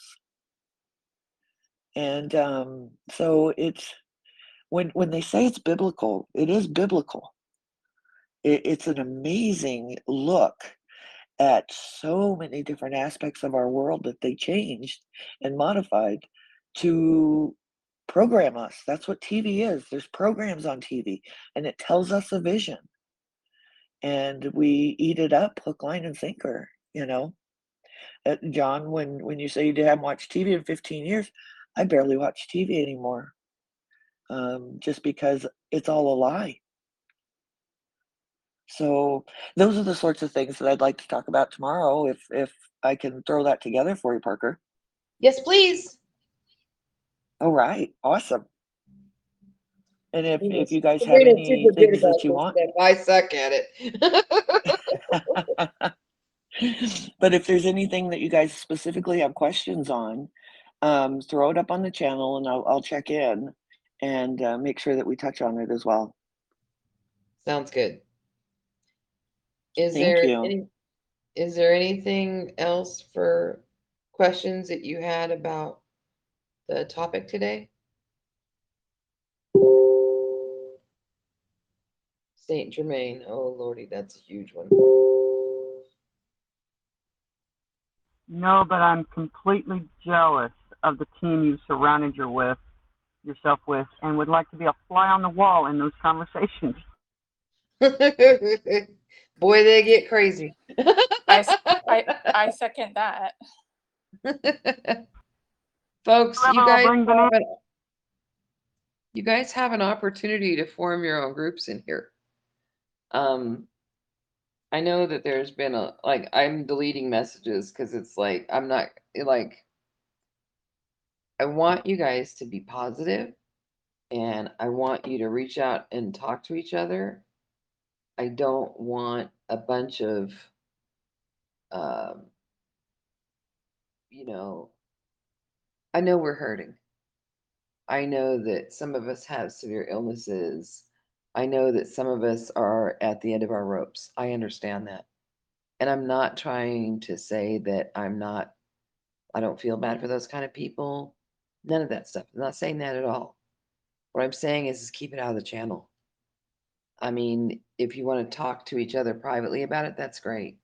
Speaker 4: And so it's when they say it's biblical, it is biblical. It's an amazing look at so many different aspects of our world that they changed and modified to program us. That's what TV is. There's programs on TV, and it tells us a vision. And we eat it up, hook, line, and sinker, John, when you say you haven't watched TV in 15 years, I barely watch TV anymore, just because it's all a lie. So those are the sorts of things that I'd like to talk about tomorrow, if I can throw that together for you, Parker.
Speaker 1: Yes, please.
Speaker 4: All right, awesome. And if
Speaker 1: Yes,
Speaker 4: you guys have
Speaker 1: Sabrina's
Speaker 4: any
Speaker 1: super good
Speaker 4: things
Speaker 1: about
Speaker 4: that you
Speaker 1: this
Speaker 4: want,
Speaker 1: stuff. I suck at it.
Speaker 4: but if there's anything that you guys specifically have questions on, throw it up on the channel and I'll check in and make sure that we touch on it as well.
Speaker 1: Sounds good. Is
Speaker 4: Thank
Speaker 1: there
Speaker 4: you.
Speaker 1: anything else for questions that you had about the topic today? Saint Germain. Oh Lordy, that's a huge one.
Speaker 19: No, but I'm completely jealous of the team you surrounded yourself with, and would like to be a fly on the wall in those conversations.
Speaker 1: Boy, they get crazy.
Speaker 10: I second that.
Speaker 1: Folks,
Speaker 19: Whoever
Speaker 1: you guys have an opportunity to form your own groups in here. I know that there's been I'm deleting messages because it's like I'm not like, I want you guys to be positive and I want you to reach out and talk to each other. I don't want a bunch of I know we're hurting. I know that some of us have severe illnesses. I know that some of us are at the end of our ropes. I understand that. And I'm not trying to say that I don't feel bad for those kind of people. None of that stuff. I'm not saying that at all. What I'm saying is keep it out of the channel. I mean, if you want to talk to each other privately about it, that's great.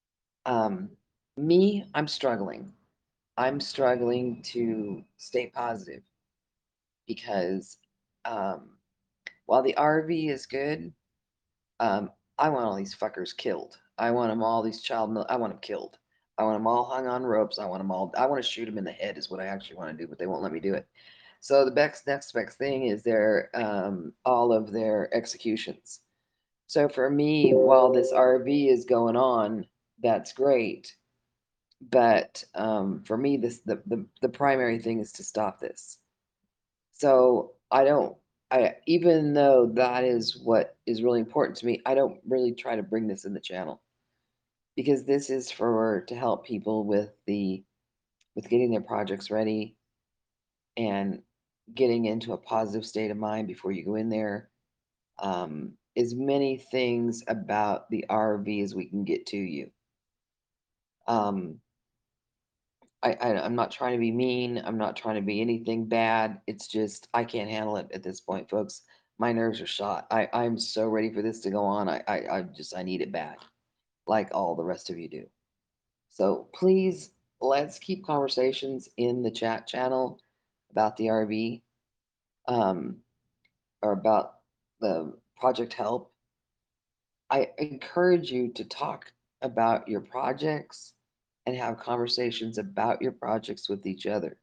Speaker 1: I'm struggling. I'm struggling to stay positive because while the RV is good, I want all these fuckers killed. I want them all, I want them killed. I want them all hung on ropes. I want to shoot them in the head is what I actually want to do, but they won't let me do it. So the next best thing is their all of their executions. So for me, while this RV is going on, that's great. But for me, the primary thing is to stop this. So I don't, I even though that is what is really important to me, I don't really try to bring this in the channel because this is for to help people with getting their projects ready and getting into a positive state of mind before you go in there. As many things about the RV as we can get to you. Um, I'm not trying to be mean. I'm not trying to be anything bad. It's just I can't handle it at this point, folks. My nerves are shot. I'm so ready for this to go on. I need it bad, like all the rest of you do. So please let's keep conversations in the chat channel about the RV, um, or about the project help. I encourage you to talk about your projects and have conversations about your projects with each other.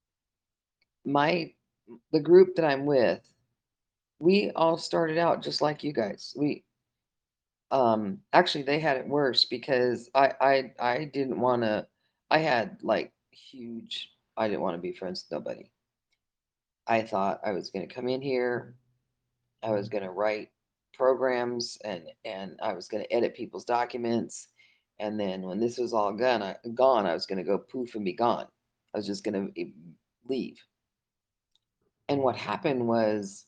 Speaker 1: The group that I'm with, we all started out just like you guys. We actually they had it worse because I didn't want to. I had like huge. I didn't want to be friends with nobody. I thought I was going to come in here. I was going to write programs and I was going to edit people's documents. And then when this was all gone, I was going to go poof and be gone. I was just going to leave. And what happened was,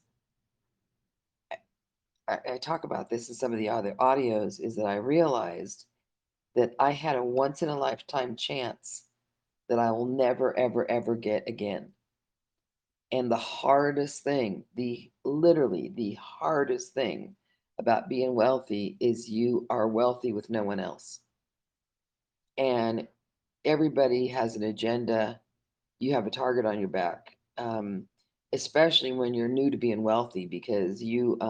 Speaker 1: I talk about this in some of the other audios, is that I realized that I had a once in a lifetime chance that I will never, ever, ever get again. And the hardest thing, literally the hardest thing about being wealthy is you are wealthy with no one else. And everybody has an agenda. You have a target on your back, especially when you're new to being wealthy because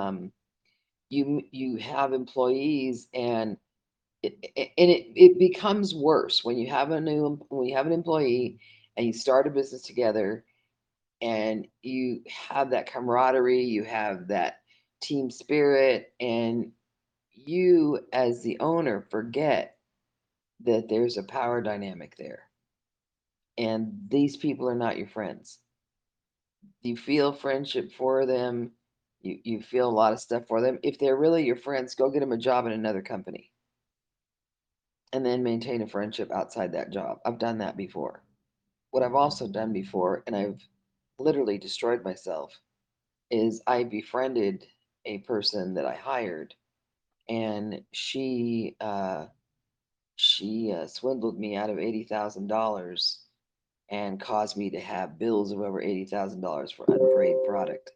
Speaker 1: you have employees and it becomes worse when you have an employee and you start a business together and you have that camaraderie, you have that team spirit, and you as the owner forget that there's a power dynamic there. And these people are not your friends. You feel friendship for them, you feel a lot of stuff for them. If they're really your friends, go get them a job in another company and then maintain a friendship outside that job. I've done that before. What I've also done before, and I've literally destroyed myself, is I befriended a person that I hired, and she swindled me out of $80,000 and caused me to have bills of over $80,000 for unpaid product.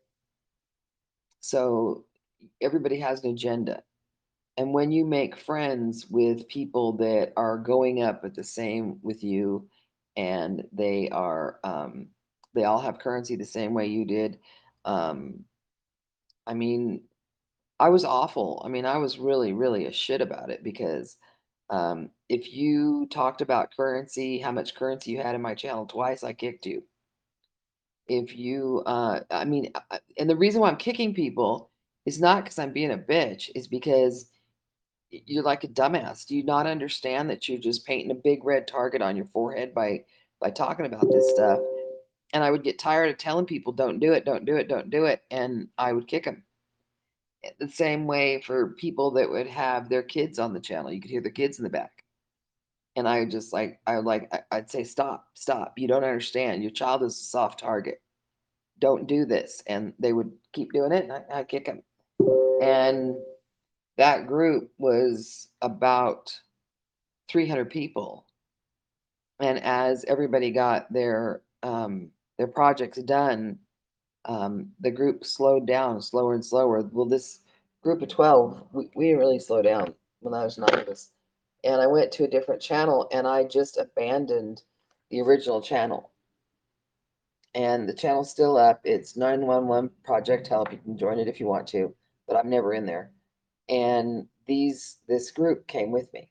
Speaker 1: So everybody has an agenda. And when you make friends with people that are going up at the same with you and they all have currency the same way you did, um, I mean, I was awful. I mean, I was really, really a shit about it because if you talked about currency, how much currency you had in my channel twice, I kicked you. If you, and the reason why I'm kicking people is not because I'm being a bitch, is because you're like a dumbass. Do you not understand that you're just painting a big red target on your forehead by talking about this stuff? And I would get tired of telling people, don't do it, don't do it, don't do it, and I would kick them. The same way for people that would have their kids on the channel. You could hear the kids in the back. And I would just I'd say, stop, stop. You don't understand. Your child is a soft target. Don't do this. And they would keep doing it and I'd kick them. And that group was about 300 people. And as everybody got their projects done, the group slowed down slower and slower. Well, this group of 12, we didn't really slow down when I was 9 of us. And I went to a different channel and I just abandoned the original channel. And the channel's still up. It's 911 Project Help. You can join it if you want to, but I'm never in there. And this group came with me.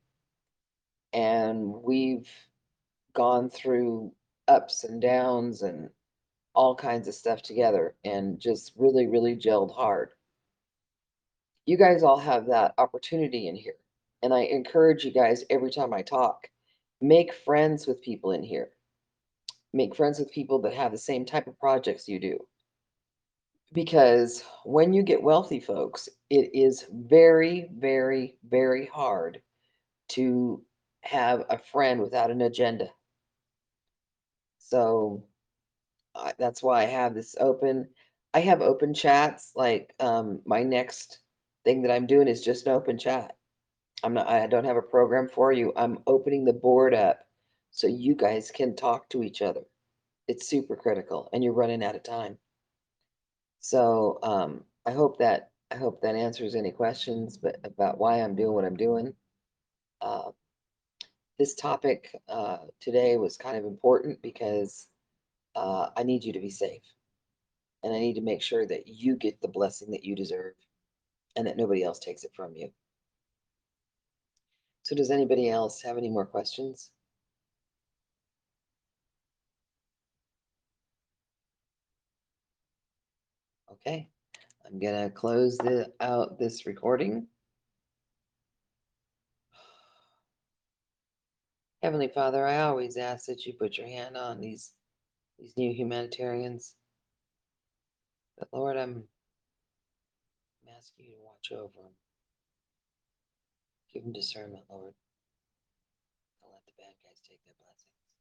Speaker 1: And we've gone through ups and downs and all kinds of stuff together and just really, really gelled hard. You guys all have that opportunity in here. And I encourage you guys every time I talk, make friends with people in here. Make friends with people that have the same type of projects you do. Because when you get wealthy, folks, it is very, very, very hard to have a friend without an agenda. So that's why I have this open. I have open chats. Like my next thing that I'm doing is just an open chat. I don't have a program for you. I'm opening the board up so you guys can talk to each other. It's super critical, and you're running out of time. So I hope that answers any questions but about why I'm doing what I'm doing. This topic today was kind of important because I need you to be safe, and I need to make sure that you get the blessing that you deserve, and that nobody else takes it from you. So does anybody else have any more questions? Okay, I'm gonna close out this recording. Heavenly Father, I always ask that you put your hand on these new humanitarians. But Lord, I'm asking you to watch over them. Give them discernment, Lord. Don't let the bad guys take their blessings.